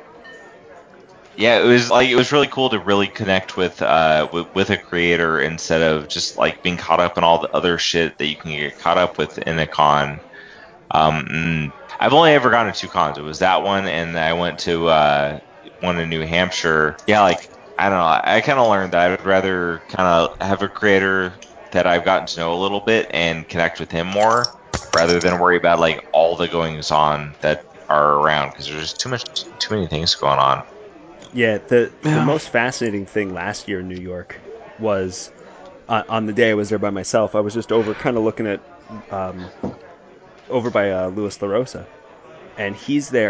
yeah, it was like it was really cool to really connect with uh with, with a creator instead of just like being caught up in all the other shit that you can get caught up with in a con. Um, and I've only ever gone to two cons. It was that one, and I went to uh one in New Hampshire. Yeah, like I don't know. I kind of learned that I would rather kind of have a creator that I've gotten to know a little bit and connect with him more, rather than worry about like all the goings on that are around because there's just too much, too many things going on.
Yeah, the the
Yeah.
most fascinating thing last year in New York was uh, on the day I was there by myself. I was just over, kind of looking at um, over by uh, Louis LaRosa, and he's there,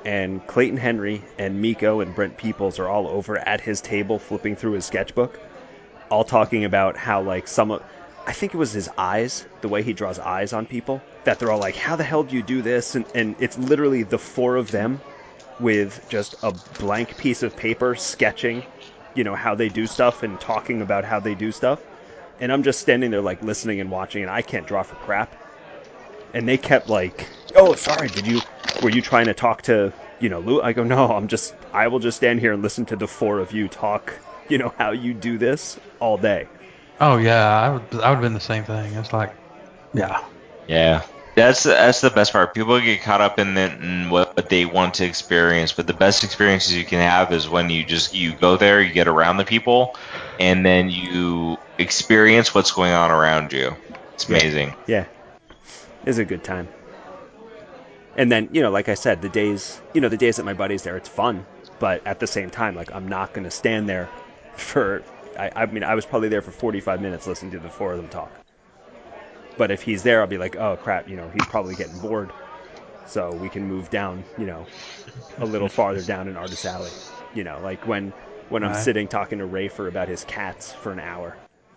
and Clayton Henry and Miko and Brent Peoples are all over at his table flipping through his sketchbook, all talking about how, like, some of, I think it was his eyes, the way he draws eyes on people, that they're all like, how the hell do you do this? And, and it's literally the four of them with just a blank piece of paper sketching, you know, how they do stuff and talking about how they do stuff. And I'm just standing there, like, listening and watching, and I can't draw for crap. And they kept like, oh, sorry, did you, were you trying to talk to, you know, Lou? I go, no, I'm just, I will just stand here and listen to the four of you talk, you know, how you do this all day.
Oh yeah, I would I would have been the same thing. It's like, yeah,
Yeah. That's that's the best part. People get caught up in, the, in what they want to experience, but the best experiences you can have is when you just you go there, you get around the people, and then you experience what's going on around you. It's amazing.
Yeah. It's a good time. And then, you know, like I said, the days, you know, the days that my buddy's there, it's fun. But at the same time, like, I'm not going to stand there for, I, I mean, I was probably there for forty-five minutes listening to the four of them talk. But if he's there, I'll be like, oh, crap, you know, he's probably getting bored. So we can move down, you know, a little farther down in Artist Alley. You know, like when, when I'm
Right.
sitting talking to Rafer about his cats for an hour.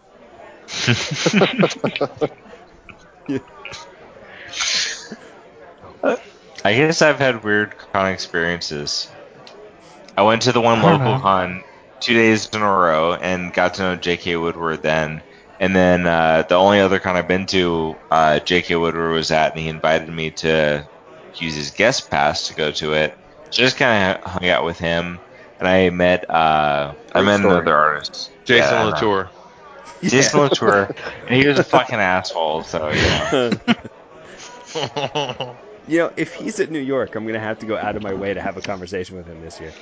I guess I've had weird con experiences. I went to the one
I don't
local
know.
con two days in a row and got to know J K. Woodward then. And then uh, the only other con I've been to, uh, J K. Woodward was at, and he invited me to use his guest pass to go to it. So just kind of hung out with him, and I met uh, I
Great
met
story.
another artist,
Jason
Yeah, I know.
Latour.
Jason Latour, and he was a fucking asshole. So you know.
You know, if he's at New York, I'm going to have to go out of my way to have a conversation with him this year.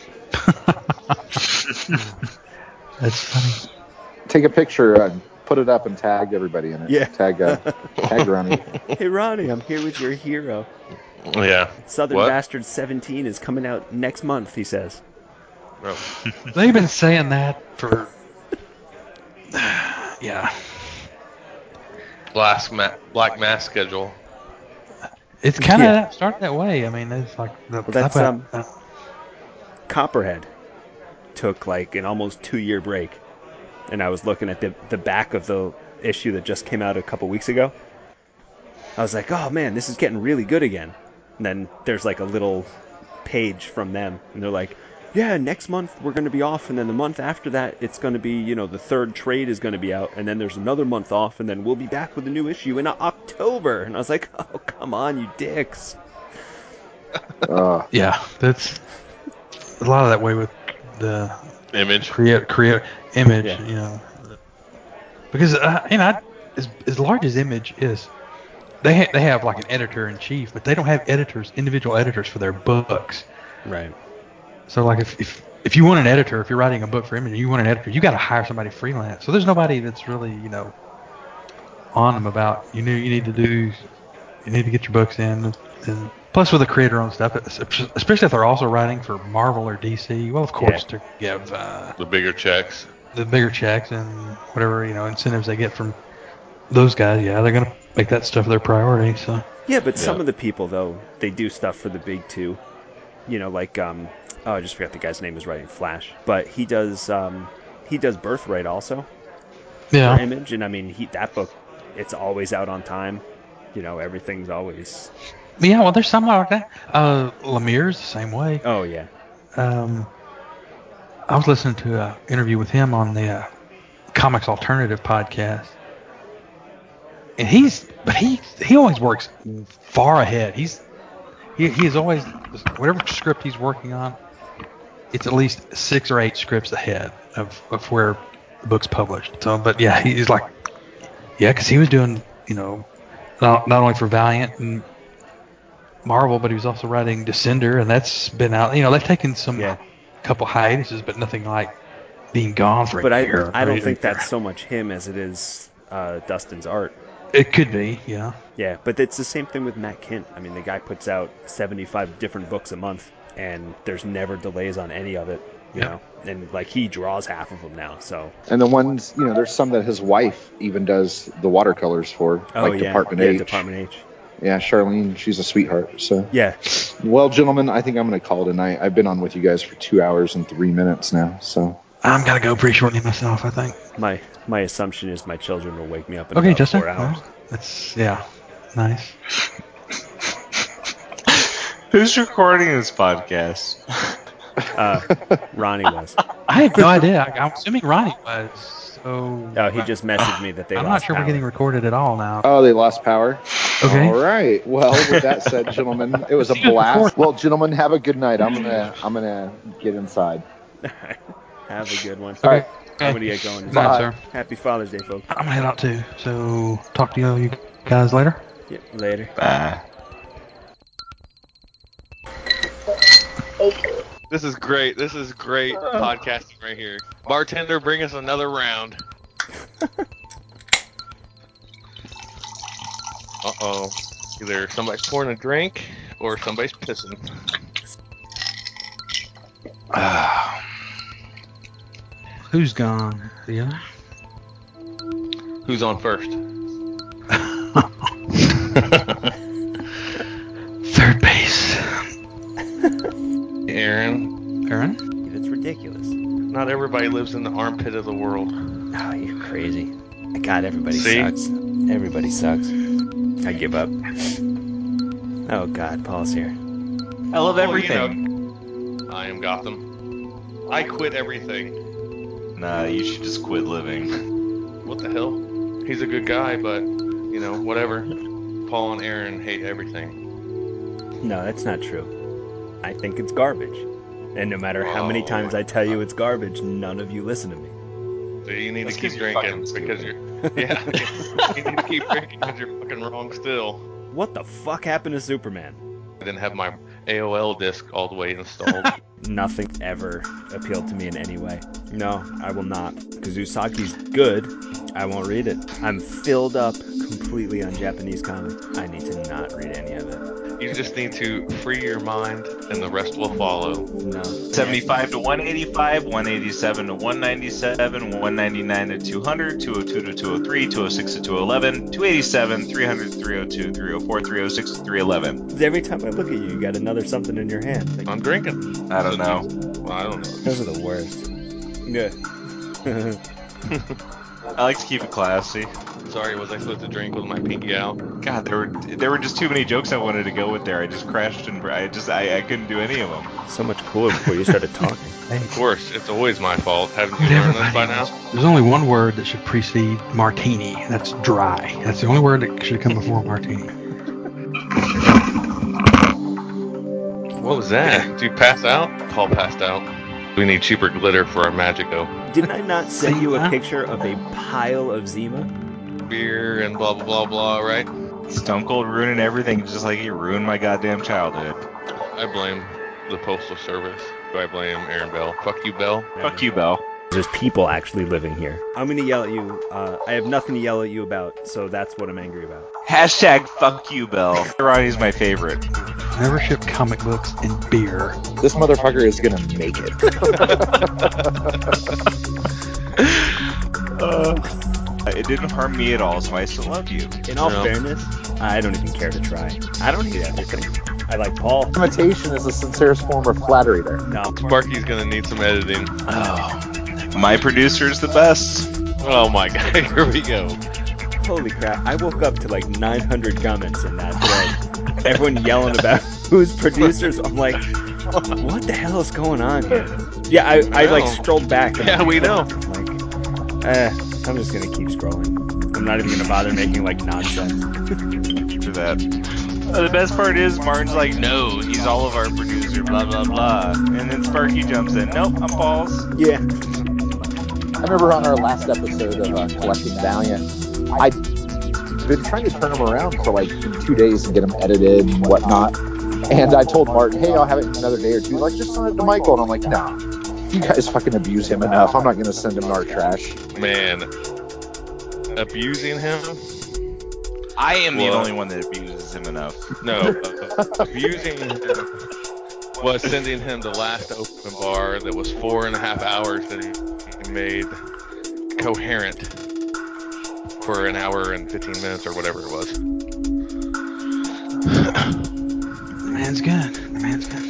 that's funny.
Take a picture and put it up and tag everybody in it.
Yeah.
Tag, uh, tag Ronnie.
Hey, Ronnie, I'm here with your hero.
Yeah.
Southern
What?
Bastard seventeen is coming out next month, he says.
Oh.
They've been saying that for, yeah.
Black, ma- Black Mass schedule.
It's kind of
Yeah.
started that way. I mean, it's like the,
Well, that's,
about-
um, Copperhead took like an almost two-year break. And I was looking at the, the back of the issue that just came out a couple weeks ago. I was like, oh man, this is getting really good again. And then there's like a little page from them, and they're like, yeah, next month we're going to be off, and then the month after that it's going to be, you know, the third trade is going to be out, and then there's another month off, and then we'll be back with a new issue in October. And I was like, oh, come on, you dicks.
Uh,
yeah, that's a lot of that way with the
Image.
create create image,
Yeah.
you know, because uh, you know, I, as as large as Image is, they ha- they have like an editor in chief, but they don't have editors, individual editors for their books.
Right.
So like if if if you want an editor, if you're writing a book for Image, and you want an editor, you got to hire somebody freelance. So there's nobody that's really, you know, on them about you need you need to do you need to get your books in. And plus with the creator-owned stuff, especially if they're also writing for Marvel or D C, well, of course
Yeah.
to give uh,
The bigger checks.
the bigger checks and whatever, you know, incentives they get from those guys. Yeah, they're gonna make that stuff their priority. So
Yeah, but some
Yeah.
of the people, though, they do stuff for the big two. You know, like, um, oh, I just forgot the guy's name is writing Flash. But he does, um, he does Birthright also for
yeah,
Image. And I mean, he that book, it's always out on time. You know, everything's always...
yeah. Well, there's some like that. Uh, Lemire's the same way.
Oh, yeah.
Um, I was listening to an interview with him on the uh, Comics Alternative podcast, and he's but he he always works far ahead. He's he he is always whatever script he's working on, it's at least six or eight scripts ahead of, of where the book's published. So, but yeah, he's like, yeah, because he was doing, you know, not not only for Valiant and Marvel, but he was also writing Descender, and that's been out. You know, they've taken some
Yeah.
couple hiatuses, but nothing like being gone for a
But I,
year.
I
or
don't
a
think
year.
that's so much him as it is uh, Dustin's art.
It could be, yeah.
Yeah, but it's the same thing with Matt Kint. I mean, the guy puts out seventy-five different books a month, and there's never delays on any of it, you
Yep.
know? And, like, he draws half of them now, so...
and the ones, you know, there's some that his wife even does the watercolors for,
Oh,
like
yeah.
Department
yeah,
H.
Department H.
Yeah, Charlene, she's a sweetheart. So
Yeah.
Well, gentlemen, I think I'm going to call it a night. I've been on with you guys for two hours and three minutes now. So
I'm gonna go pretty shortly myself, I think.
My my assumption is my children will wake me up in
Okay,
about
Justin.
four hours.
Well, that's yeah, nice.
Who's recording this podcast?
Uh, Ronnie was.
I have no idea. I, I'm assuming Ronnie was. So.
Oh, he just messaged me that they
I'm
lost
not sure
power.
we're getting recorded at all now.
Oh, they lost power?
Okay.
All right. Well, with that said, gentlemen, it was a blast. Well, gentlemen, have a good night. I'm gonna I'm gonna get inside.
Have a good one.
All right.
I'm gonna get going.
Good night, sir.
Happy Father's Day, folks.
I'm gonna head out too. So talk to you, you guys later.
Yeah, later.
Bye.
This is great. This is great podcasting right here. Bartender, bring us another round. Uh-oh. Either somebody's pouring a drink or somebody's pissing.
Who's gone? The other?
Who's on first?
Third base.
Aaron.
Aaron?
That's ridiculous.
Not everybody lives in the armpit of the world.
Oh, you're crazy. God, everybody
See?
sucks. Everybody sucks. I give up. Oh God, Paul's here.
I love
Well,
everything.
you know, I am Gotham. I quit everything.
Nah, you should just quit living.
What the hell? He's a good guy, but, you know, whatever. Paul and Aaron hate everything.
No, that's not true. I think it's garbage. And no matter how many
Oh,
times I tell you it's garbage, none of you listen to me.
So you need
That's
to keep
'cause you're
drinking
fucking
because you're... Yeah, you need to keep drinking because you're fucking wrong still.
What the fuck happened to Superman?
I didn't have my A O L disc all the way installed.
Nothing ever appealed to me in any way. No, I will not. Because Usagi's good, I won't read it. I'm filled up completely on Japanese comics. I need to not read any of it.
You just need to free your mind and the rest will follow.
No.
seventy-five to one eighty-five, one eighty-seven to one ninety-seven, one ninety-nine to two hundred, two oh two to two oh three, two oh six to two eleven, two eighty-seven, three hundred, three oh two, three oh four, three oh six to three eleven.
Every time I look at you, you got another something in your hand. Like,
I'm drinking.
I don't know.
Well, I don't know.
those are the worst. Yeah.
I like to keep it classy.
Sorry, was I supposed to drink with my pinky out?
God, there were there were just too many jokes I wanted to go with there. I just crashed and I just I, I couldn't do any of them.
So much cooler before you started talking.
Of course, it's always my fault. Haven't you
Dude,
learned this by
everybody-
now?
There's only one word that should precede martini. and That's dry. That's the only word that should come before martini.
What was that? Did you pass out? Paul passed out. We need cheaper glitter for our Magico.
Didn't I not send you a
Zima?
picture of a pile of Zima?
Beer and blah blah blah blah, right?
Stone Cold ruining everything just like he ruined my goddamn childhood.
I blame the Postal Service. Do I blame Aaron Bell? Fuck you, Bell.
Fuck you, Bell.
There's people actually living here. I'm gonna yell at you. Uh, I have nothing to yell at you about, so that's what I'm angry about.
Hashtag fuck you, Bell. Ronnie's my favorite.
Never ship comic books and beer.
This motherfucker is gonna make it.
uh, it didn't harm me at all, so I still love you.
In all
No.
fairness, I don't even care to try. I don't hate everything. I like Paul.
Imitation is the sincerest form of flattery there.
No.
Sparky's gonna need some editing.
Oh, my producer's the best.
Oh my god, here we go.
Holy crap. I woke up to like nine hundred comments in that thread. Everyone yelling about who's producers. I'm like, what the hell is going on here? Yeah, I, I like
know.
strolled back. and
Yeah,
I'm
we know.
Like, eh, I'm just gonna keep scrolling. I'm not even gonna bother making like nonsense.
For that. Uh, the best part is Martin's like, no, he's all of our producer, blah blah blah, and then Sparky jumps in. Nope, I'm Paul's.
Yeah.
I remember on our last episode of uh, Collecting Valiant, I'd been trying to turn them around for like two days and get them edited and whatnot. And I told Martin, hey, I'll have it in another day or two. He's like, just send it to Michael. And I'm like, nah, you guys fucking abuse him enough. I'm not going to send him our trash.
Man, abusing him?
I am the
Well-
only one that abuses him enough.
No, uh, abusing him was sending him the last open bar that was four and a half hours that he made coherent for an hour and fifteen minutes or whatever it was.
The man's good. The man's good.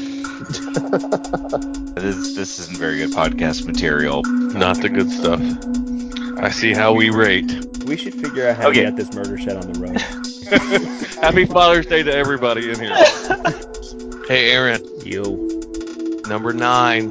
This this isn't very good podcast material.
Not the good stuff. I see how we rate.
We should figure out how
Okay.
to get this murder shed on the road.
Happy Father's Day to everybody in here. Hey, Aaron.
You.
Number nine.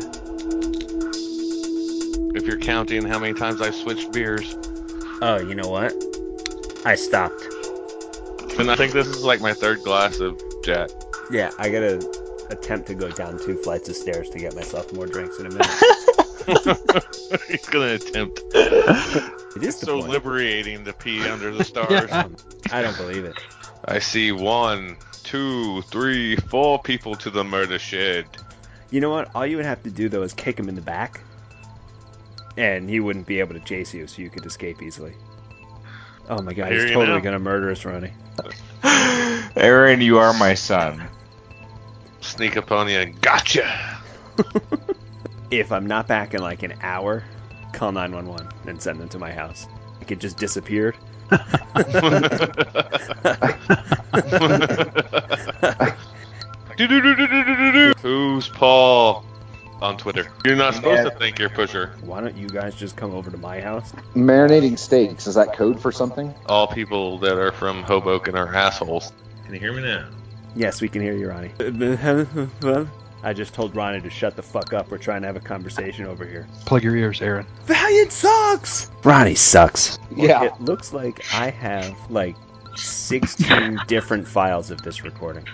If you're counting how many times I've switched beers.
Oh, you know what? I stopped.
And I think this is like my third glass of Jack.
Yeah, I gotta attempt to go down two flights of stairs to get myself more drinks in a minute.
He's gonna attempt.
It is
It's
the
so
point.
liberating to pee under the stars.
Yeah.
I don't believe it.
I see one, two, three, four people to the murder shed.
You know what? All you would have to do, though, is kick him in the back. And he wouldn't be able to chase you, so you could escape easily. Oh my god,
I hear
he's
you
totally
now.
gonna murder us, Ronnie.
Aaron, you are my son.
Sneak up on you and gotcha.
If I'm not back in like an hour, call nine one one and send them to my house. Like it just disappeared.
Who's Paul on Twitter? You're not supposed to thank your pusher.
Why don't you guys just come over to my house?
Marinating steaks, is that code for something?
All people that are from Hoboken are assholes.
Can you hear me now?
Yes, we can hear you, Ronnie. I just told Ronnie to shut the fuck up. We're trying to have a conversation over here.
Plug your ears, Aaron.
Valiant sucks! Ronnie sucks.
Yeah.
It looks like I have like sixteen different files of this recording.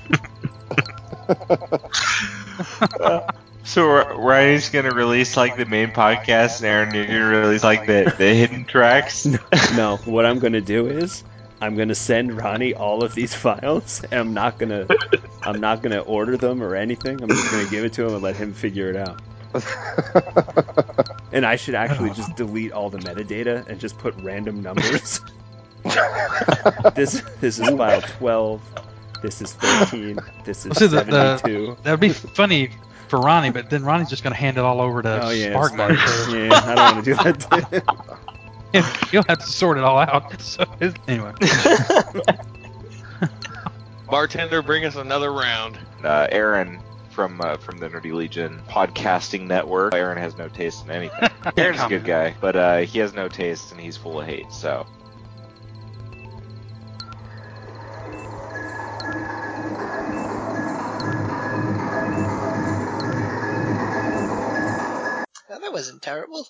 So Ryan's gonna release like the main podcast, and Aaron, you're gonna release like the, the hidden tracks.
No, what I'm going to do is I'm going to send Ronnie all of these files, and I'm not going to I'm not going to order them or anything. I'm just going to give it to him and let him figure it out. And I should actually just delete all the metadata and just put random numbers. this this is file twelve. This is thirteen. This is
See, the- the-
seventy-two.
That would be funny for Ronnie, but then Ronnie's just going to hand it all over to
Oh yeah,
Spark.
Spark. Yeah, I don't want to do that. To him.
He'll have to sort it all out. So anyway,
Bartender, bring us another round.
Uh, Aaron from uh, from the Nerdy Legion podcasting network. Aaron has no taste in anything. Aaron's a good guy, but uh, he has no taste and he's full of hate. So.
Well, that wasn't terrible.